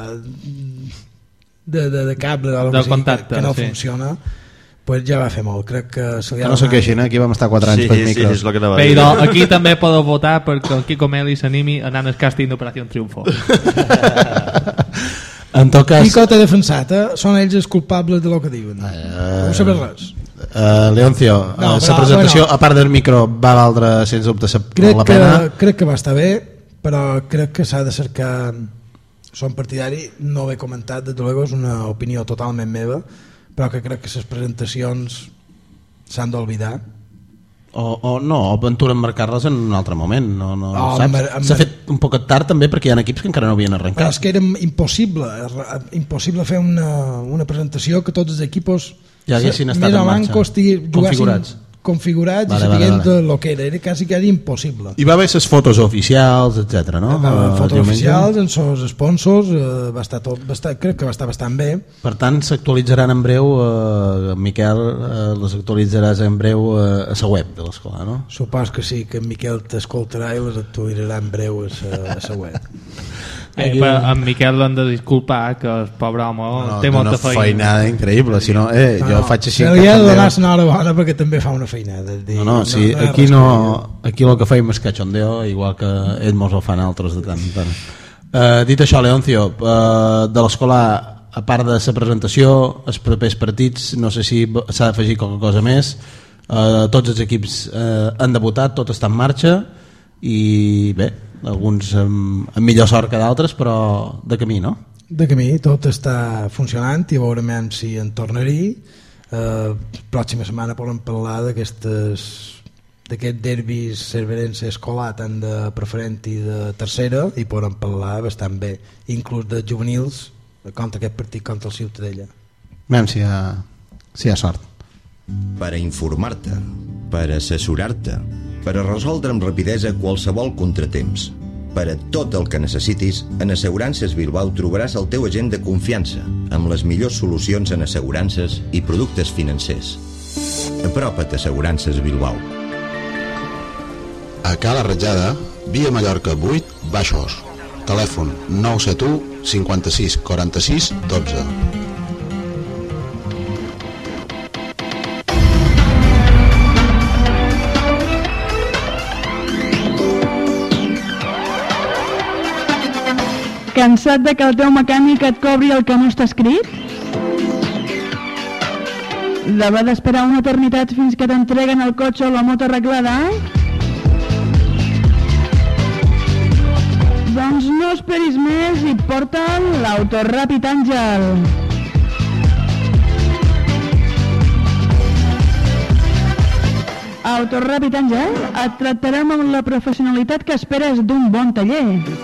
de cable de contacte, que no funciona. Pues ja va fer molt, crec que no sé què, aquí vam estar 4 anys per micros. Sí, és el que anava a dir. Però aquí també podeu votar perquè el Quico Meli s'animi a anar al càsting d'Operació Triunfo. En tot cas... Quico t'ha defensat, són ells els culpables de lo que diuen. No sabes res. Leoncio, la presentació, a part del micro, va valdre sens dubte la pena? Crec que va estar bé, però crec que s'ha de cercar... Som partidari, no ho he comentat, de luego és una opinió totalment meva, però que crec que les presentacions s'han d'oblidar. O no, o aventura emmarcar-les en un altre moment, saps? S'ha fet un poc tard també perquè hi ha equips que encara no havien arrencat. Però és que era impossible fer una presentació que tots els equips ja haguessin estat en marxa, configurats i sapiguent el que era quasi impossible. Hi va haver les fotos oficials, etc. no? Fotos oficials, en els sponsors, crec que va estar bastant bé. Per tant, s'actualitzaran en breu, Miquel, les actualitzaràs en breu a la web de l'escola, no? Supos que sí, que en Miquel t'escoltarà i les actualitzarà en breu a la web. En Miquel l'han de disculpar, que el pobre home té molta feina. Una feinada increïble, si no, jo faig així. Se li ha de donar l'enhorabona perquè també fa una feinada. Aquí el que feim és cachondeo, igual que ells mos ho fan altres de tant en tant. Dit això, Leoncio, de l'escola, a part de la presentació, els propers partits, no sé si s'ha d'afegir qualque cosa més. Tots els equips han debutat, tot està en marxa i bé, alguns amb millor sort que d'altres, però de camí, no? De camí, tot està funcionant i veurem si en tornaria. Pròxima setmana podem parlar d'aquest derbis cerverense escolar, tant de preferent i de tercera, i podem parlar bastant bé, inclús de juvenils, contra aquest partit contra el Ciutadella. Veiem si hi ha sort. Per a informar-te, per a assessorar-te, per a resoldre amb rapidesa qualsevol contratemps. Per a tot el que necessitis, en Assegurances Bilbao trobaràs el teu agent de confiança, amb les millors solucions en assegurances i productes financers. Apropa't a Assegurances Bilbao. A Cala Ratjada, via Mallorca 8, Baixos. Telèfon 971 56 46 12. Cansat de que el teu mecànic et cobri el que no està escrit? D'haver d'esperar una eternitat fins que t'entreguen el cotxe o la moto arreglada? Doncs no esperis més i porta'l l'Autoràpid Àngel. Autoràpid Àngel et tractarem amb la professionalitat que esperes d'un bon taller.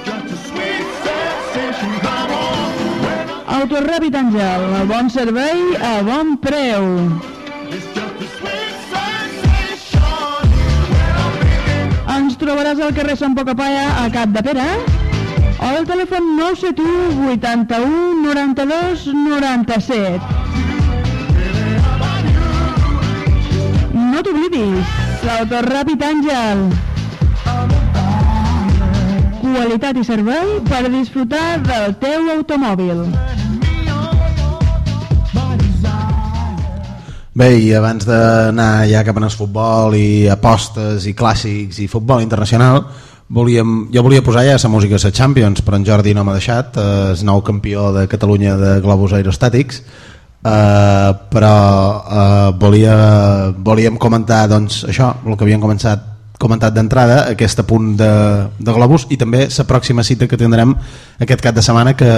Autoràpid Àngel, bon servei a bon preu. Ens trobaràs al carrer Sant Pocapaya a Capdepera o al telèfon 971 81 92 97. No t'oblidis, l'Autoràpid Àngel. Qualitat i servei per disfrutar del teu automòbil. Bé, i abans d'anar ja cap al futbol i apostes i clàssics i futbol internacional, jo volia posar ja la música de Champions, però en Jordi no m'ha deixat, és nou campió de Catalunya de globus aerostàtics, però volíem comentar doncs, això, el que havíem comentat d'entrada, aquest apunt de globus, i també la pròxima cita que tindrem aquest cap de setmana que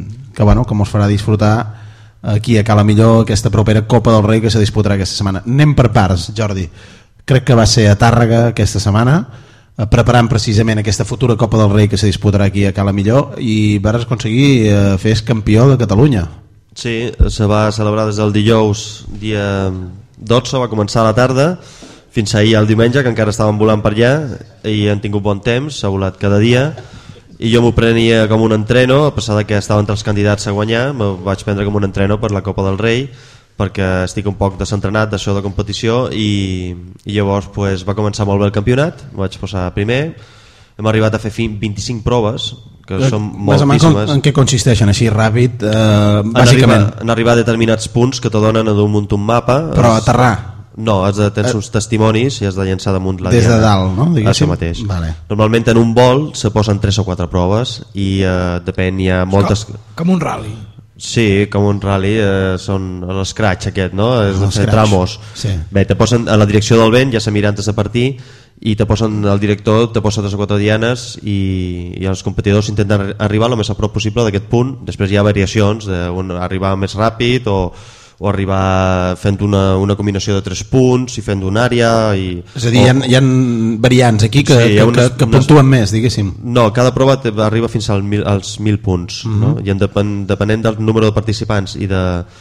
mos farà disfrutar aquí a Cala Millor, aquesta propera Copa del Rei que se disputarà aquesta setmana. Anem per parts, Jordi. Crec que va ser a Tàrrega aquesta setmana, preparant precisament aquesta futura Copa del Rei que se disputarà aquí a Cala Millor, i vas aconseguir fer campió de Catalunya. Sí, se va celebrar des del dijous dia 12, va començar a la tarda fins ahir al diumenge, que encara estàvem volant per allà i han tingut bon temps, s'ha volat cada dia, i jo m'ho prenia com un entreno, a pesar que estava entre els candidats a guanyar, m'ho vaig prendre com un entreno per la Copa del Rei, perquè estic un poc desentrenat d'això de competició, i llavors pues, va començar molt bé el campionat, vaig posar primer, hem arribat a fer 25 proves, que són moltíssimes. En què consisteixen, així ràpid, bàsicament? En arribar a determinats punts que te donen d'un munt un mapa. Però aterrar? No, tens uns testimonis i has de llançar damunt la diana. Des de dalt, no? Això mateix. Vale. Normalment en un vol se posen 3 o 4 proves i depèn, hi ha moltes... Com un rally. Sí, com un rally, són l'escratch aquest, no? És de fer tramos. Sí. Bé, te posen a la direcció del vent, ja se mira antes de partir, i te posen el director, te posa 3 o 4 dianes i els competidors intenten arribar el més a prop possible d'aquest punt. Després hi ha variacions d'arribar més ràpid o arribar fent una combinació de 3 punts i fent una àrea és a dir, hi ha variants aquí que puntuen més, diguéssim. No, cada prova arriba fins als 1.000 punts, no? I depenent del número de participants i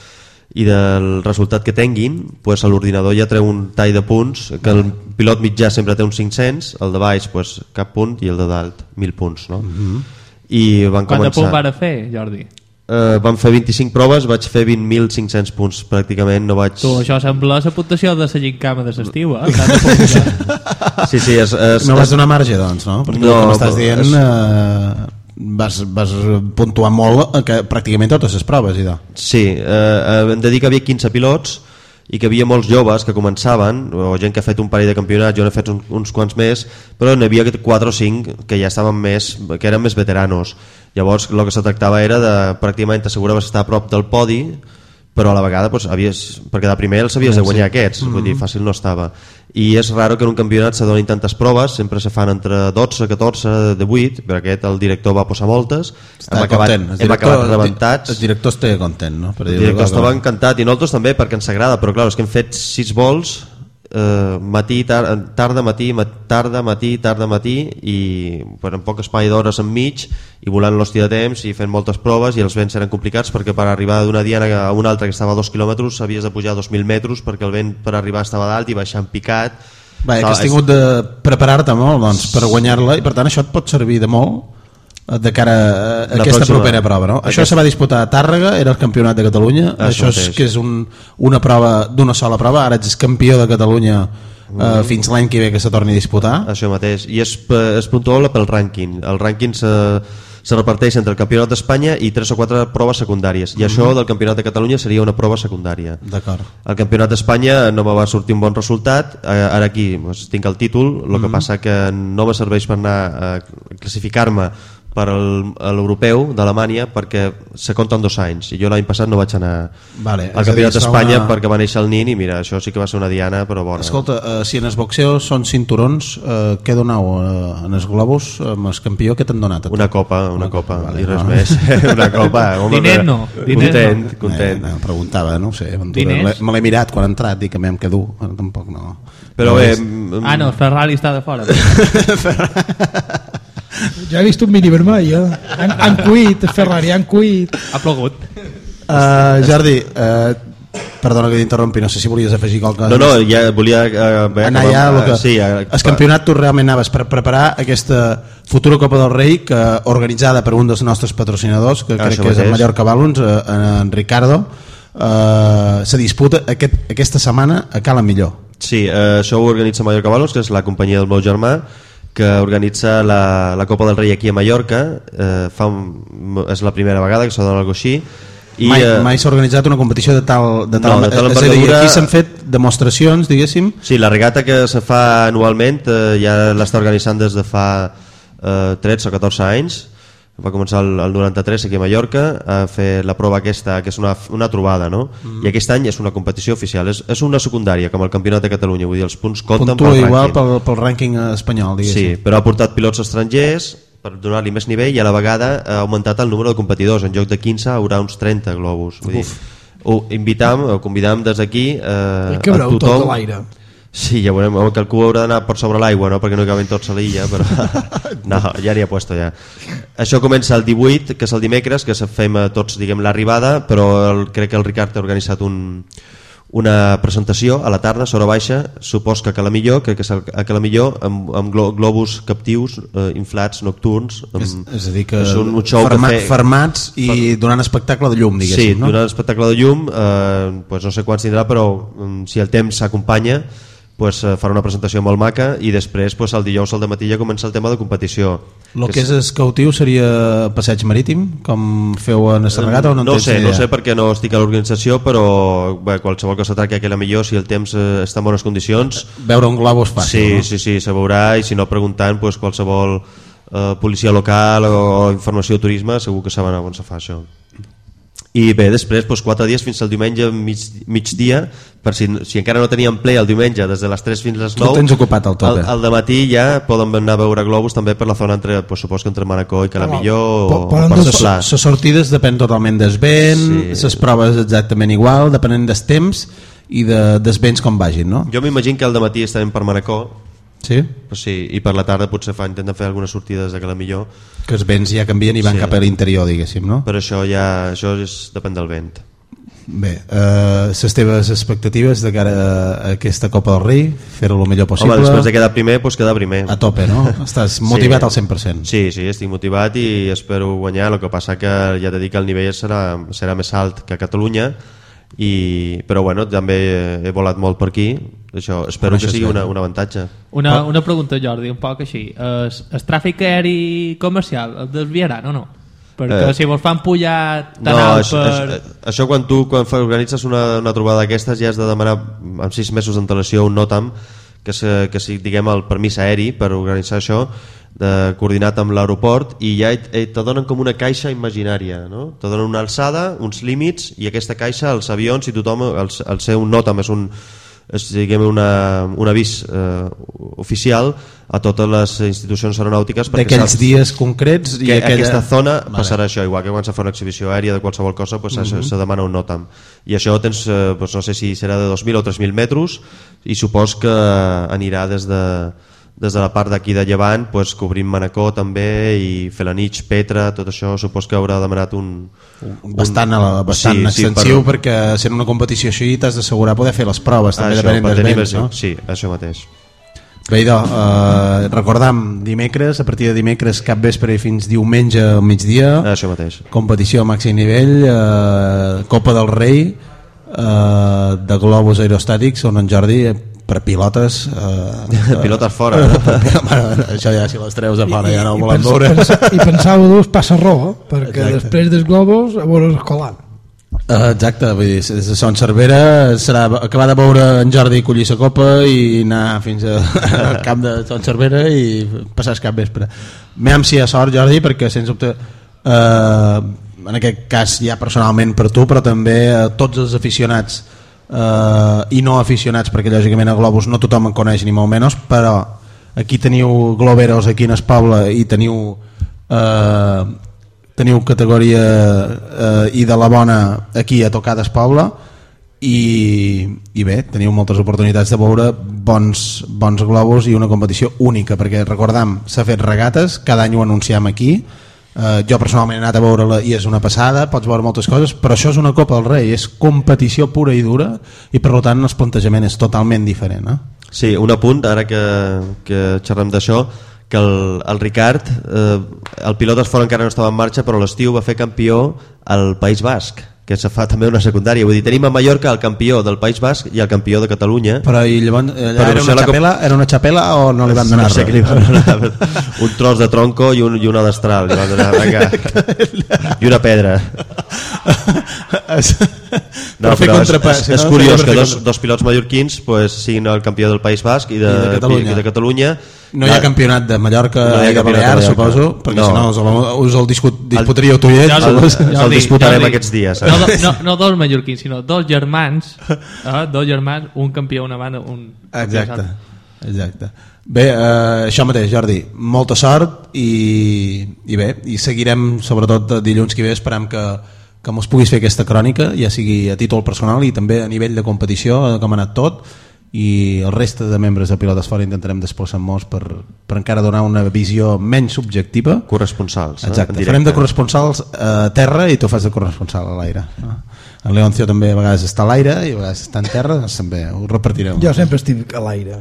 del resultat que tinguin, pues, l'ordinador ja treu un tall de punts, que el pilot mitjà sempre té uns 500, el de baix pues, cap punt, i el de dalt 1.000 punts, no? I van començar... Quant de punt van fer, Jordi? Vam fer 25 proves, vaig fer 20.500 punts, pràcticament no vaig... Tu, això sembla la puntuació de la gincama de l'estiu, Sí, no vas donar marge, doncs, no? Perquè no, com estàs dient vas puntuar molt pràcticament totes les proves, idò. Sí, hem de dir que havia 15 pilots i que havia molts joves que començaven, o gent que ha fet un parell de campionats, jo n'he fet uns quants més, però n'hi havia 4 o 5 que ja estaven que eren més veteranos. Llavors el que se tractava era de pràcticament t'asseguraves estar a prop del podi, però a la vegada doncs, per quedar primer els havies de guanyar aquests, vull dir, fàcil no estava. I és raro que en un campionat se donin tantes proves, sempre se fan entre 12, 14, 18, però aquest el director va posar moltes, hem acabat rebentats. El director estava content, no? El director estava encantat, i nosaltres també, perquè ens agrada, però clar, és que hem fet 6 vols, matí, tarda, matí, i en poc espai d'hores enmig, i volant l'hòstia de temps i fent moltes proves, i els vents eren complicats perquè per arribar d'una diana a una altra que estava a 2 quilòmetres havies de pujar 2.000 metres perquè el vent per arribar estava dalt i baixar en picat. Que has tingut de preparar-te molt, doncs, per guanyar-la, i per tant això et pot servir de molt de cara a aquesta propera prova, no? Això se va disputar a Tàrrega, era el campionat de Catalunya, això és que és una prova d'una sola prova, ara ets campió de Catalunya fins l'any que ve que se torni a disputar. Això mateix, i es puntua pel rànquing. El rànquing se reparteix entre el campionat d'Espanya i 3 o 4 proves secundàries, i això del campionat de Catalunya seria una prova secundària. D'acord. El campionat d'Espanya no me va sortir un bon resultat, ara aquí tinc el títol, el que passa que no me serveix per anar a classificar-me per a l'europeu d'Alemanya, perquè se compten 2 anys, i jo l'any passat no vaig anar al campionat d'Espanya perquè va néixer el nin, i mira, això sí que va ser una diana però bona. Escolta, si en el boxeo són cinturons, què donau en els globus amb el campió, què t'han donat? Una copa, vale, i res més. Una copa, diners no, content. Preguntava, no sé, me l'he mirat quan he entrat, dic que m'hem que dur, tampoc no. Però bé, no, Ferrari està de fora. Ja he vist un mini vermell, han cuit, Ferrari, han cuit. Ha plogut. Jordi, perdona que t'interrompi, no sé si volies afegir qualque cosa. No, ja volia anar ja el campionat. Tu realment anaves per preparar aquesta futura Copa del Rei, que organitzada per un dels nostres patrocinadors, que crec que és el Mallorca Balloons, en Ricardo, se disputa aquesta setmana a Cala Millor. Sí, això ho organitza Mallorca Balloons, que és la companyia del meu germà, que organitza la Copa del Rei aquí a Mallorca. És la primera vegada que s'ha donat alguna cosa així, Mai s'ha organitzat una competició de tal envergadura. És a dir, aquí s'han fet demostracions, diguéssim. Sí, la regata que se fa anualment ja l'està organitzant des de fa 13 o 14 anys. Va començar el 93 aquí a Mallorca a fer la prova aquesta, que és una trobada, no? I aquest any és una competició oficial, és una secundària, com el Campionat de Catalunya, vull dir, els punts compten pel rànquing. Igual pel rànquing espanyol, diguéssim. Sí, però ha portat pilots estrangers per donar-li més nivell i a la vegada ha augmentat el número de competidors. En lloc de 15 haurà uns 30 globus. Vull dir, convidam des d'aquí a tothom. Tot l'aire. Sí, ja veurem, que el cub haurà d'anar per sobre l'aigua, no? Perquè no hi caben tots a l'illa, però no, ja n'hi ha puesto ja. Això comença el 18, que és el dimecres, que fem tots, diguem, l'arribada, però crec que el Ricard ha organitzat una presentació a la tarda, sobre baixa, supos que a Calamilló, crec que és a Calamilló, amb globus captius inflats, nocturns. És a dir, que fermats i donant espectacle de llum, diguéssim. Sí, donant espectacle de llum, no sé quants tindrà, però si el temps s'acompanya, farà una presentació molt maca i després el dijous al dematí ja comença el tema de competició. El que és escautiu seria passeig marítim, com feu en esta regata? No sé perquè no estic a l'organització, però qualsevol cosa tracti aquella millor, si el temps està en bones condicions. Veure un globus fàcil. Sí, se veurà, i si no preguntant qualsevol policia local o informació de turisme segur que saben on se fa això. I bé, després 4 dies fins al diumenge migdia, per si encara no teníem ple el diumenge des de les 3 fins a les 9, tu tens ocupat el tope. Al dematí ja poden anar a veure globus també per la zona entre, supos que entre Manacor i Calamilló o Port de Pla. Les sortides depèn totalment del vent, les proves exactament igual, depenent del temps i dels vents com vagin, no? Jo m'imagino que al dematí estarem per Manacor. Sí? Sí, i per la tarda potser intenten fer algunes sortides de Calamilló, que els vents ja canvien i van cap a l'interior, diguéssim, no? Però això depèn del vent. Bé, les teves expectatives de cara a aquesta Copa del Rei, fer-ho el millor possible? Home, després de quedar primer, quedar primer. A tope, no? Estàs motivat al 100%. Sí, estic motivat i espero guanyar. El que passa que ja t'he dit que el nivell serà més alt que a Catalunya, però bueno, també he volat molt per aquí, això espero que sigui un avantatge. Una pregunta, Jordi, un poc així, el tràfic aeri comercial el desviaran o no? Perquè si vos fan pujar tan alt per... Això quan organitzes una trobada d'aquestes ja has de demanar amb 6 mesos d'antelació un NOTAM, que sigui, diguem, el permís aeri per organitzar això, coordinat amb l'aeroport, i ja te donen com una caixa imaginària, no? Te donen una alçada, uns límits, i aquesta caixa, els avions i tothom, el seu NOTAM és diguem, un avís oficial a totes les institucions aeronàutiques d'aquells dies concrets i aquesta zona passarà això, igual que quan se fa una exhibició aèria de qualsevol cosa se demana un NOTAM, i això tens no sé si serà de 2.000 o 3.000 metres, i supos que anirà des de la part d'aquí de Llevant, cobrint Manacor també, i Felanitx, Petra, tot això supos que haurà demanat bastant extensiu, perquè sent una competició així t'has d'assegurar poder fer les proves també depenent dels vents, no? Sí, això mateix. Bé, recordam, dimecres, a partir de dimecres cap vespre i fins diumenge al migdia, això mateix, competició a màxim nivell, Copa del Rei de globus aerostàtics, on en Jordi per pilotes pilotes fora això ja si les treus a fora ja no ho volem veure i pensava dos passa raó perquè després dels globus a veure escolant exacte, vull dir, des de Son Cervera serà acabar de veure en Jordi collir la copa i anar fins al camp de Son Cervera i passar el cap vespre. M'hem si hi ha sort, Jordi, perquè sens dubte en aquest cas ja personalment per tu, però també a tots els aficionats i no aficionats, perquè lògicament a globus no tothom en coneix ni molt menys, però aquí teniu globeros aquí en el poble i teniu categoria i de la bona aquí a tocar del poble i bé, teniu moltes oportunitats de veure bons globus i una competició única, perquè recordam, s'ha fet regates, cada any ho anunciem aquí. Jo personalment he anat a veure-la i és una passada, pots veure moltes coses, però això és una Copa del Rei, és competició pura i dura i per tant el plantejament és totalment diferent. Sí, un apunt, ara que xerrem d'això, que el Ricard, el pilot es fora encara no estava en marxa, però l'estiu va fer campió al País Basc, que se fa també una secundària. Vull dir, tenim a Mallorca el campió del País Basc i el campió de Catalunya. Però i llavors era una xapela o no li van donar res? No sé què li van donar. Un tros de tronco i una destral li van donar, i una pedra. No, però és curiós que dos pilots mallorquins siguin el campió del País Basc i de Catalunya. No hi ha campionat de Mallorca i de Balears, suposo, perquè si no us el disputaríeu tu i ell. El disputarem aquests dies. No dos mallorquins, sinó dos germans, un campió, una banda, un... Exacte. Bé, això mateix, Jordi, molta sort i bé, i seguirem sobretot dilluns que ve, esperem que mos puguis fer aquesta crònica, ja sigui a títol personal i també a nivell de competició, com ha anat tot, i el reste de membres de Pilotes Fora intentarem desplaçar-nos per encara donar una visió menys subjectiva. Corresponsals. Exacte, farem de corresponsals a terra i tu fas de corresponsal a l'aire. El Leoncio també a vegades està a l'aire i a vegades està en terra, doncs també ho repartirem. Jo sempre estic a l'aire.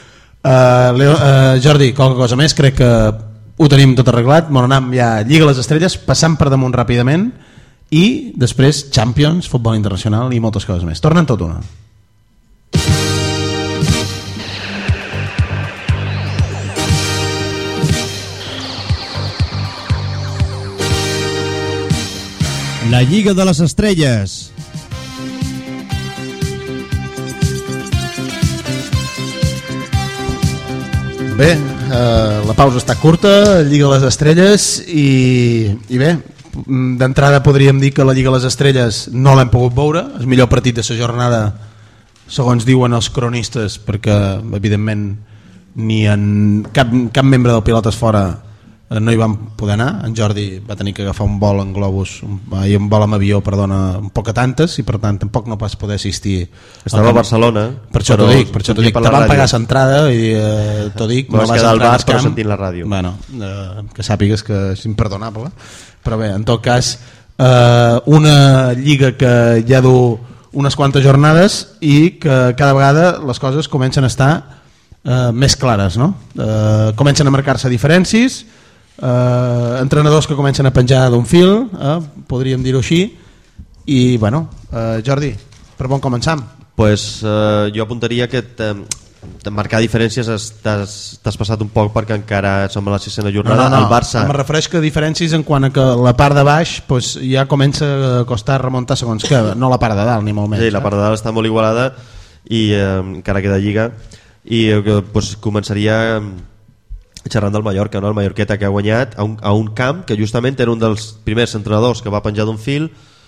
Jordi, qualque cosa més, crec que ho tenim tot arreglat. Bon, anem ja Lliga les Estrelles, passant per damunt ràpidament i després Champions, futbol internacional i moltes coses més. Tornen tot una. La Lliga de les Estrelles. Bé, la pausa està curta, Lliga de les Estrelles i bé, d'entrada podríem dir que la Lliga de les Estrelles no l'hem pogut veure, el millor partit de la jornada segons diuen els cronistes, perquè evidentment ni en cap membre del Pilotes Fora no hi van poder anar. En Jordi va tenir que agafar un vol en globus un vol amb avió, perdona, un poc a tantes, i per tant tampoc no vas poder assistir. Estava a Barcelona, per això t'ho dic, te van pagar l'entrada i t'ho dic, no vas quedar al bar però sentint la ràdio. Bueno, que sàpigues que és imperdonable, però bé, en tot cas una lliga que ja du unes quantes jornades i que cada vegada les coses comencen a estar més clares, no? Comencen a marcar-se diferències, entrenadors que comencen a penjar d'un fil, podríem dir-ho així, i bueno, Jordi, per on començam? Jo apuntaria que marcar diferències t'has passat un poc perquè encara som a la 6ª jornada. No, el Barça... em refereix que diferències en quant a que la part de baix ja comença a costar remuntar segons que, no la part de dalt ni molt més. Sí, la part de dalt està molt igualada i encara queda lliga, i començaria xerrant del Mallorca, no? El Mallorqueta que ha guanyat a un camp que justament era un dels primers entrenadors que va penjar d'un fil,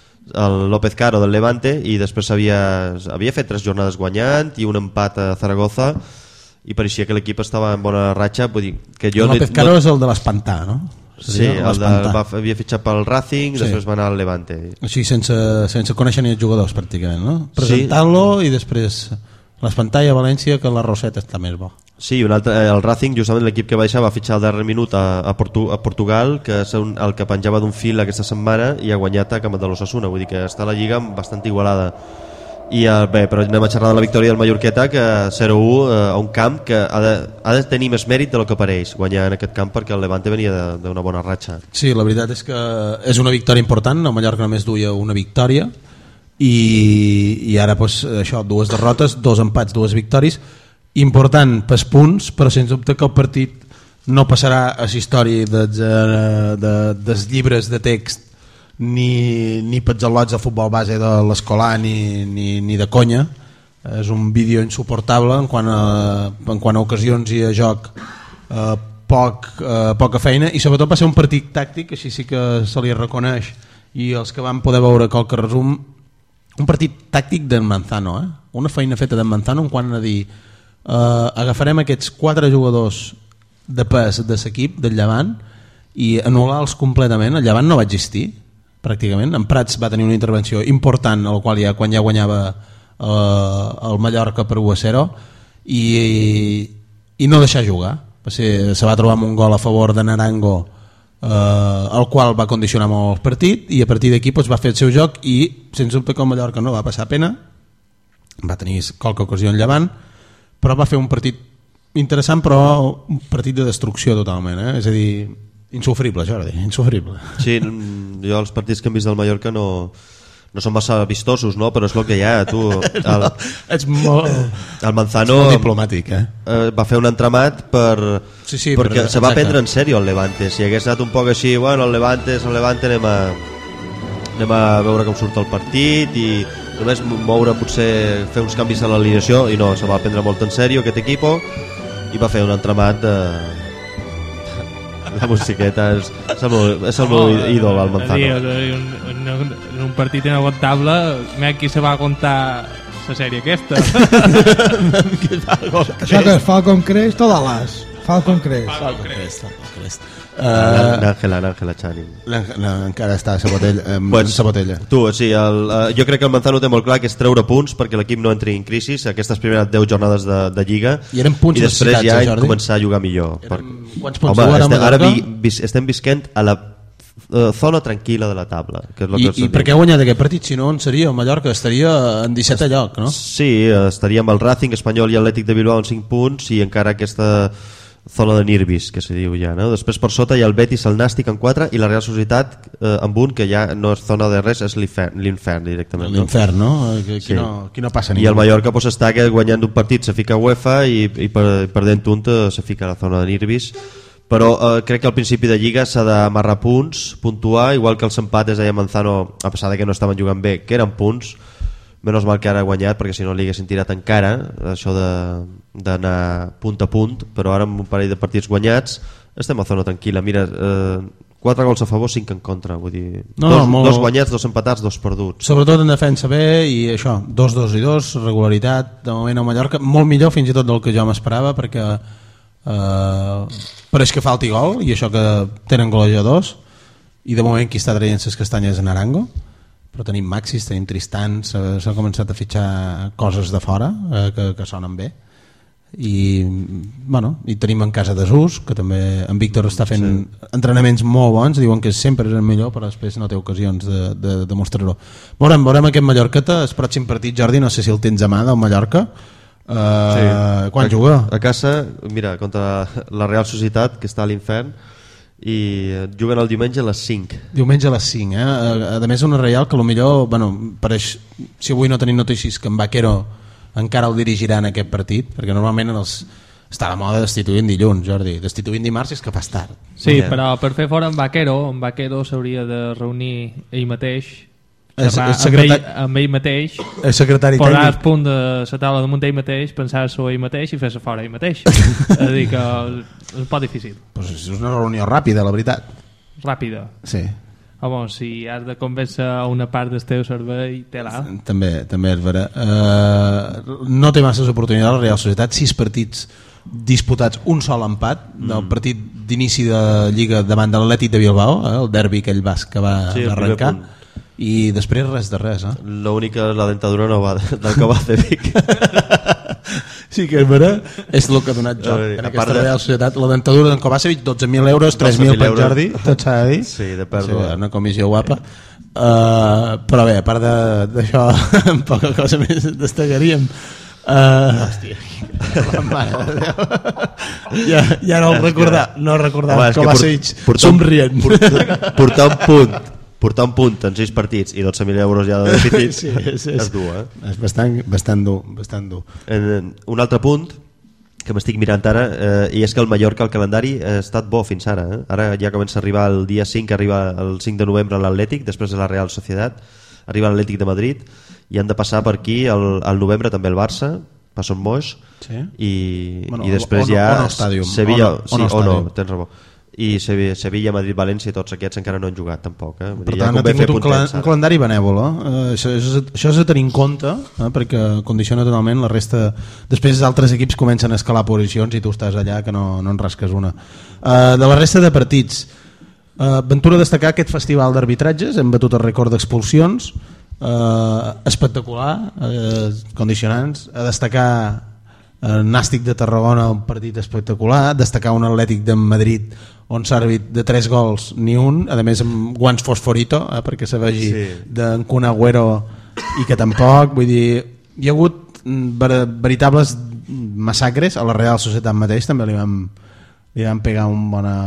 el López Caro del Levante, i després havia fet 3 jornades guanyant i un empat a Zaragoza, i pareixia que l'equip estava en bona ratxa. Vull dir, que el López Caro és el de l'Espantà, no? Sí, havia fitxat pel Racing, després va anar al Levante. Així sense conèixer ni els jugadors pràcticament, no? Presentant-lo i després l'Espantà i a València, que la Roseta està més bo. Sí, el Racing, justament l'equip que va deixar, va fitxar al darrer minut a Portugal, que és el que penjava d'un fil aquesta setmana i ha guanyat a camp de l'Osasuna. Vull dir que està la lliga bastant igualada. I bé, però anem a xerrar de la victòria del Mallorqueta, que 0-1 a un camp que ha de tenir més mèrit del que pareix guanyar en aquest camp, perquè el Levante venia d'una bona ratxa. Sí, la veritat és que és una victòria important. El Mallorca només duia una victòria i ara això, 2 derrotes, 2 empats, 2 victòries, important pels punts, però sens dubte que el partit no passarà a la història dels llibres de text ni pels al·lots de futbol base de l'escolar ni de conya. És un vídeo insuportable en quant a ocasions i a joc, poca feina, i sobretot va ser un partit tàctic, així sí que se li reconeix, i els que van poder veure qualque resum, un partit tàctic d'en Manzano, una feina feta d'en Manzano en quant a dir agafarem aquests 4 jugadors de pes de l'equip del Llevant i anul·lar-los completament. El Llevant no va existir pràcticament. En Prats va tenir una intervenció important, el qual quan ja guanyava el Mallorca per 1-0, i no deixar jugar. Se va trobar amb un gol a favor de Narango, el qual va condicionar molt el partit, i a partir d'aquí va fer el seu joc, i sens dubte que el Mallorca no va passar pena, va tenir qualque ocasió en Llevant, però va fer un partit interessant, però un partit de destrucció totalment, és a dir, insufrible, Jordi, insufrible. Sí, jo els partits que hem vist del Mallorca no no són massa vistosos, no? Però és el que hi ha, tu. Ets molt... El Manzano molt diplomàtic, va fer un entramat perquè se va prendre en sèrio el Levante. Si hagués anat un poc així, bueno, el Levante anem a veure com surt el partit i només moure, potser fer uns canvis a l'alineació, i no, se va prendre molt en sèrio aquest equip i va fer un entramat de... La musiqueta és el meu ídol, el Manzano. En un partit inaguantable, qui se va contar la sèrie aquesta? Això que és Falcon Crest o Dallas? Falcon Crest. L'Àngela Channing. Encara està a Sabotella. Jo crec que el Manzano té molt clar que és treure punts perquè l'equip no entri en crisi aquestes primeres 10 jornades de Lliga i després ja començar a jugar millor. Quants punts ara estem visquent a la zona tranquil·la de la taula. I per què ha guanyat aquest partit? Si no, on seria? El Mallorca estaria en 17è lloc, no? Sí, estaria amb el Racing, Espanyol i Atlètic de Bilbao en 5 punts i encara aquesta zona de Nirbis, que se diu ja, no? Després per sota hi ha el Betis, el Nàstic en 4 i la Real Societat amb un que ja no és zona de res, és l'infern directament. L'infern, no? Qui no passa ningú. I el Mallorca pues, està guanyant un partit se fica a UEFA i perdent un se fica a la zona de Nirbis, però crec que al principi de Lliga s'ha d'amarrar punts, puntuar, igual que els empates deia Manzano, a pesar de que no estaven jugant bé, que eren punts. Menys mal que ara ha guanyat, perquè si no li haguessin tirat encara, això d'anar punt a punt, però ara amb un parell de partits guanyats estem a zona tranquil·la. Mira, 4 gols a favor, 5 en contra, vull dir, dos guanyats, 2 empatats, 2 perduts. Sobretot en defensa bé i això, 2-2 i 2, regularitat, de moment a Mallorca, molt millor fins i tot del que jo m'esperava, perquè pareix que falti gol, i això que tenen golejadors, i de moment qui està traient les castanyes en Arango. Però tenim Maxis, tenim Tristan, s'ha començat a fitxar coses de fora que sonen bé i tenim en casa Desús, que també en Víctor està fent entrenaments molt bons, diuen que sempre és el millor però després no té ocasions de demostrar-ho. Veurem aquest Mallorqueta, el pròxim partit, Jordi, no sé si el tens a mà del Mallorca. Quan juga? A casa, mira, contra la Real Societat, que està a l'infern, i juguen el diumenge a les 5. Diumenge a les 5, a més una Real que potser pareix, si avui no tenim notícies que en Vaquero encara el dirigirà en aquest partit, perquè normalment està a la moda destituir en dilluns, Jordi, destituir en dimarts és que fas tard. Sí, però per fer fora en Vaquero s'hauria de reunir ell mateix, amb ell mateix, el secretari tècnic, posar el punt de la taula damunt ell mateix, pensar-s'ho ell mateix i fer-se fora ell mateix. És a dir que és un poc difícil. Pues és una reunió ràpida, la veritat. Ràpida? Sí. Home, si has de convèncer a una part del teu servei, té-la. També és vera. No té masses oportunitats la Real Societat, 6 partits disputats, un sol empat del partit d'inici de Lliga davant de l'Atlètic de Bilbao, el derbi aquell basc que va arrencar, i després res de res. L'única, la dentadura no va del que va fer Vic. Sí que és vera, és el que ha donat joc en aquesta Real Societat. La dentadura d'en Kovacevic, 12.000 euros, 3.000 per Jordi, tot s'ha de dir. Sí, de pèrdua. Una comissió guapa. Però bé, a part d'això, poca cosa més destacaríem. Hòstia, la mare de Déu. Ja no recordava Kovacevic somrient. Portar un punt en 6 partits i 12.000 euros ja de dèficit és dur, és bastant dur. Un altre punt que m'estic mirant ara i és que el Mallorca, el calendari ha estat bo fins ara. Ara ja comença a arribar el dia 5, arriba el 5 de novembre l'Atlètic, després de la Real Societat, arriba l'Atlètic de Madrid i han de passar per aquí al novembre també el Barça, per Son Moix, i després ja Sevilla, tens raó, i Sevilla, Madrid, València, tots aquests encara no han jugat tampoc. Per tant, ha tingut un calendari benèvol. Això és a tenir en compte, perquè condiciona totalment la resta. Després altres equips comencen a escalar posicions i tu estàs allà que no en rasques una. De la resta de partits, Ventura destacar aquest festival d'arbitratges, hem batut el rècord d'expulsions, espectacular, condicionants, a destacar Nàstic de Tarragona, un partit espectacular, destacar un Atlètic de Madrid on s'ha arbit de 3 gols ni un, a més amb guants fosforito, perquè se vegi d'en Kun Agüero, i que tampoc, vull dir, hi ha hagut veritables massacres. A la Real Societat mateix també li van pegar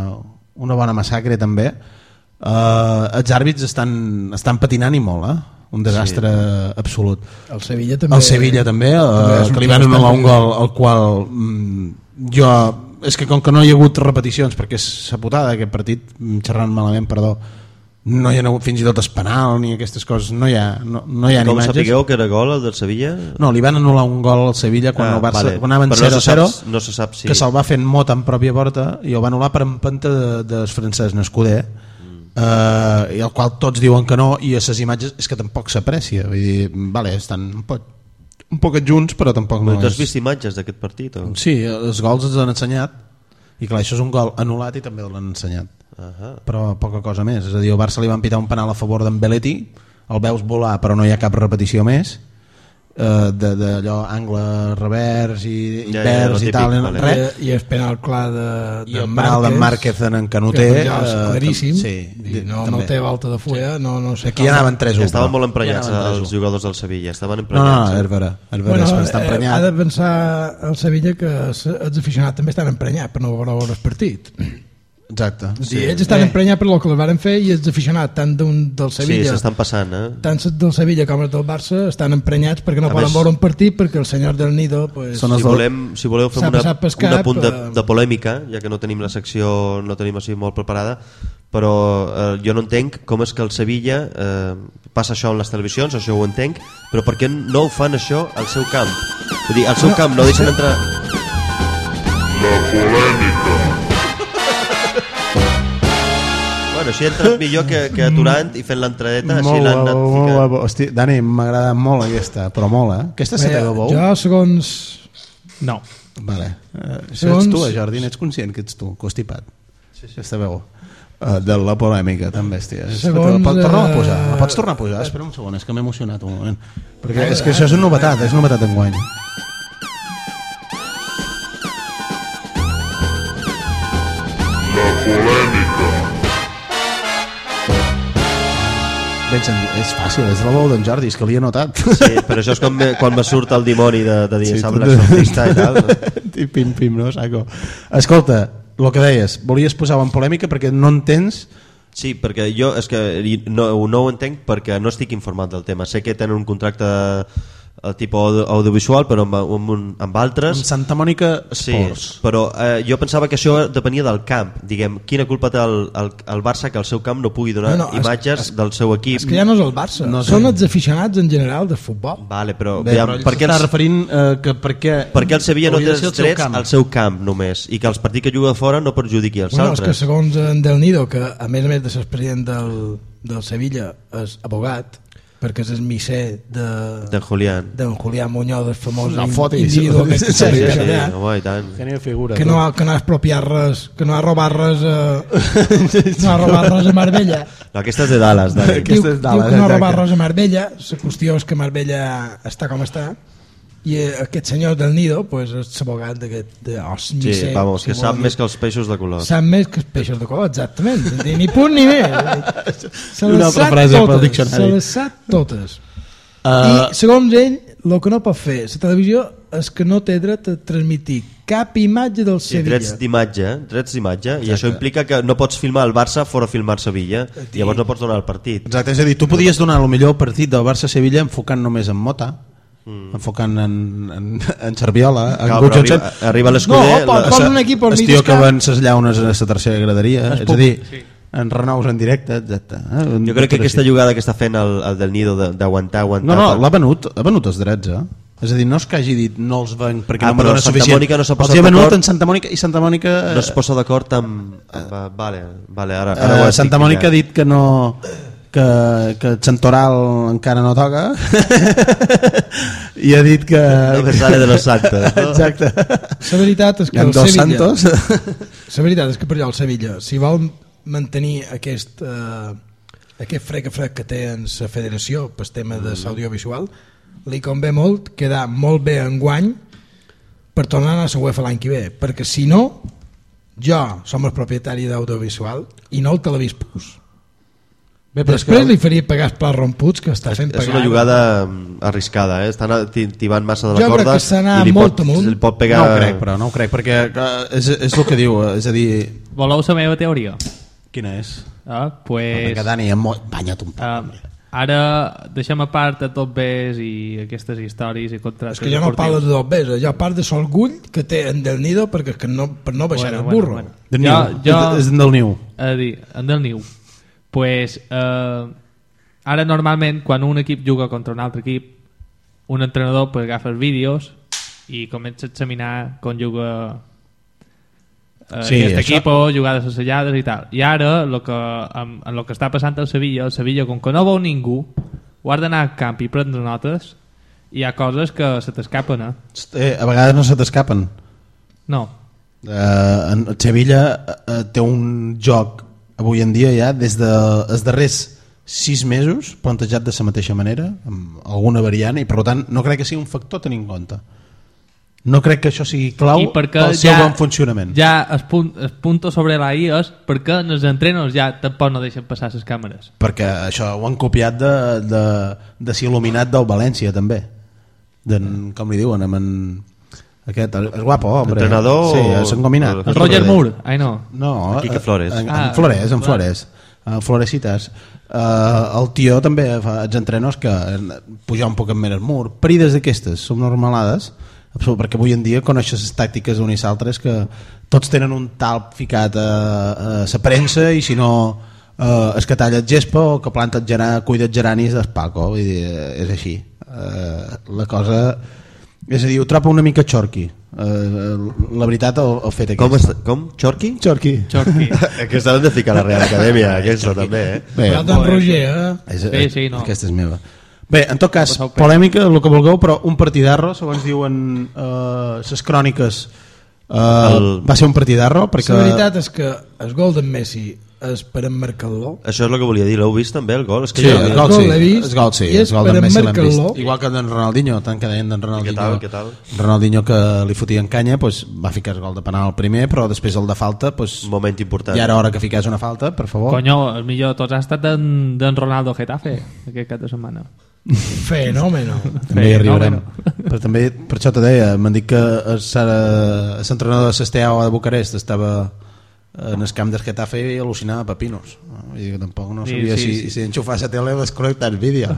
una bona massacre també. Els àrbits estan patinant i molt, un desastre absolut. El Sevilla també, que li van anul·lar un gol al qual jo, és que com que no hi ha hagut repeticions, perquè és saputada aquest partit, xerrant malament, perdó, no hi ha hagut fins i tot penal ni aquestes coses, no hi ha com imatges. sapigueu que era gol el del Sevilla? No, li van anul·lar un gol al Sevilla quan el Barça, quan anaven 0-0, no se sap si... que se'l va fent mot en pròpia porta i el va anul·lar per empenta del francès Escudé, i al qual tots diuen que no, i a les imatges és que tampoc s'aprecia, vull dir, vale, estan un poc junts però tampoc no és... Tu has vist imatges d'aquest partit? O? Sí, els gols els han ensenyat i clar, això és un gol anul·lat i també l'han ensenyat. Però poca cosa més, és a dir, el Barça li van pitar un penal a favor d'en Belletti, el veus volar però no hi ha cap repetició més, d'allò angle revers i vers i tal, i el penal clar i el penal d'en Márquez en Canuter claríssim, no té volta de fulla, no sé. Aquí anaven 3-1, estaven molt emprenyats els jugadors del Sevilla, estaven emprenyats. No, és vera, ha de pensar el Sevilla que els aficionats també estan emprenyats per no veure el partit. Exacte. Sí, ells estan emprenyats per el que els van fer i els aficionats tant del Sevilla, sí, s'estan passant, tant del Sevilla com els del Barça estan emprenyats perquè no poden veure un partit perquè el senyor del Nido pues, si voleu fem un apunt de polèmica, ja que no tenim la secció, no tenim així molt preparada, però jo no entenc com és que el Sevilla passa això en les televisions, això ho entenc, però per què no ho fan això al seu camp? Vull dir, al seu camp no deixen entrar... La polèmica. Bueno, així entres millor que aturant i fent l'entradeta, així l'han anat ficant. Hosti, Dani, m'ha agradat molt aquesta, però molt, Aquesta se t'ha de bou? Jo, segons... No. Vale. Això ets tu, Jordi, n'ets conscient que ets tu, constipat. Sí. Aquesta veu. De la polèmica, tan bèstia. Torna a posar. La pots tornar a posar? Espera un segon, és que m'he emocionat un moment. Perquè és que això és una novetat d'enguany. La polèmica. És fàcil, és la veu d'en Jordi, és que l'hi he notat. Sí, però això és quan me surt el dimoni de dir sembla l'exorcista i tal. Pim, no, saco. Escolta, el que deies, volies posar-ho en polèmica perquè no entens... Sí, perquè jo és que no ho entenc perquè no estic informat del tema. Sé que tenen un contracte tipus audiovisual però amb altres amb Santa Mònica Sports, sí, però jo pensava que això depenia del camp, diguem, quina culpa té el Barça que al seu camp no pugui donar imatges del seu equip. És que ja no és el Barça, són els aficionats en general de futbol. Vale, però per què estàs referint que per què el Sevilla no té els drets al seu camp només i que els partits que juga de fora no perjudiqui els altres? És que segons en Del Nido, que a més de ser president del Sevilla és abogat, perquè és el misser d'en Julián Muñoz, el famós individu que no ha expropiat res, que no ha robat res a Marbella. Aquesta és de Dallas, diu que no ha robat res a Marbella. La qüestió és que Marbella està com està i aquest senyor del Nido pues, és l'abogat d'aquest sí, vamos, que sap més que els peixos de color. Sap més que els peixos de color, exactament, ni punt ni més. Una altra frase pel diccionari. Se les sap totes. I segons ell, el que no pot fer la televisió és que no té dret a transmitir cap imatge del Sevilla. Drets d'imatge, i això implica que no pots filmar el Barça fora filmar el Sevilla, llavors no pots donar el partit. Exacte, és a dir, tu podies donar el millor partit del Barça-Sevilla enfocant només en Mota, enfocant en Serviola, en Gutxon. Arriba l'Escuder, el tio que van ses llaunes a la tercera graderia, és a dir, en Renous en directe, exacte. Jo crec que aquesta jugada que està fent el del Nido d'aguantar... No, l'ha venut els drets, És a dir, no és que hagi dit no els venc perquè no m'adona suficient. Santa Mònica no s'ha posat d'acord. Els he venut en Santa Mònica i Santa Mònica... No es posa d'acord amb... Vale, ara Santa Mònica ha dit que no... que Santoral encara no toca i ha dit que... No me sale de los santos. Exacte. La veritat és que el Sevilla... La veritat és que per allò el Sevilla, si vol mantenir aquest frec que té en la federació per tema de l'audiovisual, li convé molt quedar molt bé enguany per tornar a la UEFA l'any que ve, perquè si no jo som el propietari d'audiovisual i no el Televis Plus. Després li faria pagar els plats romputs que està fent pagar. És una jugada arriscada, estan tibant massa de la corda. Jo crec que s'ha anat molt amunt. No ho crec, perquè és el que diu, és a dir... Voleu la meva teoria? Quina és? Pues... Perquè Dani, banya't un poc. Ara deixem a part a tot bes i aquestes històries i contractes. És que ja no parles de tot bes, ja part de l'orgull que té en Del Nido per no baixar el burro. Del Niu. És en Del Niu. En Del Niu. Pues, ara normalment quan un equip juga contra un altre equip, un entrenador pues, agafa els vídeos i comença a examinar com juga aquest equip, jugades assajades i tal. I ara en el que està passant al Sevilla, com que no veu ningú, ho has d'anar al camp i prendre notes, hi ha coses que se t'escapen. A vegades no se t'escapen. No. En Sevilla té un joc avui en dia ja des dels darrers 6 mesos plantejat de la mateixa manera, amb alguna variant, i per tant no crec que sigui un factor a tenir en compte. No crec que això sigui clau pel seu bon funcionament. Ja el punto sobre la I és perquè els entrenos ja tampoc no deixen passar les càmeres. Perquè això ho han copiat de l'il·luminat del València també. Com li diuen, aquest, el guapo, hombre. Entrenador? Sí, s'han combinat. El Roger Moore? Ai no. No, Quique Flores. En Flores. Florecitas. El tio també fa els entrenos que pujar un poc més el mur. Parides d'aquestes, són normalades, perquè avui en dia coneixes les tàctiques d'uns i altres que tots tenen un talp ficat a la premsa i si no és que talla el gespa o que planta cuida els geranis del Paco. Vull dir, és així. La cosa és a dir, ho trobo una mica xorqui. La veritat el fet aquest. Com? Xorqui? Xorqui. Que s'han de ficar a la Real Acadèmia, aquesta també, Bé, Roger, sí, no. Aquesta és meva. Bé, en tot cas, polèmica, el que vulgueu, però un partidarro, segons diuen les cròniques, va ser un partidarro. Perquè... La veritat és que el gol d'en Messi és per emmarcar-lo. Això és el que volia dir, l'heu vist també, el gol? Sí, el gol l'he vist, el gol d'en Messi l'hem vist. Igual que d'en Ronaldinho, tant que deien d'en Ronaldinho. Què tal? Ronaldinho que li fotien canya, pues, va ficar el gol de penal al primer, però després el de falta, pues, moment important. Ja era hora que fiqués una falta, per favor. Conyo, el millor de tots ha estat d'en Ronaldo Getafe aquest cap de setmana. Fenòmeno. També hi arribarem. Però també, per això te deia, m'han dit que l'entrenador de l'Esteao de Bucarest estava en el camp del Getafe i al·lucinava pepinos. Vull dir que tampoc no sabia si enxufar la tele o desconnectar el vídeo.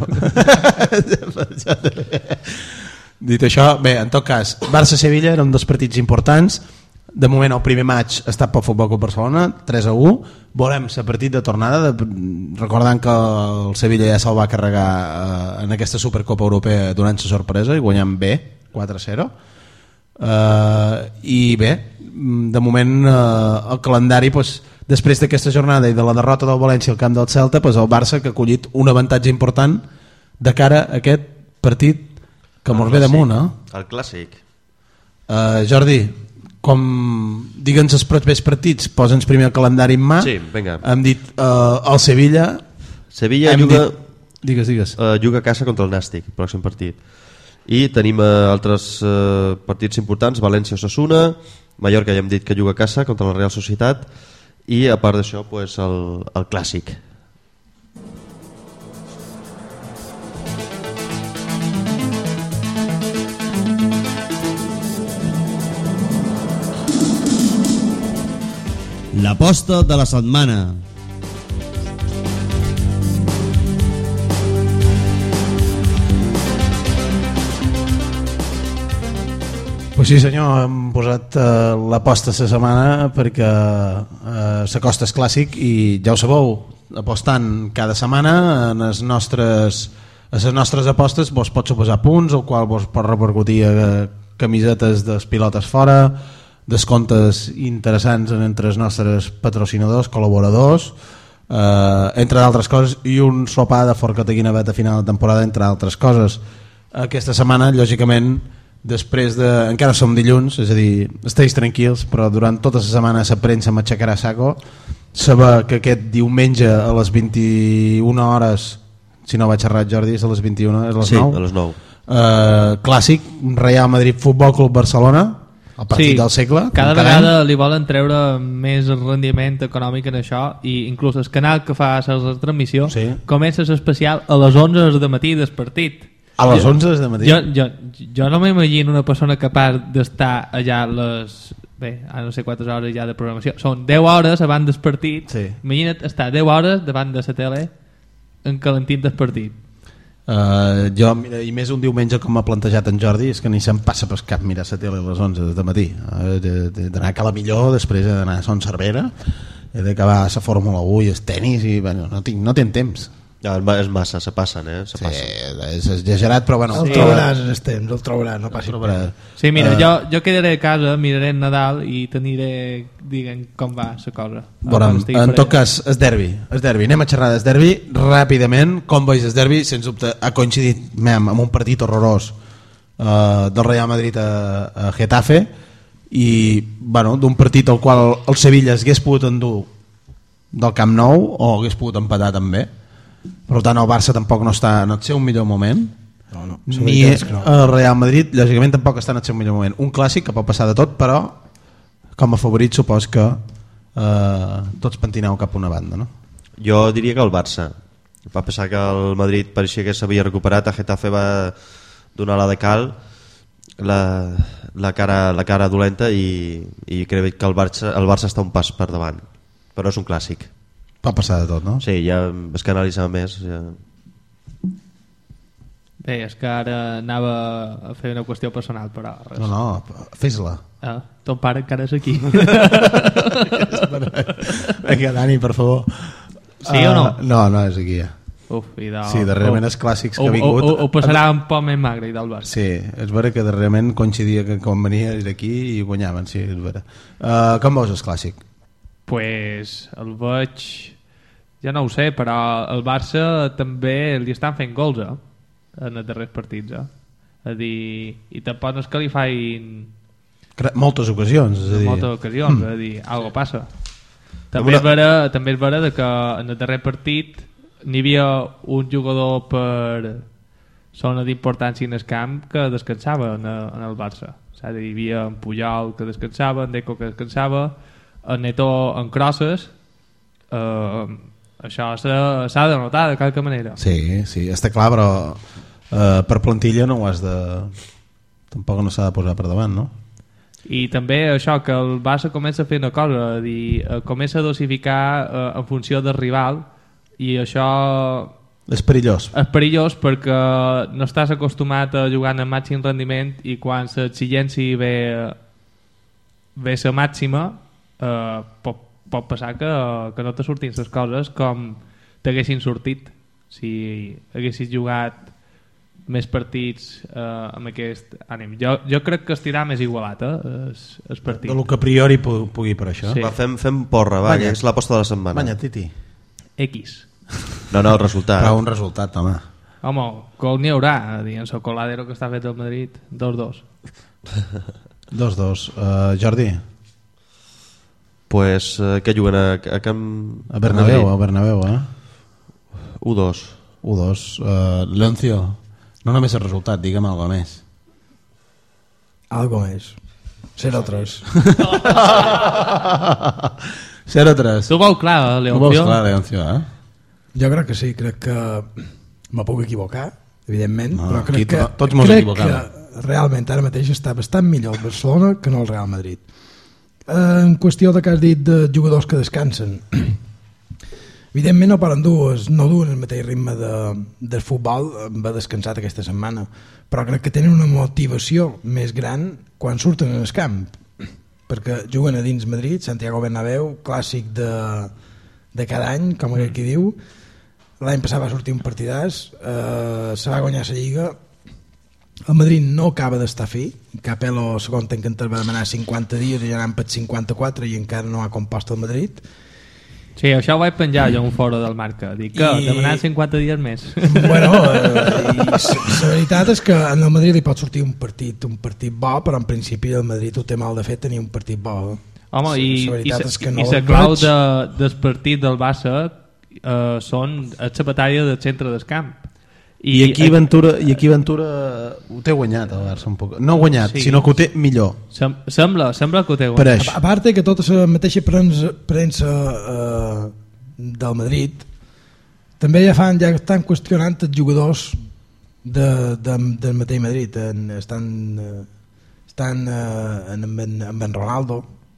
Dit això, bé, en tot cas, Barça-Sevilla eren dos partits importants. De moment el primer maig ha estat pel Futbol Club Barcelona, 3-1. Volem ser partit de tornada, recordant que el Sevilla ja se'l va carregar en aquesta Supercopa Europea donant la sorpresa i guanyant bé, 4-0. I bé, de moment el calendari, després d'aquesta jornada i de la derrota del València al camp del Celta, el Barça que ha collit un avantatge important de cara a aquest partit que mos ve damunt. El clàssic. Jordi, com digue'ns els propers partits, posa'ns primer el calendari en mà. Sí, vinga. Hem dit el Sevilla juga juga a casa contra el Nàstic, pròxim partit, i tenim altres partits importants, València-Osasuna, Mallorca ja hem dit que juga a casa contra la Real Societat, i a part d'això el clàssic. L'aposta de la setmana. Pues sí senyor, hem posat l'aposta de la setmana perquè s'acosta el clàssic i ja ho sabeu, apostant cada setmana en les nostres apostes vos pot suposar punts, el qual vos pot repercutir a camisetes dels pilotes fora, descomptes interessants entre els nostres patrocinadors, col·laboradors, entre d'altres coses, i un sopar de forca de guinevet a final de temporada, entre altres coses. Aquesta setmana, lògicament, després de... encara som dilluns, és a dir, esteu tranquils, però durant tota la setmana la premsa m'aixecarà saco. Saber que aquest diumenge a les 21 hores, si no vaig errat, Jordi, és a les 21, és a les 9? Sí, a les 9. Clàssic, Real Madrid Futbol Club Barcelona, el partit del segle. Cada vegada li volen treure més rendiment econòmic en això, i inclús el canal que fa la transmissió comença l'especial a les 11 de matí del partit. A les 11 de matí? Jo no m'imagino una persona capaç d'estar allà les... bé, no sé quantes hores ja de programació. Són 10 hores abans del partit. Imagina't estar 10 hores davant de la tele encalentint del partit? Jo, mira, i més un diumenge com m'ha plantejat en Jordi, és que ni se'm passa pel cap mirar la tele a les 11 de matí, d'anar a Cala Millor, després he d'anar a Son Cervera, he d'acabar a la Fórmula 1 i el tenis i bueno, no tinc temps. Ja, és massa, se passen, se sí, passen. És exagerat, però bueno, el trobaràs en el temps, el trobaràs, no passi res. Sí, mira, jo quedaré a casa, miraré el Nadal i t'aniré dient com va la cosa. En tot cas, el derbi, anem a xerrar del derbi ràpidament. Com veus el derbi? Sens dubte ha coincidit amb un partit horrorós del Real Madrid a Getafe i bueno, d'un partit al qual el Sevilla s'hagués pogut endur del Camp Nou o hagués pogut empatar també. Per tant, el Barça tampoc no està en el seu millor moment, ni el Real Madrid lògicament tampoc està en el seu millor moment. Un clàssic que pot passar de tot, però com a favorit supos que tots pentineu cap a una banda, no? Jo diria que el Barça. Va passar que el Madrid pareixia que s'havia recuperat, a Getafe va donar la de cal, la cara dolenta i crec que el Barça està un pas per davant, però és un clàssic. Va passar de tot, no? Sí, ja és que analitzar més ja... Bé, és que ara anava a fer una qüestió personal, però res. No, fes-la. Ton pare encara és aquí. Vinga, Dani, per favor. Sí o no? No és aquí ja. Sí, darrerament els clàssics que ha vingut ho passarà un poc més magre i del Barça. Sí, és vera que darrerament coincidia que quan venia d'aquí i guanyaven, sí, és vera. Com veus el clàssic? Pues el veig, ja no ho sé, però el Barça també li estan fent gols en els darrers partits, a dir, i tampoc no és que li fain moltes ocasions, és a dir, a dir, algo passa. També és vera que en el darrer partit n'hi havia un jugador per zona d'importància en el camp que descansava en el Barça. És a dir, hi havia en Puyol que descansava, en Deco que descansava, en Neto en crosses. Això s'ha de notar de qualque manera. Sí, està clar, però per plantilla no ho has de... tampoc no s'ha de posar per davant, no? I també això, que el Barça comença a fer una cosa, comença a dosificar en funció del rival, i això és perillós. És perillós perquè no estàs acostumat a jugar en màxim rendiment i quan l'exigència ve la màxima pot passar que no te surtin les coses com t'haguessin sortit si haguessis jugat més partits amb aquest ànim. Jo crec que estirà més igualat el partit. De lo que a priori pugui per això. Sí. Va, fem porra, va, que és l'aposta de la setmana. Banya, Titi. X. No, el resultat. Però un resultat, home. Home, gol n'hi haurà, dient el coladero que està fet al Madrid. 2-2. 2-2. Jordi? Pues que juguen a Camp... A Bernabéu, 1-2. 1-2. Leoncio, no només el resultat, digue'm algo més. Algo més. 0-3. 0-3. Tu veus clar, Leoncio? Tu veus clar, Leoncio, Jo crec que sí, crec que me puc equivocar, evidentment, però crec que realment ara mateix està bastant millor el Barcelona que no el Real Madrid. En qüestió de que has dit de jugadors que descansen, evidentment no poden duen el mateix ritme del futbol, va descansat aquesta setmana, però crec que tenen una motivació més gran quan surten en el camp, perquè juguen a dins Madrid, Santiago Bernabéu, clàssic de cada any, com aquí diu. L'any passat va sortir un partidàs, se va guanyar la Lliga. El Madrid no acaba d'estar fi, Capello segon que va demanar 50 dies i ja anant per 54 i encara no ha compost el Madrid. Sí, això ho vaig penjar jo un foro del Marca, dic que demanant 50 dies més. Bueno, la veritat és que en el Madrid li pot sortir un partit bo, però en principi el Madrid ho té mal de fet tenir un partit bo. Home, i la clau del partit del Barça són la batalla del centre del camp. I aquí Ventura ho té guanyat el Barça un poc. No guanyat, sinó que ho té millor. Sembla que ho té guanyat. A part que tota la mateixa premsa del Madrid també ja estan qüestionant els jugadors del mateix Madrid. Estan amb en Ronaldo,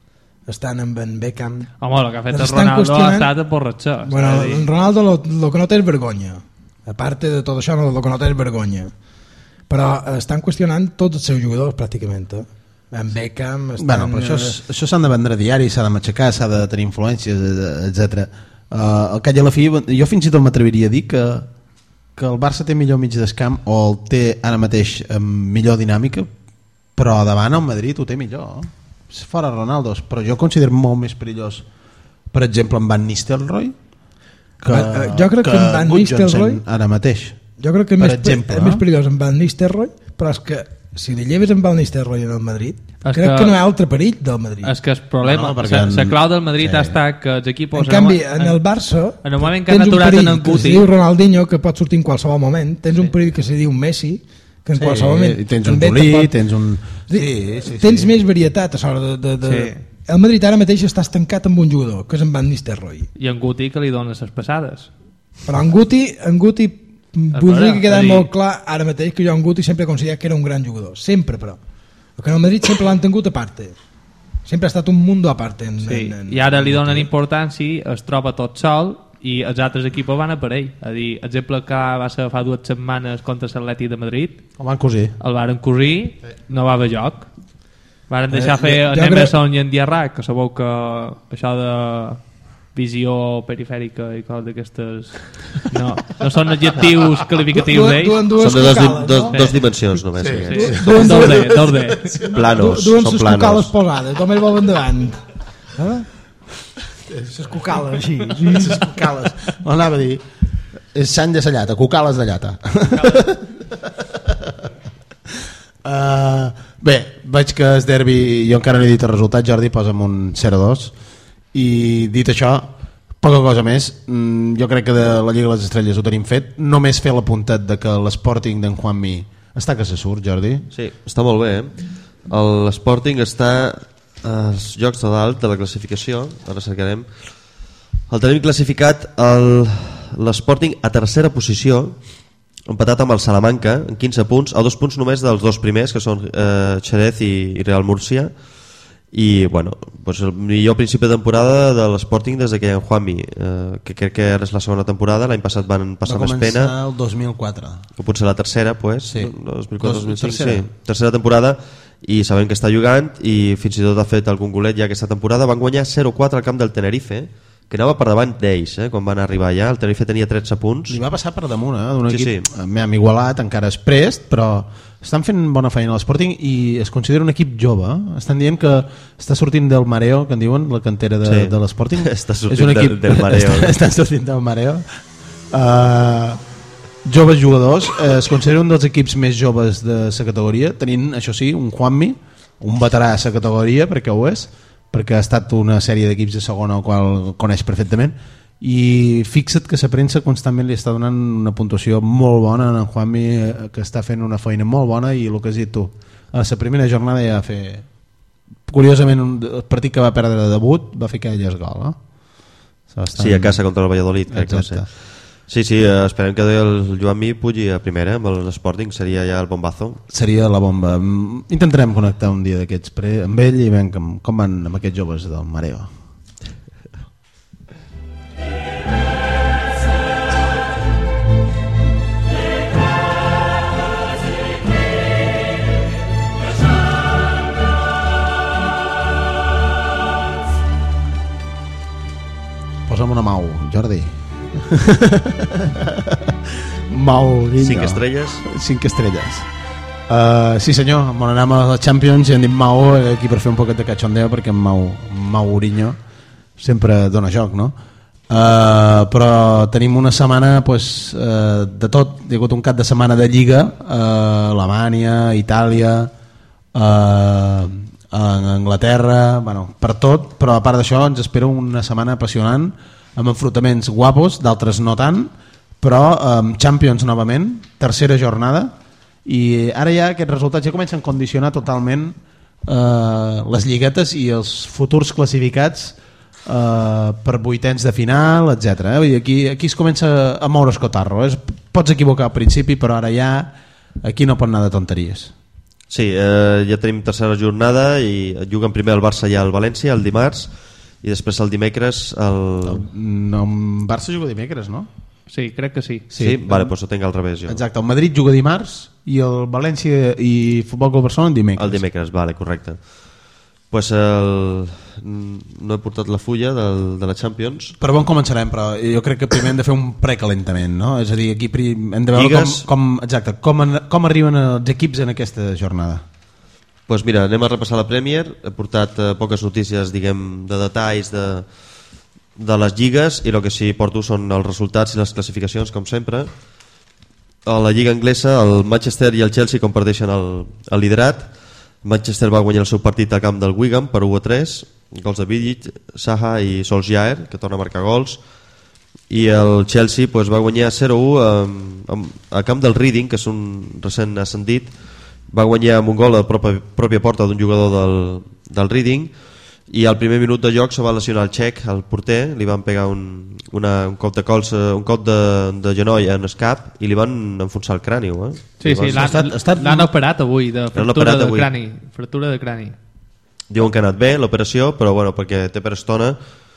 estan amb en Beckham. Home, el que ha fet el Ronaldo ha estat emborratxós. Bueno, en Ronaldo lo que no té és vergonya. A part de tot això, el que no té és vergonya. Però estan qüestionant tots els seus jugadors, pràcticament. En Beckham... Bueno, però això s'han de vendre a diari, s'ha de matxacar, s'ha de tenir influències, etc. Al cap i a la fi, jo fins i tot m'atreviria a dir que el Barça té millor mig d'escamp o el té ara mateix amb millor dinàmica, però davant el Madrid ho té millor. Fora Ronaldo, però jo considero molt més perillós, per exemple, en Van Nistelrooy jo crec que en Van Nistelrooy ara mateix. Jo crec que és més perillós en Van Nistelrooy, però és que si li lleves en Van Nistelrooy en el Madrid, crec que no hi ha altre perill del Madrid. És que el problema, la clau del Madrid ha estat que els equips... En canvi, en el Barça en el moment que han aturat en que se diu Ronaldinho, que pot sortir en qualsevol moment, tens un perill que se diu Messi, que en qualsevol moment... Tens un Juli, tens un... Tens més varietat a l'hora de... El Madrid ara mateix està estancat amb un jugador, que és en Van Nistelrooy. I en Guti, que li dona les passades. Però en Guti voldria que quedar molt clar ara mateix que jo en Guti sempre he considerat que era un gran jugador. Sempre, però. Perquè en el Madrid sempre l'han tingut a parte. Sempre ha estat un mundo a parte. I ara li donen importància, es troba tot sol i els altres equips van a per ell. A dir, exemple que va ser fa 2 setmanes contra l'Atlètic de Madrid. El van cosir. El varen cosir, no va haver joc. Varen deixar fer en Emerson i en Diarra, que sabeu que això de visió perifèrica i coses d'aquestes no són adjectius qualificatius d'ells, són de dos dimensions només. Dos planos, duen les cucales posades, només vol endavant. Les cucales així, les cucales. Anava a dir és sant de sa llata, cucales de llata. Bé, veig que és derbi, jo encara no he dit el resultat. Jordi, posa'm un 0-2. I dit això, poca cosa més. Jo crec que de la Lliga de les Estrelles ho tenim fet. Només fer l'apuntat de que l'Sporting d'en Juanmi està que se surt, Jordi. Sí, està molt bé. L'Sporting està als llocs de dalt de la classificació. Ara cercarem. El tenim classificat l'Sporting a tercera posició, empatat amb el Salamanca en 15 punts, a 2 punts només dels 2 primers, que són Xerez i Real Murcia. I bueno, pues el millor principi de temporada de l'Sporting des que hi ha en Juanmi, que crec que és la segona temporada. L'any passat van passar més pena. Va començar el 2004, que potser la tercera, pues, sí. 2004-2005, sí. Tercera temporada, i sabem que està jugant i fins i tot ha fet algun golet ja aquesta temporada. Van guanyar 0-4 al camp del Tenerife, que anava per davant d'ells, quan van arribar allà. El Tenerife tenia 13 punts. Li va passar per damunt, d'un equip amb igualat, encara és prest, però estan fent bona feina a l'Sporting i es considera un equip jove. Estan dient que està sortint del mareo, que en diuen, la cantera de l'Sporting. Està sortint del mareo. Està sortint del mareo. Joves jugadors, es considera un dels equips més joves de la categoria, tenint, això sí, un Juanmi, un veterà a la categoria, perquè ho és, perquè ha estat una sèrie d'equips de segona, el qual coneix perfectament, i fixa't que la premsa constantment li està donant una puntuació molt bona a en Juanmi, que està fent una feina molt bona. I el que has dit tu, a la primera jornada ja va fer, curiosament, el partit que va perdre de debut va ficar ell el gol, Sí, a casa contra el Valladolid, crec que va ser. Sí, esperem que el Juanmi pugi a primera amb l'Sporting, seria ja el bombazo. Seria la bomba. Intentarem connectar un dia d'aquests amb ell i veiem com van amb aquests joves del mareo. Posa'm una Mau, Jordi. Mau Guinyo. 5 estrelles. 5 estrelles. Sí senyor, bon, anem a la Champions i hem dit Mau aquí per fer un poquet de cachondeo, perquè Mau Guinyo sempre dona joc, no? Però tenim una setmana pues, de tot. Hi ha hagut un cap de setmana de Lliga, Alemanya, Itàlia, Anglaterra, bueno, per tot. Però a part d'això ens espera una setmana apassionant, amb enfrontaments guapos, d'altres no tant, però Champions novament, tercera jornada, i ara ja aquests resultats ja comencen a condicionar totalment les lliguetes i els futurs classificats per vuitens de final, etc. Aquí es comença a moure el cotarro. Pots equivocar al principi, però ara ja aquí no pot anar de tonteries. Sí, ja tenim tercera jornada i juguen primer el Barça i el València el dimarts i després el dimecres No, el Barça juga dimecres, no? Sí, crec que sí. Sí? Vale, doncs ho tinc al revés jo. Exacte, el Madrid juga dimarts i el València i Futbol Club Barcelona dimecres. El dimecres, vale, correcte. Pues no he portat la fulla de la Champions. Per on començarem, però jo crec que primer hem de fer un precalentament, no? És a dir, aquí hem de veure com arriben els equips en aquesta jornada. Pues mira, anem a repassar la Premier. He portat poques notícies, diguem, de detalls de les lligues, i el que sí porto són els resultats i les classificacions, com sempre. A la lliga anglesa, el Manchester i el Chelsea comparteixen el liderat. Manchester va guanyar el seu partit al camp del Wigan per 1-3, gols de Vidic, Zaha i Solskjaer, que torna a marcar gols, i el Chelsea pues, va guanyar 0-1 al camp del Reading, que és un recent ascendit. Va guanyar amb un gol a la pròpia porta d'un jugador del Reading, i al primer minut de joc se va lesionar el Txec, el porter, li van pegar un cop de colze, un cop de genoll en el cap i li van enfonsar el crani. Sí, l'han operat avui de fractura de crani. Diuen que ha anat bé l'operació, però bueno, perquè té per estona.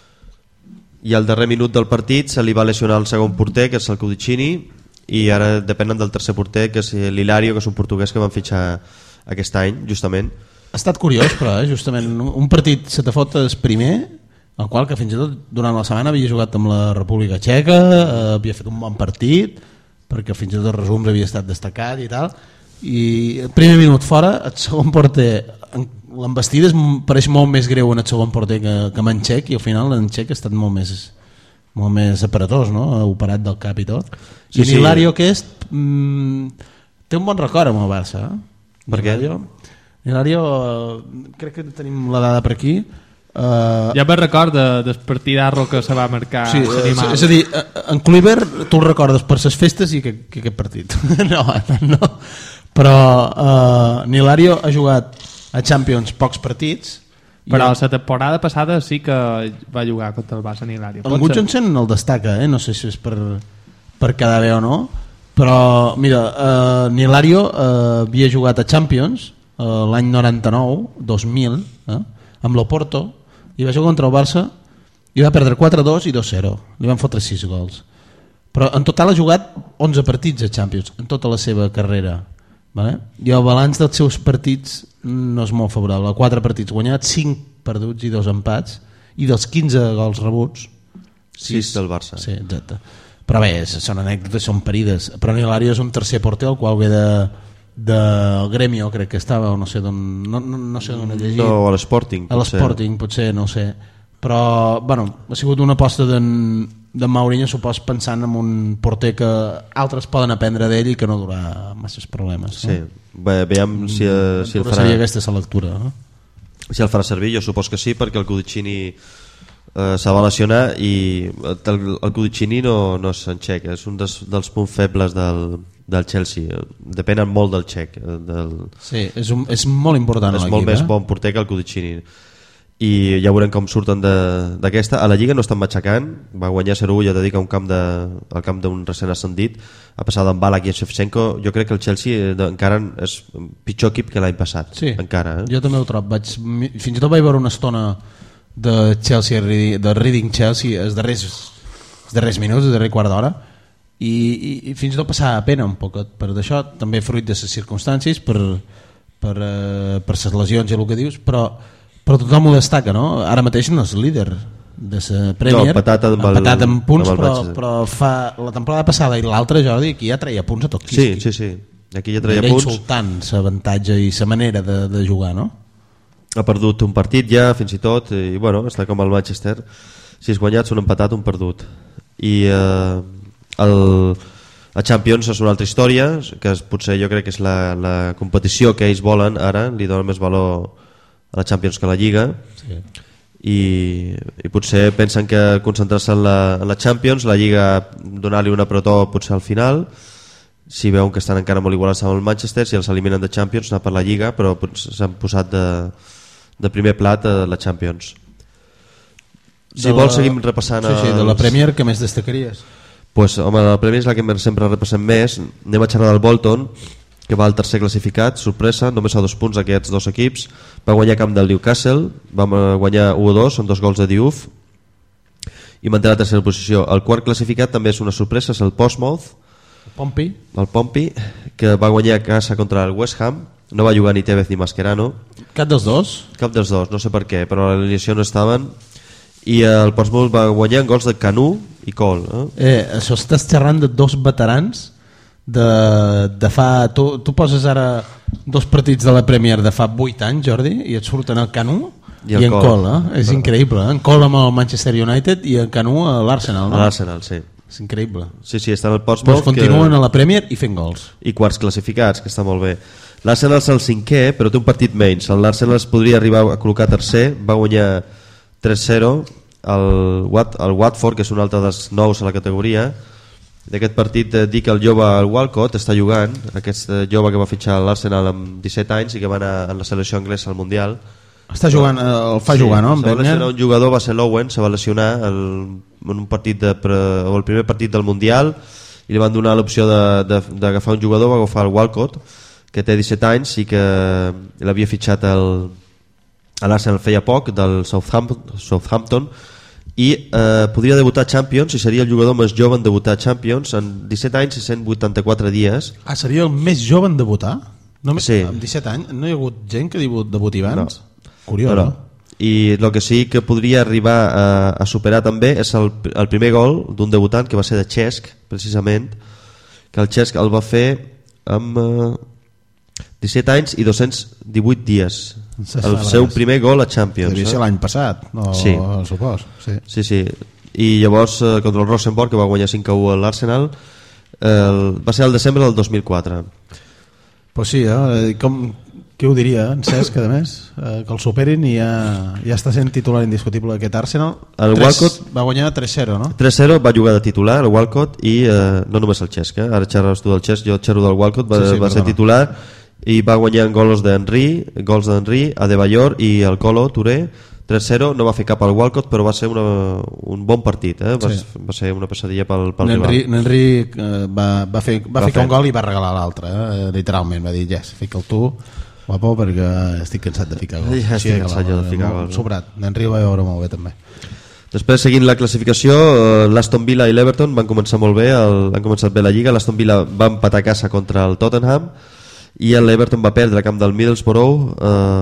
I al darrer minut del partit se li va lesionar el segon porter, que és el Cudicini, i ara depenen del tercer porter, que és l'Hilario, que és un portuguès que van fitxar aquest any, justament. Ha estat curiós, però, justament, un partit se te fot el primer, el qual que fins i tot durant la setmana havia jugat amb la República Txeca, havia fet un bon partit, perquè fins i tot els resums havia estat destacat i tal, i el primer minut fora, el segon porter, l'embestida pareix molt més greu en el segon porter que amb en Txec, i al final en Txec ha estat molt més aparatós, no? Operat del cap i tot. I Hilario aquest té un bon record amb el Barça. Per què? Hilario, crec que tenim la dada per aquí. Ja me'n record del partidarro que se va marcar. Sí, és a dir, en Kluivert tu el recordes per les festes i que aquest partit. No. Però Hilario ha jugat a Champions pocs partits. Però la temporada passada sí que va jugar contra el Barça Hilario. El Gudjohnsen el destaca, no sé si és per quedar bé o no, però mira, Hilario havia jugat a Champions l'any 99-2000 amb l'Oporto i va jugar contra el Barça i va perdre 4-2 i 2-0, li van fotre 6 gols, però en total ha jugat 11 partits a Champions en tota la seva carrera, vale? I el balanç dels seus partits no és molt favorable, 4 partits guanyats, 5 perduts i 2 empats, i dels 15 gols rebuts 6 del Barça. Sí, exacte. Però bé, són anècdotes, són parides. Però Hilario és un tercer porter, el qual ve del Gremio, crec que estava, o no sé d'on, no sé d'on he llegit. No, a l'Sporting. A l'Sporting, potser, no sé. Però, bueno, ha sigut una aposta de Mourinho, supos, pensant en un porter que altres poden aprendre d'ell i que no durà masses problemes. Sí, bé, veiem si el farà. Seria aquesta la lectura, no? Si el farà servir, jo supos que sí, perquè el Cudicini se va lesionar i el Cudicini no és en Txec, és un dels punts febles del Chelsea, depenen molt del Txec. Sí, és molt important és l'equip, molt més bon porter que el Cudicini, i ja veurem com surten d'aquesta. A la Lliga no estan matxacant, va guanyar 0-1, ja t'he dit, al camp d'un recent ascendit, a passar d'en Balak i en Shevchenko. Jo crec que el Chelsea encara és pitjor equip que l'any passat. Sí, encara, jo també ho trobo. Fins i tot vaig veure una estona de Chelsea, de Reading Chelsea, els darrers minuts, el darrer quart d'hora, i fins i tot passava pena un poc per d'això, també fruit de les circumstàncies, per les lesions i el que dius, però tothom ho destaca, no? Ara mateix no és líder de la Premier, empatat amb punts, però la temporada passada i l'altra, Jordi, aquí ja treia punts a tot quisqui. Sí, aquí ja treia punts. Era insultant l'avantatge i la manera de jugar, no? Ha perdut un partit ja, fins i tot, i bueno, està com el Manchester, 6 guanyats, un empatat, un perdut. I a Champions és una altra història, que potser jo crec que és la competició que ells volen ara, li donen més valor a la Champions que a la Lliga, sí. I potser pensen que concentrar-se en la Champions, la Lliga donar-li un apretó potser al final, si veuen que estan encara molt igualats amb el Manchester, si els eliminen de Champions, anar per la Lliga, però s'han posat de primer plat a la Champions. Si vols seguim repassant de la Premier, què més destacaries? Pues, home, la Premier és la que sempre repassem més. Anem a xerrar del Bolton, que va al tercer classificat, sorpresa, només a 2 punts aquests 2 equips. Va guanyar camp del Newcastle, vam guanyar 1-2 amb 2 gols de Diouf i manté la tercera posició. El quart classificat també és una sorpresa, és el Portsmouth, el Pompey, que va guanyar a casa contra el West Ham. No va jugar ni Tevez ni Mascherano. Cap dels dos? Cap dels dos, no sé per què, però a l'alineació no estaven. I el Portsmouth va guanyar en gols de Canu i Cole. Això estàs xerrant de 2 veterans de fa... Tu poses ara 2 partits de la Premier de fa 8 anys, Jordi, i et surten el Canu i en Cole. És increïble. En Cole amb el Manchester United i en Canu a l'Arsenal. A l'Arsenal, sí. És increïble. Sí, estan al Portsmouth. Però continuen a la Premier i fent gols. I quarts classificats, que està molt bé. L'Arsenal és el 5è, però té un partit menys. L'Arsenal es podria arribar a col·locar tercer, va guanyar 3-0 el Watford, que és un altre dels nous a la categoria. D'aquest partit dic el jove el Walcott està jugant, aquest jove que va fitxar l'Arsenal amb 17 anys i que va anar en la selecció anglesa al Mundial. Està jugant, el fa jugar, no? Se va lesionar un jugador, va ser l'Owen, se va lesionar en un partit el primer partit del Mundial i li van donar l'opció d'agafar un jugador, va agafar el Walcott, que té 17 anys i que l'havia fitxat a l'Arsenal feia poc, del Southampton, i podria debutar a Champions i seria el jugador més jove en debutar a Champions en 17 anys i 184 dies. Seria el més jove en debutar? Sí. Amb 17 anys? No hi ha hagut gent que debuti abans? No. Curiós, no? I el que sí que podria arribar a superar també és el primer gol d'un debutant que va ser de Cesc, precisament, que el Cesc el va fer amb 17 anys i 218 dies. El seu primer gol a Champions. Devia ser l'any passat, no? Sí. Supos. Sí. I llavors contra el Rosenborg, que va guanyar 5-1 a l'Arsenal, va ser el desembre del 2004. Pues sí, què ho diria, en Cesc, a més? Que el superin i ja està sent titular indiscutible aquest Arsenal. El Walcott va guanyar 3-0, no? 3-0, va jugar de titular el Walcott i no només el Cesc, ara xerres tu del Cesc, jo xerro del Walcott, va ser titular i va guanyar en gols d'Henry, Adebayor i el Colo Touré. 3-0, no va fer cap al Walcott, però va ser un bon partit, va ser una passadilla pel rival. Henry va ficar un gol i va regalar l'altre, literalment, va dir, fica-el tu, guapo, perquè estic cansat de ficar gols. Ja estic cansat de ficar gols. Sobrat, Henry ho va veure molt bé també. Després, seguint la classificació, l'Aston Villa i l'Everton van començar molt bé, han començat bé la Lliga. L'Aston Villa va empatar a casa contra el Tottenham i l'Everton va perdre a camp del Middlesbrough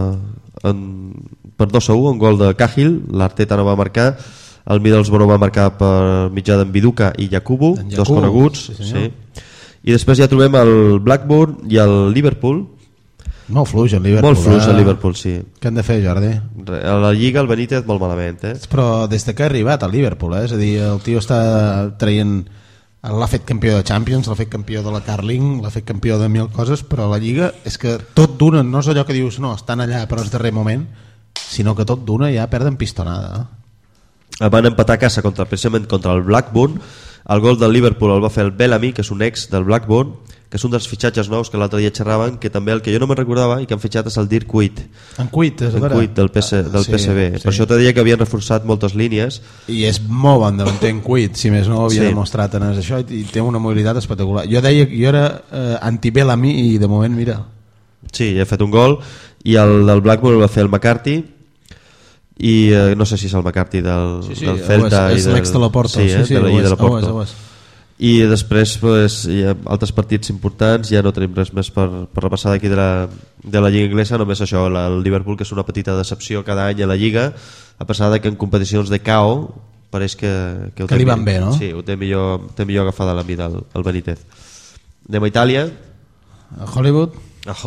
per 2-1, un gol de Cahill. L'Arteta no va marcar, el Middlesbrough va marcar per mitjà d'en Viduka i Yakubu, dos coneguts. Sí. I després ja trobem el Blackburn i el Liverpool. Molt fluix el Liverpool. Molt fluix el Liverpool, sí. Què han de fer, Jordi? A la Lliga el Benítez molt malament, Però des que ha arribat al Liverpool, és a dir, el tio està traient, l'ha fet campió de Champions, l'ha fet campió de la Carling, l'ha fet campió de 1000 coses, però a la Lliga és que tot d'una, no és allò que dius no, estan allà però és darrer moment, sinó que tot d'una ja perden pistonada. Van empatar a casa precisament contra el Blackburn. El gol del Liverpool el va fer el Bellamy, que és un ex del Blackburn, que és un dels fitxatges nous que l'altre dia xerraven, que també el que jo no me'n recordava i que han fitxat és el Dirk Kuyt. En Kuyt, és vera. En Kuyt, del PSV. Sí. Per això t'he dit que havien reforçat moltes línies. I és molt bon davanter en Kuyt, si més no ho havia demostrat en això, i té una mobilitat espectacular. Jo era anti-Bellamy i de moment, mira. Sí, ha fet un gol, i el del Blackburn va fer el McCarthy, i no sé si és el McCarthy del Celta. És l'ex de la Porta. I de la Porta. I després hi ha altres partits importants, ja no tenim res més per repassar d'aquí de la Lliga Inglesa, només això, el Liverpool, que és una petita decepció cada any a la Lliga, a pesar que en competicions de KO pareix que li van bé, no? Sí, ho té millor agafada a la mida el Benítez. Anem a Itàlia, a Hollywood.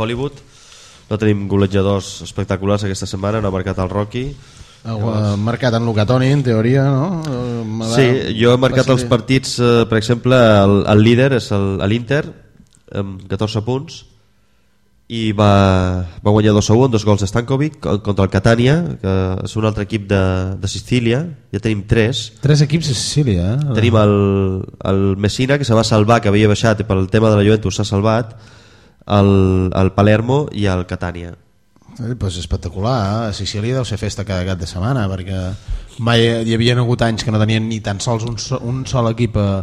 No tenim golejadors espectaculars aquesta setmana, no ha marcat el Rocky. Ha marcat en Luca Toni, en teoria, no? Sí, jo he marcat els partits, per exemple, el líder és l'Inter, amb 14 punts, i va guanyar 2-1 amb 2 gols de Stankovic contra el Catania, que és un altre equip de Sicília. Ja tenim 3 equips de Sicília, Tenim el Messina, que se va salvar, que havia baixat i per el tema de la Juventus s'ha salvat, el Palermo i el Catania. Pues espectacular, a Sicília deu ser festa cada cap de setmana, perquè mai hi havia hagut anys que no tenien ni tan sols un sol equip a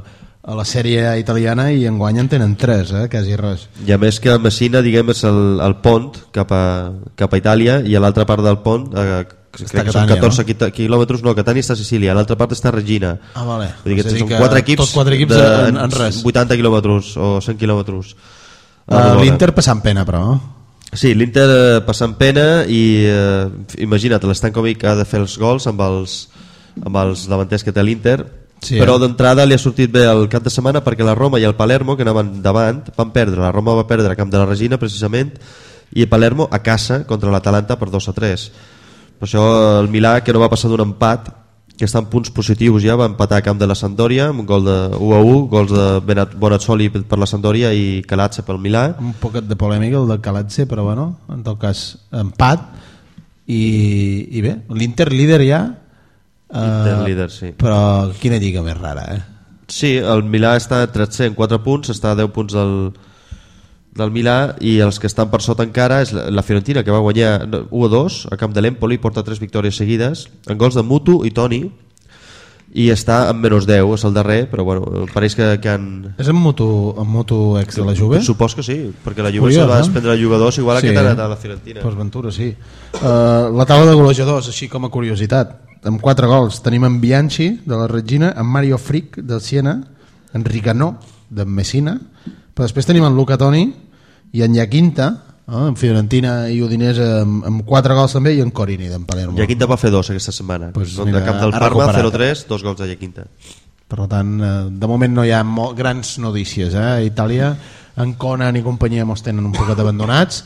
a la sèrie italiana i enguany en tenen 3, quasi res. I a més que Messina, diguem, és el pont cap a Itàlia, i a l'altra part del pont crec que són 14 quilòmetres, no, Catània està a Sicília, a l'altra part està a Regina. Vale. Vull dir que són 4 equips, en res. 80 quilòmetres o 100 quilòmetres. L'Inter passant pena, però. Sí, l'Inter passant pena, i imagina't, l'Stankovic ha de fer els gols amb els davanters que té l'Inter. Sí, però d'entrada li ha sortit bé el cap de setmana, perquè la Roma i el Palermo, que anaven davant, van perdre. La Roma va perdre a camp de la Regina precisament, i el Palermo a casa contra l'Atalanta per 2-3. Per això el Milà, que no va passar d'un empat, que està en punts positius ja, va empatar a camp de la Sampdoria amb un gol de 1-1, gols de Bonazzoli per la Sampdoria i Calazze pel Milà. Un poquet de polèmica el de Calazze, però bueno, en tot cas empat, i bé, l'Inter líder ja. Líder, sí. Però quina lliga més rara, Sí, el Milà està a 13 en 4 punts, està a 10 punts del Milà, i els que estan per sota encara és la Fiorentina, que va guanyar 1-2 a camp de l'Empoli, porta 3 victòries seguides en gols de Mutu i Toni, i està amb -10, és el darrer, però bueno, pareix que han... És en Mutu ex de la Juve? Supos que sí, perquè la Juve se va desprendre de jugadors igual que t'ha anat a la Fiorentina. Pues Ventura, sí. La taula de golejadors, així com a curiositat, amb 4 gols tenim en Bianchi de la Regina, en Mario Frick del Siena, en Ricanò de Messina, però després tenim en Luca Toni i en Iaquinta, en Fiorentina i Udinese amb 4 gols també, i en Corini d'en Palermo. Iaquinta va fer 2 aquesta setmana, pues mira, camp del Parma 0-3, 2 gols de Iaquinta. Per tant, de moment no hi ha grans notícies a Itàlia. En Conan i companyia mos tenen un poquet abandonats.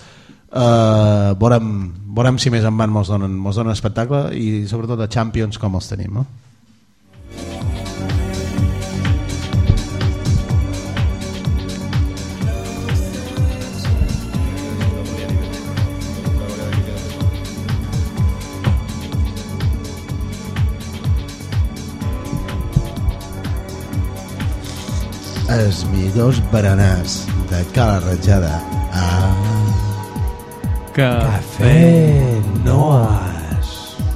Veurem si més en van mos donen espectacle, i sobretot a Champions com els tenim, no? Els millors berenars de Cala Ratjada a Cafè Noas.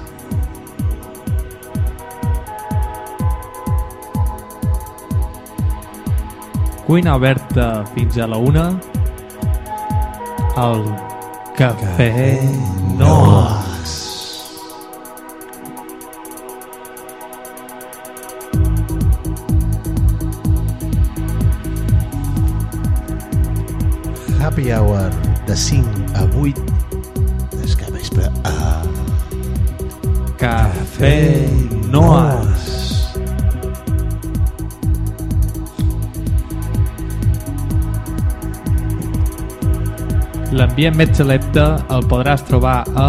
Cuina oberta fins a la 1 al Cafè Noas. Happy Hour de 5 a 8 des que vespre a Cafè Noas. L'ambient més selecte el podràs trobar a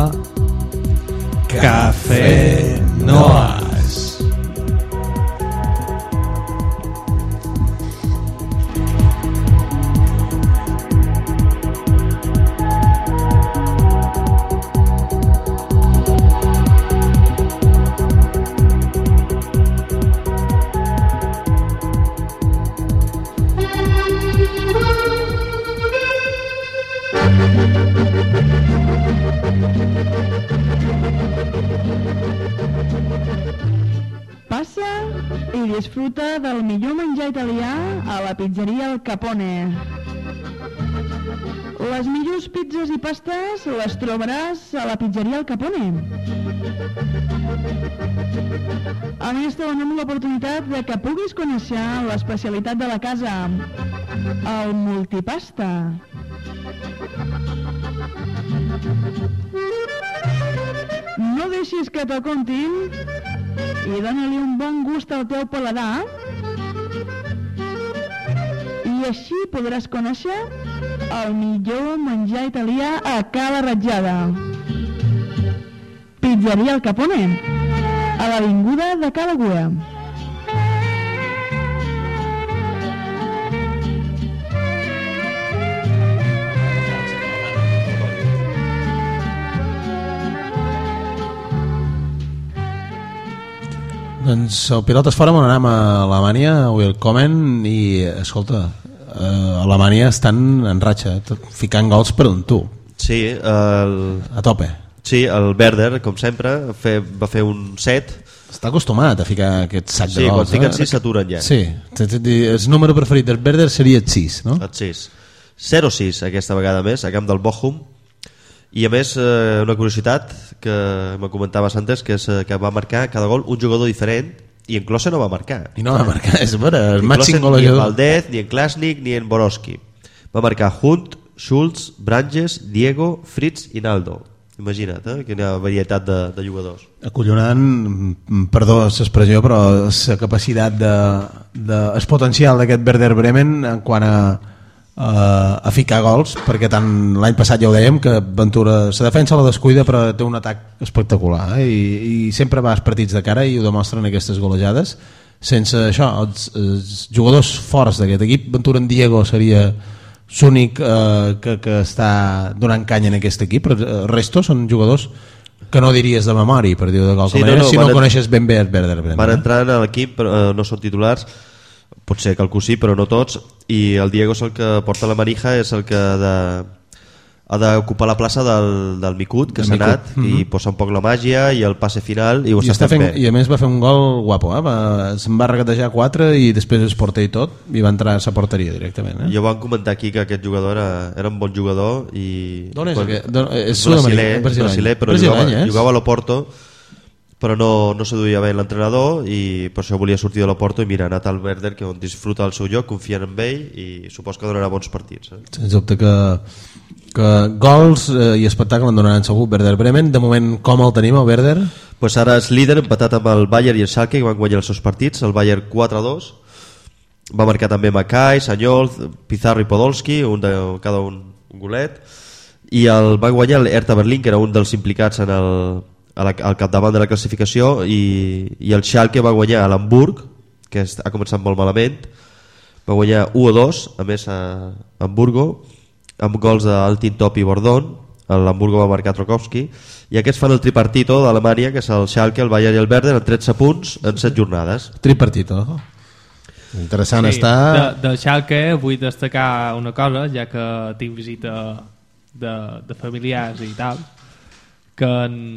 Cafè Noas. Disfruta del millor menjar italià a la pizzeria El Capone. Les millors pizzas i pastes les trobaràs a la pizzeria El Capone. A més, te donem l'oportunitat de que puguis conèixer l'especialitat de la casa, el multipasta. No deixis que t'ho contin i dona-li un bon gust al teu paladar, i així podràs conèixer el millor menjar italià a Cala Ratjada. Pizzeria El Capone, a l'avinguda de Cala Guia. Doncs el Pilotes Fora on anem a Alemanya, Willkommen, i escolta, a Alemanya estan en ratxa, ficant gols per un tu. Sí, a tope. Sí, el Werder, com sempre, va fer un 7. Està acostumat a ficar aquest sac de Sí, gols. quan fiquen 6 s'aturen ja. Sí, el número preferit del Werder seria el 6, no? El 6. 0-6 aquesta vegada més, a camp del Bochum. I a més, una curiositat que me comentaves antes, que és que va marcar cada gol un jugador diferent, i en Klose no va marcar. I no va marcar, és vera, el Ni màxim Klose, golejador. ni en Valdez, ni en Klasnik, ni en Borowski. Va marcar Hunt, Schultz, Branges, Diego, Fritz i Naldo. Imagina't, quina varietat de jugadors. Acollonant, perdó l'expressió, però la capacitat el potencial d'aquest Werder Bremen en quant a ficar gols, perquè tant l'any passat ja ho dèiem que Ventura la defensa la descuida però té un atac espectacular, i sempre va als partits de cara i ho demostren aquestes golejades. Sense això, els jugadors forts d'aquest equip, Ventura en Diego seria l'únic que està donant canya en aquest equip, però el resto són jugadors que no diries de memòria, per dir-ho de qualque manera, si no coneixes ben bé el Werder Bremen. Van entrar a l'equip, però no són titulars, potser que algú sí, però no tots, i el Diego és el que porta la manija, és el que ha d'ocupar la plaça del Micut, que s'ha anat, i posa un poc la màgia i el passe final, i ho està fent bé. I a més va fer un gol guapo, se'n va regatejar 4 i després es porta i tot, i va entrar a la porteria directament. Jo vam comentar aquí que aquest jugador era un bon jugador, i d'on és aquest? És brasiler, però jugava a l'Oporto, però no seduïa bé l'entrenador, i per això volia sortir de l'Oporto, i mira, ha anat al Werder, que on disfruta el seu lloc, confiant en ell, i supos que donarà bons partits. Sens dubte que gols i espectacle en donaran segur Werder Bremen. De moment, com el tenim, el Werder? Pues ara és líder, empatat amb el Bayern i el Schalke, que van guanyar els seus partits. El Bayern 4-2, va marcar també Mackay, Sanyol, Pizarro i Podolski, cada un golet, i el va guanyar l'Hertha Berlín, que era un dels implicats al capdavant de la classificació, i el Schalke va guanyar a l'Hamburg, que ha començat molt malament, va guanyar 1-2, a més a Hamburgo, amb gols d'Altin Top i Bordón. L'Hamburgo va marcar Trokowski, i aquests fan el tripartito d'Alemanya, que és el Schalke, el Bayern i el Werder, amb 13 punts en 7 jornades. Tripartito, interessant està. Del Schalke vull destacar una cosa, ja que tinc visita de familiars i tal, que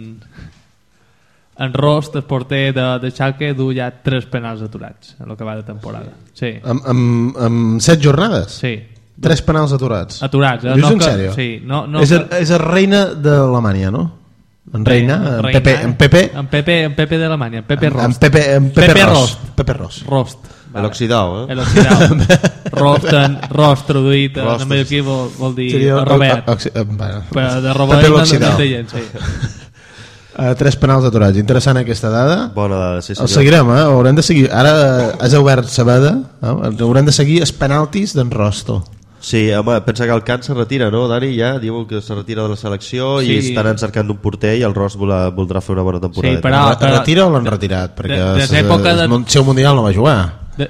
en Rost, el porter de Schalke, du ja 3 penals aturats en el que va de temporada. Sí. Amb 7 jornades? Sí. 3 penals aturats. Aturats, dius en sèrio? Sí, és el reina d'Alemanya, no? En reina, en Pepe d'Alemanya, Pepe Rost. En Pepe Rost. L'Oxidau, Rost traduït en mallorquí vol dir Robert. Però de Robert no t'enteien, sí. 3 penals aturats. Interessant aquesta dada. Bona dada, sí senyor. El seguirem, haurem de seguir. Ara has obert la veda, haurem de seguir els penaltis d'en Rosto. Sí, home, pensa que el Can se retira, no, Dani? Ja diu que se retira de la selecció, i estan encercant un porter, i el Rost voldrà fer una bona temporada. Sí, però retira o l'han retirat? Perquè el seu Mundial no va jugar.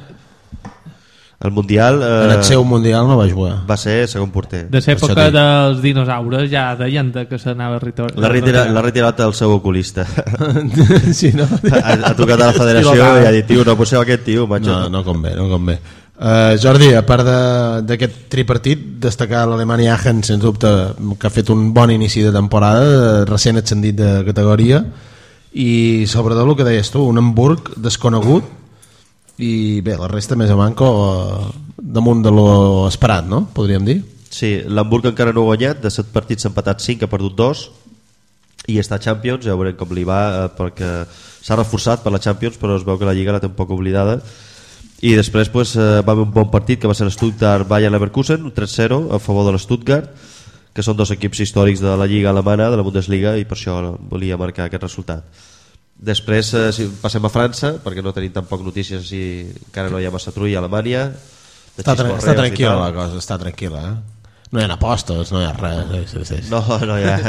El Mundial... en el seu Mundial no va jugar. Va ser segon porter. De l'època dels dinosaures ja deien que s'anava a retirar. L'ha retirat el seu oculista. Sí, no? Ha tocat a la federació i ha dit, tio, no poseu aquest tio, macho. No convé. Jordi, a part d'aquest tripartit, destacar l'Alemanya Aachen, sens dubte, que ha fet un bon inici de temporada, recent ascendit de categoria, i sobretot el que deies tu, un Hamburg desconegut, i bé, la resta més a manco damunt de lo esperat, no? Podríem dir. Sí, l'Hamburg encara no ha guanyat, de 7 partits s'ha empatat 5, ha perdut 2, i està a Champions, ja veurem com li va, perquè s'ha reforçat per la Champions, però es veu que la Lliga la té un poc oblidada. I després va haver un bon partit, que va ser el Stuttgart-Bayer Leverkusen, un 3-0 a favor de l'Stuttgart, que són 2 equips històrics de la Lliga alemana, de la Bundesliga, i per això volia marcar aquest resultat. Després passem a França, perquè no tenim tampoc notícies, i encara no hi ha massa trull a Alemanya. Està tranquil·la la cosa, està tranquil·la, no hi ha apostes, no hi ha res. No hi ha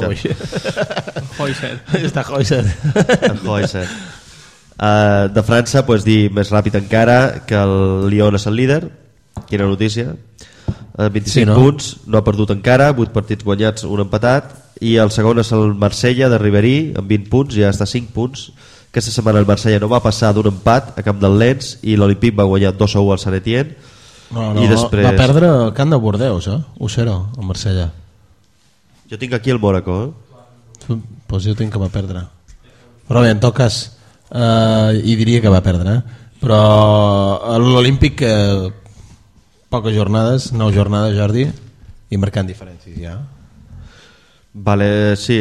està Heuser. De França, dir més ràpid encara que el Lyon és el líder. Quina notícia. 25 punts, no ha perdut encara, 8 partits guanyats, un empatat, i el segon és el Marsella de Ribéry amb 20 punts, ja està a 5 punts. Aquesta setmana el Marsella no va passar d'un empat a camp del Lens, i l'Olympique va guanyar 2-1 al Saint-Étienne. I després... va perdre el camp de Bordeus, 1-0 al Marsella. Jo tinc aquí el Mónaco, Pues jo tinc que va perdre. Però bé, en tot cas, hi diria que va perdre. Però l'Olímpic, poques jornades, 9 jornades, Jordi, i marcant diferències ja. Vale, sí,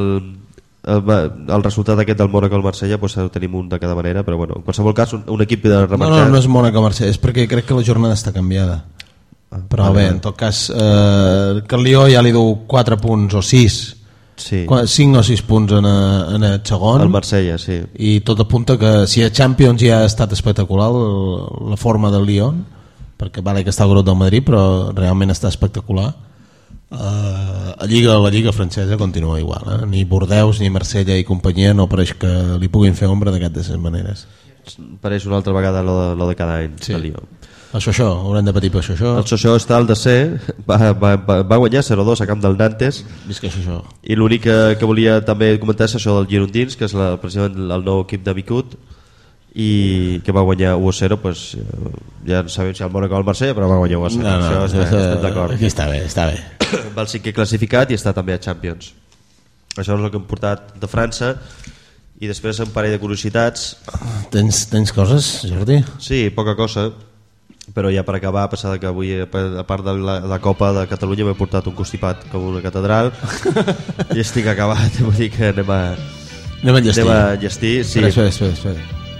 el resultat aquest del Mónaco al Marsella pues, tenim un de cada manera, però bueno, en qualsevol cas un equip de remarcar... No és Mónaco Marsella, és perquè crec que la jornada està canviada. Però bé, en tot cas que el Lió ja li deu 4 punts o 6, 5 o 6 punts en el segon, el Marsella, sí. I tot apunta que si a Champions ja ha estat espectacular la forma del Lyon, perquè vale que està el grup del Madrid, però realment està espectacular. La Lliga francesa continua igual, ni Bordeus ni Marsella i companyia no pareix que li puguin fer ombra d'aquestes maneres. Pareix una altra vegada lo de cada any, sí. El Lyon. El Sochaux, haurem de patir per Sochaux. El Sochaux està al descer, va guanyar 0-2 a camp del Nantes. I l'únic que volia també comentar és això del Girondins, que és precisament el nou equip de Micut, i que va guanyar 1-0, pues, ja no sabem si el Mónaco o el Marsella, però va guanyar 1-0. No, estem d'acord. Aquí està bé. Va el 5è classificat i està també a Champions. Això és el que hem portat de França. I després un parell de curiositats. Tens coses, Jordi? Sí, poca cosa. Però ja per acabar, a passar que avui a part de la Copa de Catalunya m'he portat un constipat com una catedral i estic acabat, vull dir que anem a llestir, sí. Espera.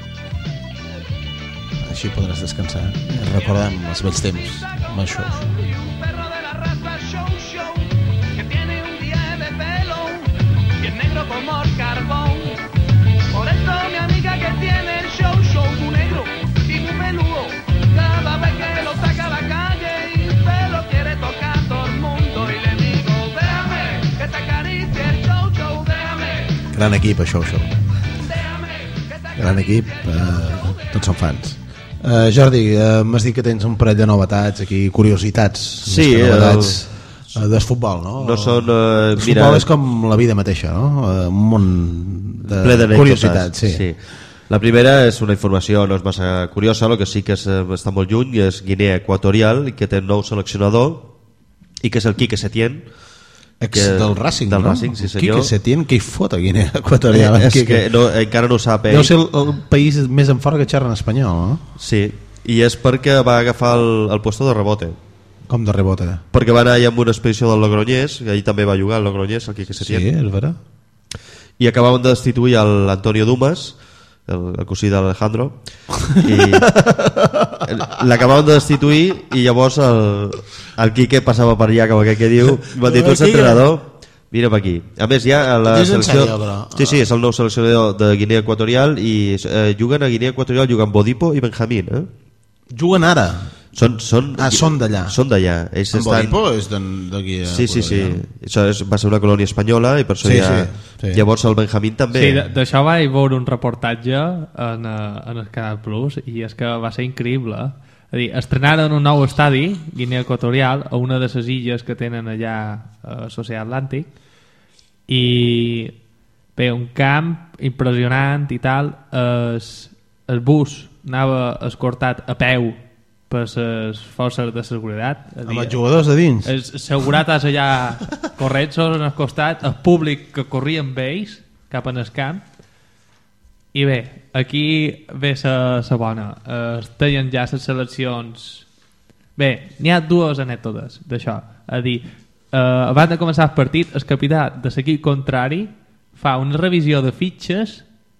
Així podràs descansar, recordem els vells temps amb això. Por eso mi amiga que tiene el show muy negro y muy peludo. Cada vez que lo saca a la calle y se lo quiere tocar todo el mundo y le digo, déjame que te acaricie el show, déjame. Gran equip, això. Gran equip, tots són fans. Jordi, m'has dit que tens un parell de novetats aquí, curiositats. Sí, novetats del futbol, no? No són... El futbol és com la vida mateixa, no? Un món de curiositats. Sí. La primera és una informació, no és massa curiosa, el que sí que està molt lluny és Guinea Equatorial, que té un nou seleccionador i que és el Quique Setién, del Racing, del no? Racing, sí senyor. Quique Setién, què hi fot a Guinea Equatorial? És que encara no ho sap ell. Deu ser el país més en fora que xerra en espanyol, no? Sí, i és perquè va agafar el puesto de rebote. Com de rebote? Perquè va anar allà amb una expedició del Logroñés, que ahir també va jugar el Logroñés, el Quique Setién. Sí, és vera. I acabaven de destituir l'Antonio Dumas, el cosí d'Alejandro, i l'acabaven de destituir i llavors el Quique passava per allà, com aquell que diu, m'ha dit, tu ets entrenador, mira per aquí. A més ja la selecció... Sí, és el nou seleccionador de Guinea Equatorial i juguen a Guinea Equatorial, juguen Bodipo i Benjamín. Juguen ara? Són d'allà. Són d'allà. En Bodipo és d'aquí. Sí. Això va ser una colònia espanyola i per això sí. Llavors el Benjamín també. Sí, d'això vaig veure un reportatge en el Canal Plus i és que va ser increïble. És a dir, estrenaren un nou estadi, Guinea Equatorial, a una de les illes que tenen allà a l'oceà Atlàntic, i bé, un camp impressionant i tal. El bus anava escortat a peu per les forces de seguretat, amb els jugadors de dins, els segurates allà corrents en el costat, el públic que corria amb ells cap en el camp. I bé, aquí ve la bona. Es deien ja les seleccions. Bé, n'hi ha dues anècdotes d'això. A dir, abans de començar el partit, el capità de l'equip contrari fa una revisió de fitxes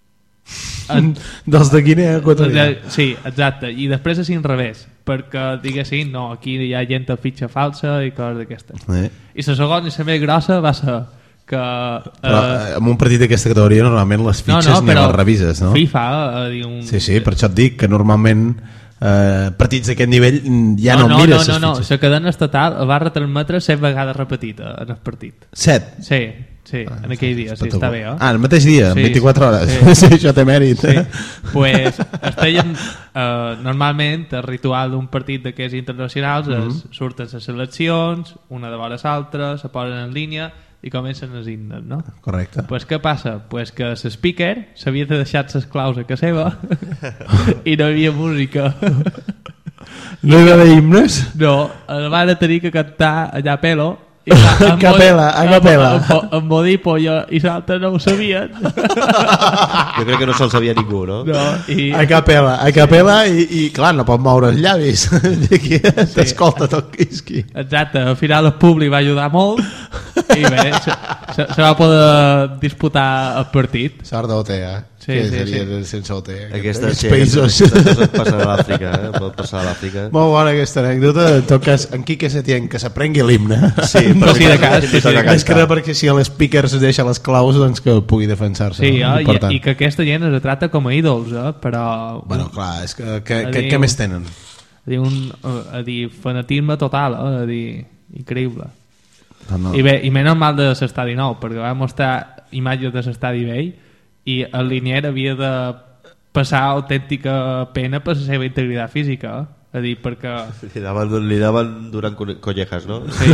dels de Guinea Equatorial. Sí, exacte. I després és revés, perquè diguessin, no, aquí hi ha gent de fitxa falsa i coses d'aquestes. I la segona i la més grossa va ser que... Però en un partit d'aquesta categoria normalment les fitxes ni les revises, no? FIFA Sí, per això et dic que normalment partits d'aquest nivell ja no mires les fitxes. La cadena estatal va retransmetre 7 vegades repetida en el partit. 7? Sí, en aquell dia, sí, està bé, el mateix dia, 24 hores. Sí, això té mèrit. Pues estaven, normalment el ritual d'un partit d'aquests internacionals surten les seleccions, una de vora l'altra, se posen en línia i comencen els himnes, no? Correcte. Pues què passa? Pues que l'speaker s'havia de deixar les claus a casa seva i no hi havia música. No hi va haver himnes? No, el van tenir que cantar allà a pelo a capella. En Modipo i l'altre no ho sabien. Jo crec que no se'l sabia ningú, no? A capella i clar, no pot moure els llavis. Aquí t'escolta tot quisqui. Exacte, al final el públic va ajudar molt i bé, se va poder disputar el partit. Sort d'OT, Sí, sense OT. Aquests països. Passen a l'Àfrica, pot passar a l'Àfrica. Molt bona aquesta anècdota. En tot cas, en Quique Setién, que s'aprengui l'himne. Sí, però sí, de cas. Més que perquè si l'speakers deixa les claus, doncs que pugui defensar-se. Sí, i que aquesta gent es tracta com a ídols, però... Bueno, clar, és que què més tenen? A dir, fanatisme total, a dir, increïble. No. I menys mal de l'estadi nou, perquè va mostrar imatges de l'estadi vell i el linier havia de passar autèntica pena per la seva integritat física, a dir, perquè... Li daven durant collejas, no? Sí,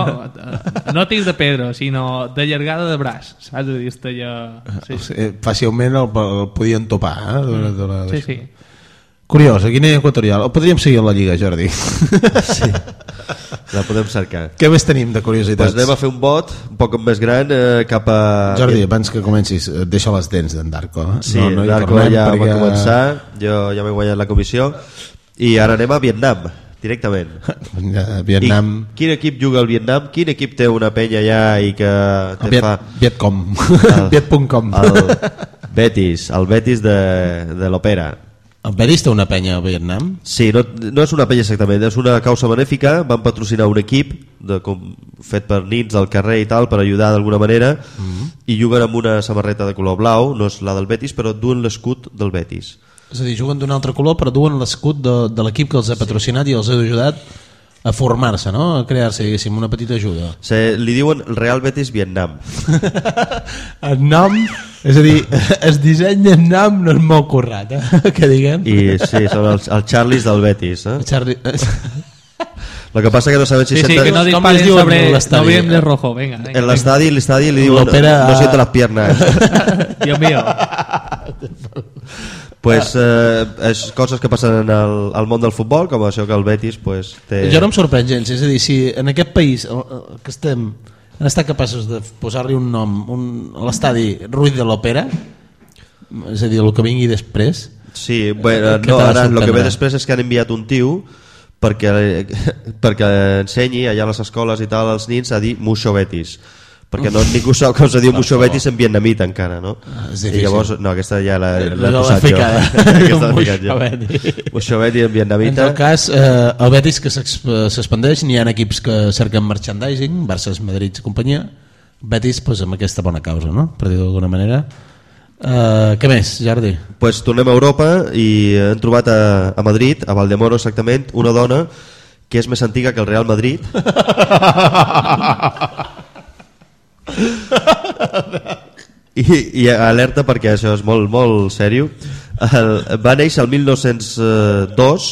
no tirs de pedra, sinó de llargada de braç, saps? A dir, sí. Fàcilment el podien topar, Sí. Curiós, a Guinea Equatorial. El podríem seguir a la Lliga, Jordi. Sí, la podem cercar. Què més tenim de curiositats? Pues anem a fer un vot un poc més gran cap a... Jordi, abans que comencis, deixa les dents d'en Darko. Sí, Darko ja va començar, jo ja m'he guanyat la comissió i ara anem a Vietnam, directament. Vietnam... I quin equip juga al Vietnam? Quin equip té una penya allà i que fa... Vietcom. Viet.com. El Betis de l'Opera. El Betis té una penya a Vietnam? Sí, no és una penya exactament, és una causa benèfica. Van patrocinar un equip fet per nins al carrer i tal, per ajudar d'alguna manera, i juguen amb una samarreta de color blau, no és la del Betis, però duen l'escut del Betis. És a dir, juguen d'un altre color però duen l'escut de l'equip que els ha patrocinat i els ha ajudat a formar-se, no? A crear-se, diguéssim, una petita ajuda. Li diuen Real Betis Vietnam. El nom, és a dir, el disseny del nom no és molt currat, que diguem. I sí, són els Charlies del Betis, Lo que pasa que no saben si sí, que no disparen sobre noviembre rojo, venga. En l'estadi li diuen no siento las piernas. Dios mío. Pues coses que passen al món del futbol, com això que el Betis pues, té... Jo no em sorprèn gens, és a dir, si en aquest país que estem han estat capaços de posar-li un nom a l'estadi Ruiz de l'Òpera, és a dir, el que vingui després. Sí, bueno, no, ara el que ve després és que han enviat un tio perquè ensenyi allà a les escoles i tal als nins a dir Mucho Betis, perquè ningú sap com se diu Mucho Betis en vietnamita encara, no? I llavors, no, aquesta ja l'he posat jo. Mucho Betis en vietnamita. En tot cas, el Betis que s'expandeix, n'hi ha equips que cerquen merchandising, Barça, Madrid i companyia. Betis pues, amb aquesta bona causa, no? Per dir-ho d'alguna manera. Què més, Jordi? Pues tornem a Europa i hem trobat a Madrid, a Valdemoro exactament, una dona que és més antiga que el Real Madrid. I alerta perquè això és molt, molt sèrio. Va néixer el 1902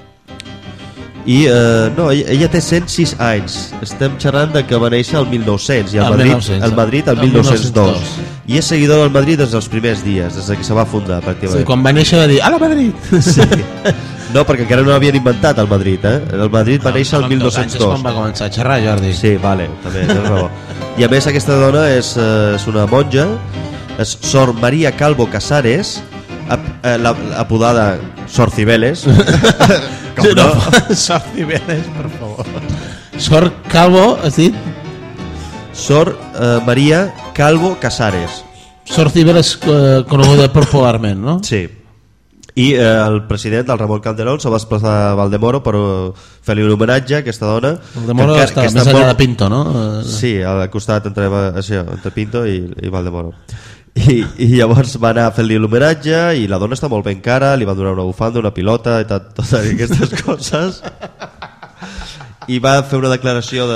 i no, ella té 106 anys. Estem xerrant de que va néixer el 1900 i el Madrid el 1902 i és seguidor del Madrid des dels primers dies, des que se va fundar pràcticament. Sí, quan va néixer va dir "Ala Madrid". Sí. No, perquè encara no havien inventat el Madrid, El Madrid va néixer el 1902. És quan va començar a xerrar, Jordi. Sí, vale, també, tens raó. I a més aquesta dona és una monja, és Sor Maria Calvo Casares, apodada Sor Cibeles. Com no? Sor Cibeles, per favor. Sor Calvo, has dit? Sor Maria Calvo Casares. Sor Cibeles coneguda popularment, no? Sí. I el president, el Ramon Calderón, se va desplaçar a Valdemoro per fer-li un homenatge a aquesta dona. Valdemoro està més enllà de Pinto, no? Sí, al costat entre Pinto i Valdemoro. I llavors va anar a fer-li l'homenatge i la dona està molt ben cara, li van donar una bufanda, una pilota i totes aquestes coses. I va fer una declaració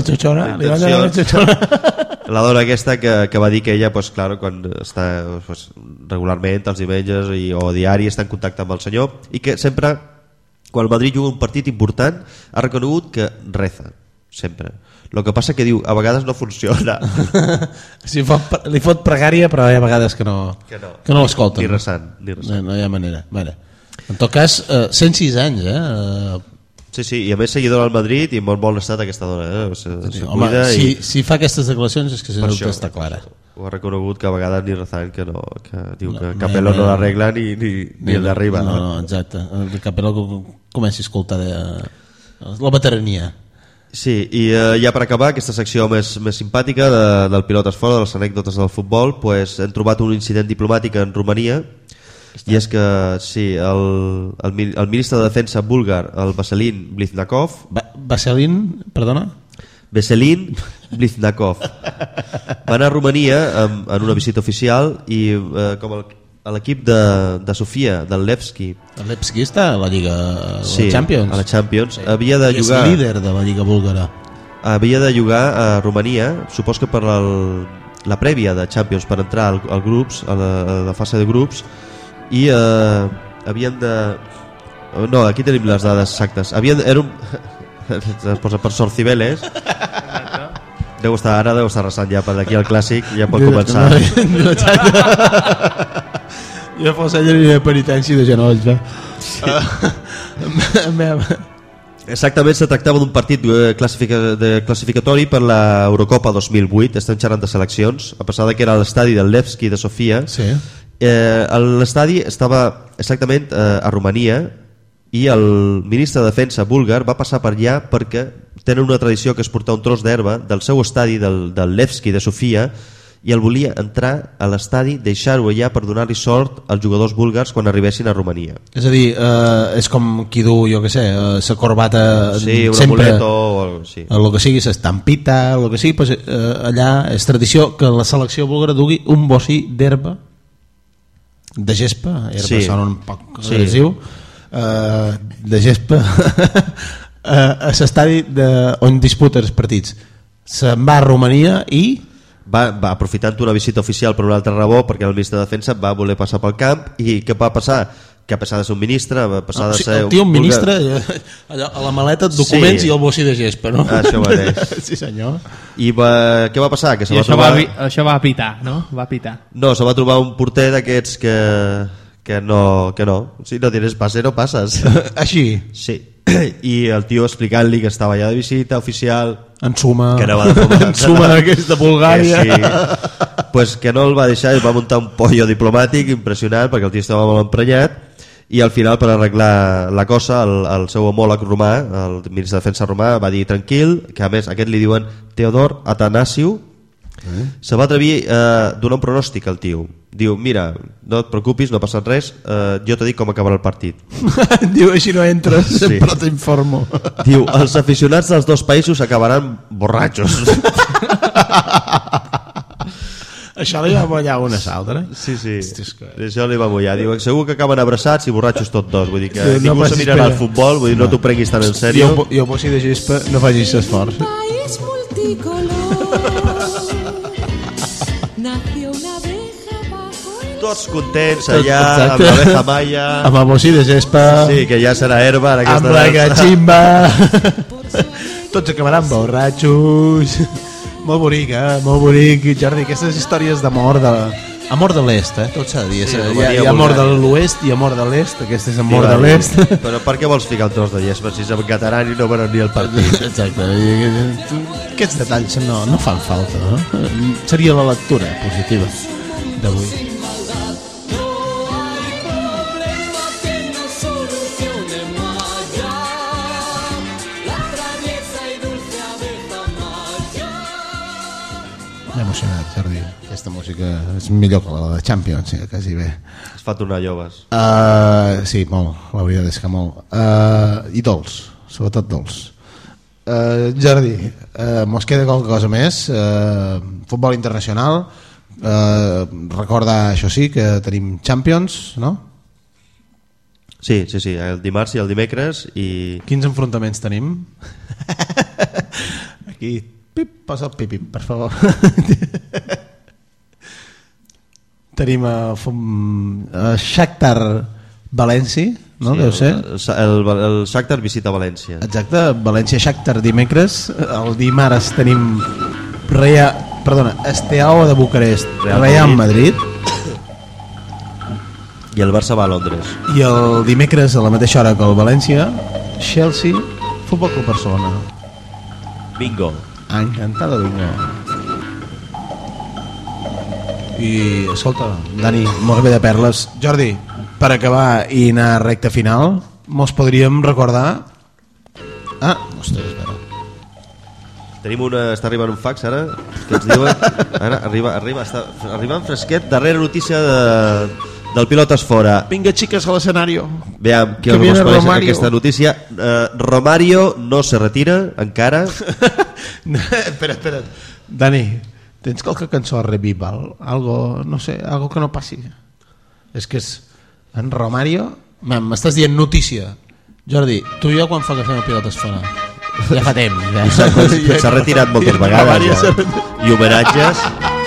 la dona aquesta que va dir que ella pues, claro, quan està pues, regularment els diumenges o diari està en contacte amb el senyor i que sempre quan el Madrid juga un partit important ha reconegut que reza sempre. El que passa que diu a vegades no funciona. Sí, li fot pregària però hi ha vegades que no l'escolten. Ni resant. No hi ha manera. Vale. En tot cas 106 anys Sí, i a més seguidora al Madrid i en molt bon estat aquesta dona. Home, si fa aquestes declaracions és que la ruta està clara. Ho ha reconegut que a vegades ni Razán que diu que Capello no l'arregla ni el d'arriba. No, exacte. El Capello comenci a escoltar la veterania. Sí, i ja per acabar aquesta secció més simpàtica del Pilotes Fora, de les anècdotes del futbol, pues, hem trobat un incident diplomàtic en Romania. I és que sí, el ministre de Defensa búlgar, el Veselin Blithnakov, Veselin Blithnakov va anar a Romania en una visita oficial i com l'equip de Sofia, del Levski. El Levski està a la Lliga Champions. A la Champions. Havia de jugar, és líder de la Lliga búlgara. Havia de jugar a Romania, supos que per la prèvia de Champions, per entrar al grups, a la fase de grups, i havien de... No, aquí tenim les dades exactes. Era un... es posa per sort Cibeles. Deu estar resant ja per d'aquí al clàssic, ja pot començar. Jo fos ella de penitència de genolls. Exactament, se tractava d'un partit classificatori per l'Eurocopa 2008. Estem xerrant de seleccions, a pesar que era l'estadi del Levski de Sofia. Sí. L'estadi estava exactament a Romania i el ministre de Defensa búlgar va passar per allà perquè tenen una tradició que és portar un tros d'herba del seu estadi del Levski de Sofia i el volia entrar a l'estadi, deixar-ho allà per donar-li sort als jugadors búlgars quan arribessin a Romania. És a dir, és com qui du, jo què sé, la corbata, sí, un sempre amuleto o algo així. El que sigui, l'estampita, el que sigui, pues, allà és tradició que la selecció búlgara dugui un bocí d'herba, de gespa, herba sona un poc agressiu, de gespa a l'estadi on disputa els partits. Se'n va a Romania i va aprofitant una visita oficial per una altra raó, perquè el ministre de Defensa va voler passar pel camp. I què va passar? Que a passar de ser un ministre va passar de ser... El tio un ministre, allò, a la maleta documents i el bocí de gespa, no? Això mateix. Sí senyor. I què va passar? Que això va pitar, no? Va pitar. No, se va trobar un porter d'aquests que no. Si no tienes pase no passes. Així? Sí. I el tio explicant-li que estava allà de visita oficial, en suma, que anava en suma aquesta Bulgària, que sí, pues que no el va deixar i va muntar un pollo diplomàtic impressionant perquè el tio estava molt emprenyat. I al final, per arreglar la cosa, el seu homòleg romà, el ministre de Defensa romà, va dir tranquil, que a més aquest li diuen Teodor Atanasiu, se va atrevir a donar un pronòstic al tio. Diu, mira, no et preocupis, no ha passat res, jo t'he dit com acabarà el partit. Diu, així no entres, sempre t'informo. Diu, els aficionats dels dos països acabaran borratxos. Això li va mullar una altra? Sí, això li va mullar. Diu, segur que acaben abraçats i borratxos tots dos. Vull dir que ningú se mirarà al futbol, vull dir, no t'ho prenguis tan en sèrio. Jo posi de gespa, no facis esforç. País multicolor. Nació una abeja bajo el... Tots contents allà, amb l'abeja maia, amb el bocí de gespa, sí, que ja serà herba en amb la cachimba. Tots acabaran borratxos. Molt bonic, molt bonic, Jordi. Aquestes històries d'amor amor de l'est, tot s'ha de dir. Sí, hi ha amor de l'oest i amor de l'est. Aquest és amor de l'est. Però per què vols ficar un tros de gespa si és en català i no veuen ni el partit? Exacte. Aquests detalls no fan falta, no? Seria la lectura positiva d'avui. M'he emocionat, Jordi. Aquesta música és millor que la de Champions, sí, quasi bé. Es fa tornar joves. Sí, molt, la veritat és que molt. I dolç, sobretot dolç. Jordi, mos queda qualque cosa més. Futbol internacional. Recordar, això sí, que tenim Champions, no? Sí, el dimarts i el dimecres. Quins enfrontaments tenim? Aquí... Pip, posa el pipip, per favor. Tenim Shakhtar València, no? Sí, deu ser? El Shakhtar visita València. Exacte, València-Shakhtar dimecres. El dimarts tenim Steaua de Bucarest, Real Madrid. I el Barça va a Londres. I el dimecres a la mateixa hora que el València, Chelsea Futbol Club Barcelona. Bingo. Encantado, vinga. I, escolta, Dani, molt bé de perles. Jordi, per acabar i anar a recta final, mos podríem recordar... Ah, ostres, espera. Tenim està arribant un fax ara, que ens diuen... Ara està arribant fresquet, darrera notícia del Pilotes Fora. Vinga, xiques, a l'escenari. Veam qui el responeix a aquesta notícia. Romario no se retira encara. Espera. Dani, tens qualque cançó a Revival? Algo, no sé, algo que no passi. És que és en Romario. M'estàs dient notícia. Jordi, tu i jo quan fa que fem el Pilotes Fora? Ja fa temps. Ja. S'ha retirat moltes vegades ja. I homenatges.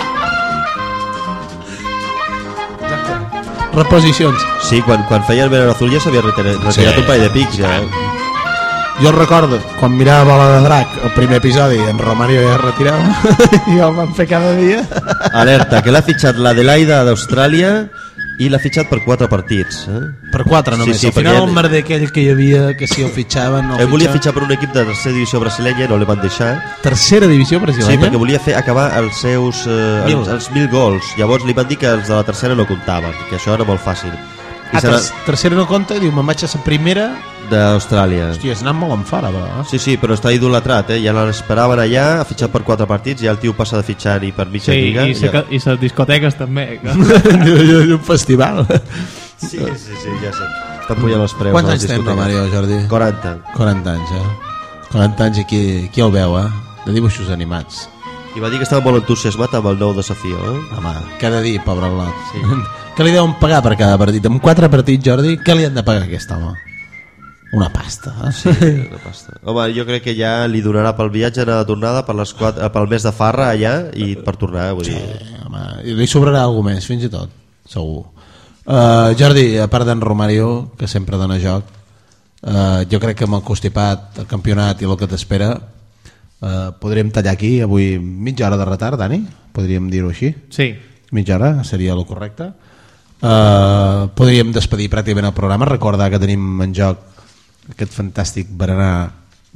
Reposicions. Sí, quan feia el Verano Azul ja s'havia retirat un parell de pics ja. Jo recordo quan mirava Bola de Drac el primer episodi, en Romario ja es retirava i el van fer cada dia. Alerta, que l'ha fitxat l'Adelaida d'Austràlia i l'ha fitxat per 4 partits. Per 4 només. Sí, al final el merder aquell que hi havia, que si el fitxaven no el volia fitxar per un equip de tercera divisió brasilenya, no li van deixar. Tercera divisió brasilenya? Sí, perquè volia fer acabar els seus els 1.000 gols. Llavors li van dir que els de la tercera no comptaven, que això era molt fàcil. Tercera no compta, diu, me'n vaig a la primera d'Austràlia. Hòstia, has anat molt en fora, però. Sí, però està idolatrat, ja l'esperaven allà, ha fitxat per 4 partits, ja el tio passa de fitxar i per mitja lliga. I les discoteques també. Un festival. Sí, ja sé. Estan pujant els preus. Quants anys tens, Romario, Jordi? 40. 40 anys, 40 anys i qui el veu, de dibuixos animats. I va dir que estava molt entusiasmat amb el nou desafió. Home, cada dia, pobre Glot. Sí. Què li deuen pagar per cada partit? Amb 4 partits, Jordi, què li han de pagar a aquest home? Una pasta. Sí, una pasta. Home, jo crec que ja li donarà pel viatge de tornada pel mes de farra allà i per tornar, vull dir. Home, li sobrarà alguna més, fins i tot, segur. Jordi, a part d'en Romario, que sempre dona joc, jo crec que amb el constipat, el campionat i el que t'espera, podríem tallar aquí avui mitja hora de retard, Dani? Podríem dir-ho així? Sí. Mitja hora seria el correcte. Podríem despedir pràcticament el programa, recordar que tenim en joc aquest fantàstic berenar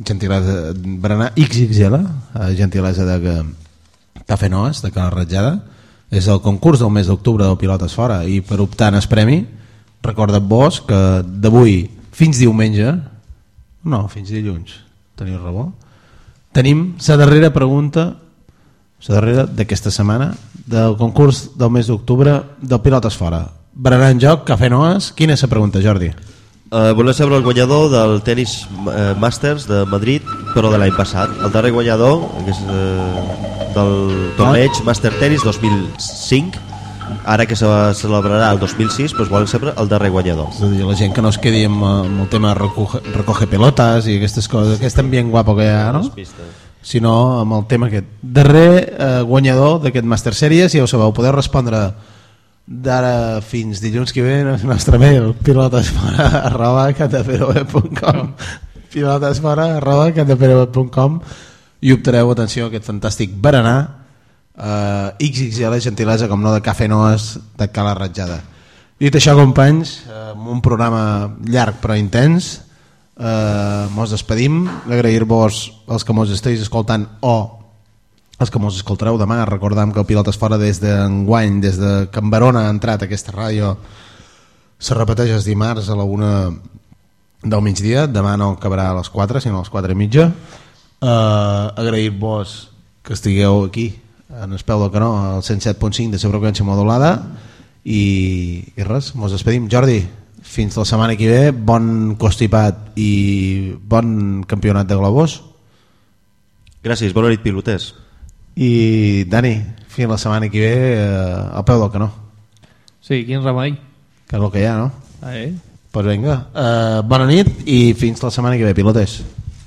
XXL, gentilesa de Cafè Noas, de Cala Ratjada. És el concurs del mes d'octubre del Pilotes Fora i per optar en el premi, recorda't-vos que d'avui fins diumenge, no, fins dilluns, teniu raó, tenim la darrera pregunta, la darrera d'aquesta setmana, del concurs del mes d'octubre del Pilotes Fora. Berenar en joc, Cafè Noas. Quina és la pregunta, Jordi? Volem saber el guanyador del tenis Masters de Madrid, però de l'any passat. El darrer guanyador, que és del torneig Master Tennis 2005, ara que se celebrarà el 2006, doncs volen saber el darrer guanyador. És a dir, la gent que no es quedi amb el tema recoge pelotes i aquestes coses, aquest ambient guapo que hi ha, no? Sinó amb el tema aquest. Darrer guanyador d'aquest Master Series, ja ho sabeu, podeu respondre d'ara fins dilluns que ve en el nostre mail pilotesfora@cataperoe.com pilotesfora@cataperoe.com i optareu, atenció, aquest fantàstic berenar XXL, gentilesa com no de Cafè Noas de Cala Ratjada. Dit això, companys, un programa llarg però intens, mos despedim, agrair-vos els que mos esteu escoltant o els que mos escoltareu demà. Recordem que el Pilotes Fora des d'enguany, des de Can Barona ha entrat a aquesta ràdio, se repeteix els dimarts a la 1 del migdia. Demà no acabarà a les 4 sinó a les 4:30. Agrair-vos que estigueu aquí en el peu del canó al 107.5 de la freqüència modulada i res, mos despedim. Jordi, fins la setmana que ve, bon constipat i bon campionat de globus. Gràcies, bona nit, piloters. I Dani, fins la setmana que ve al peu del canó. Sí, quin remei. Que és el que hi ha, no? Pues vinga, bona nit i fins la setmana que ve, piloters.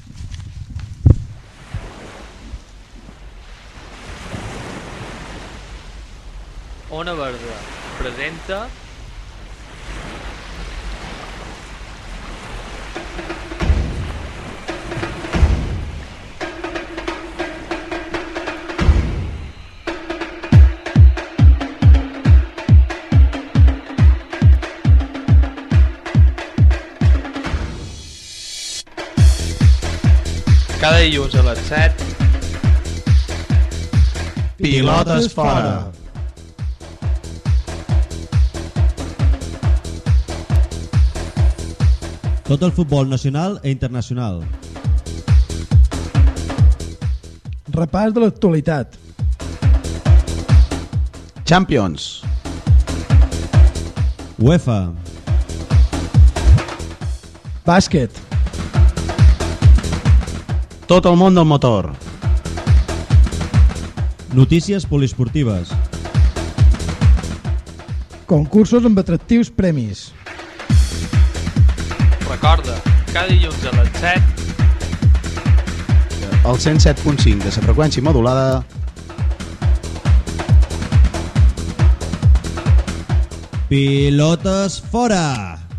Ona Verda presenta Cada dilluns a les 7. Pilotes fora. Tot el futbol nacional e internacional. Repàs de l'actualitat. Champions. UEFA. Bàsquet. Tot el món del motor. Notícies poliesportives. Concursos amb atractius premis. Recorda, cada dilluns a les 7. El 107.5 de la freqüència modulada. Pilotes fora.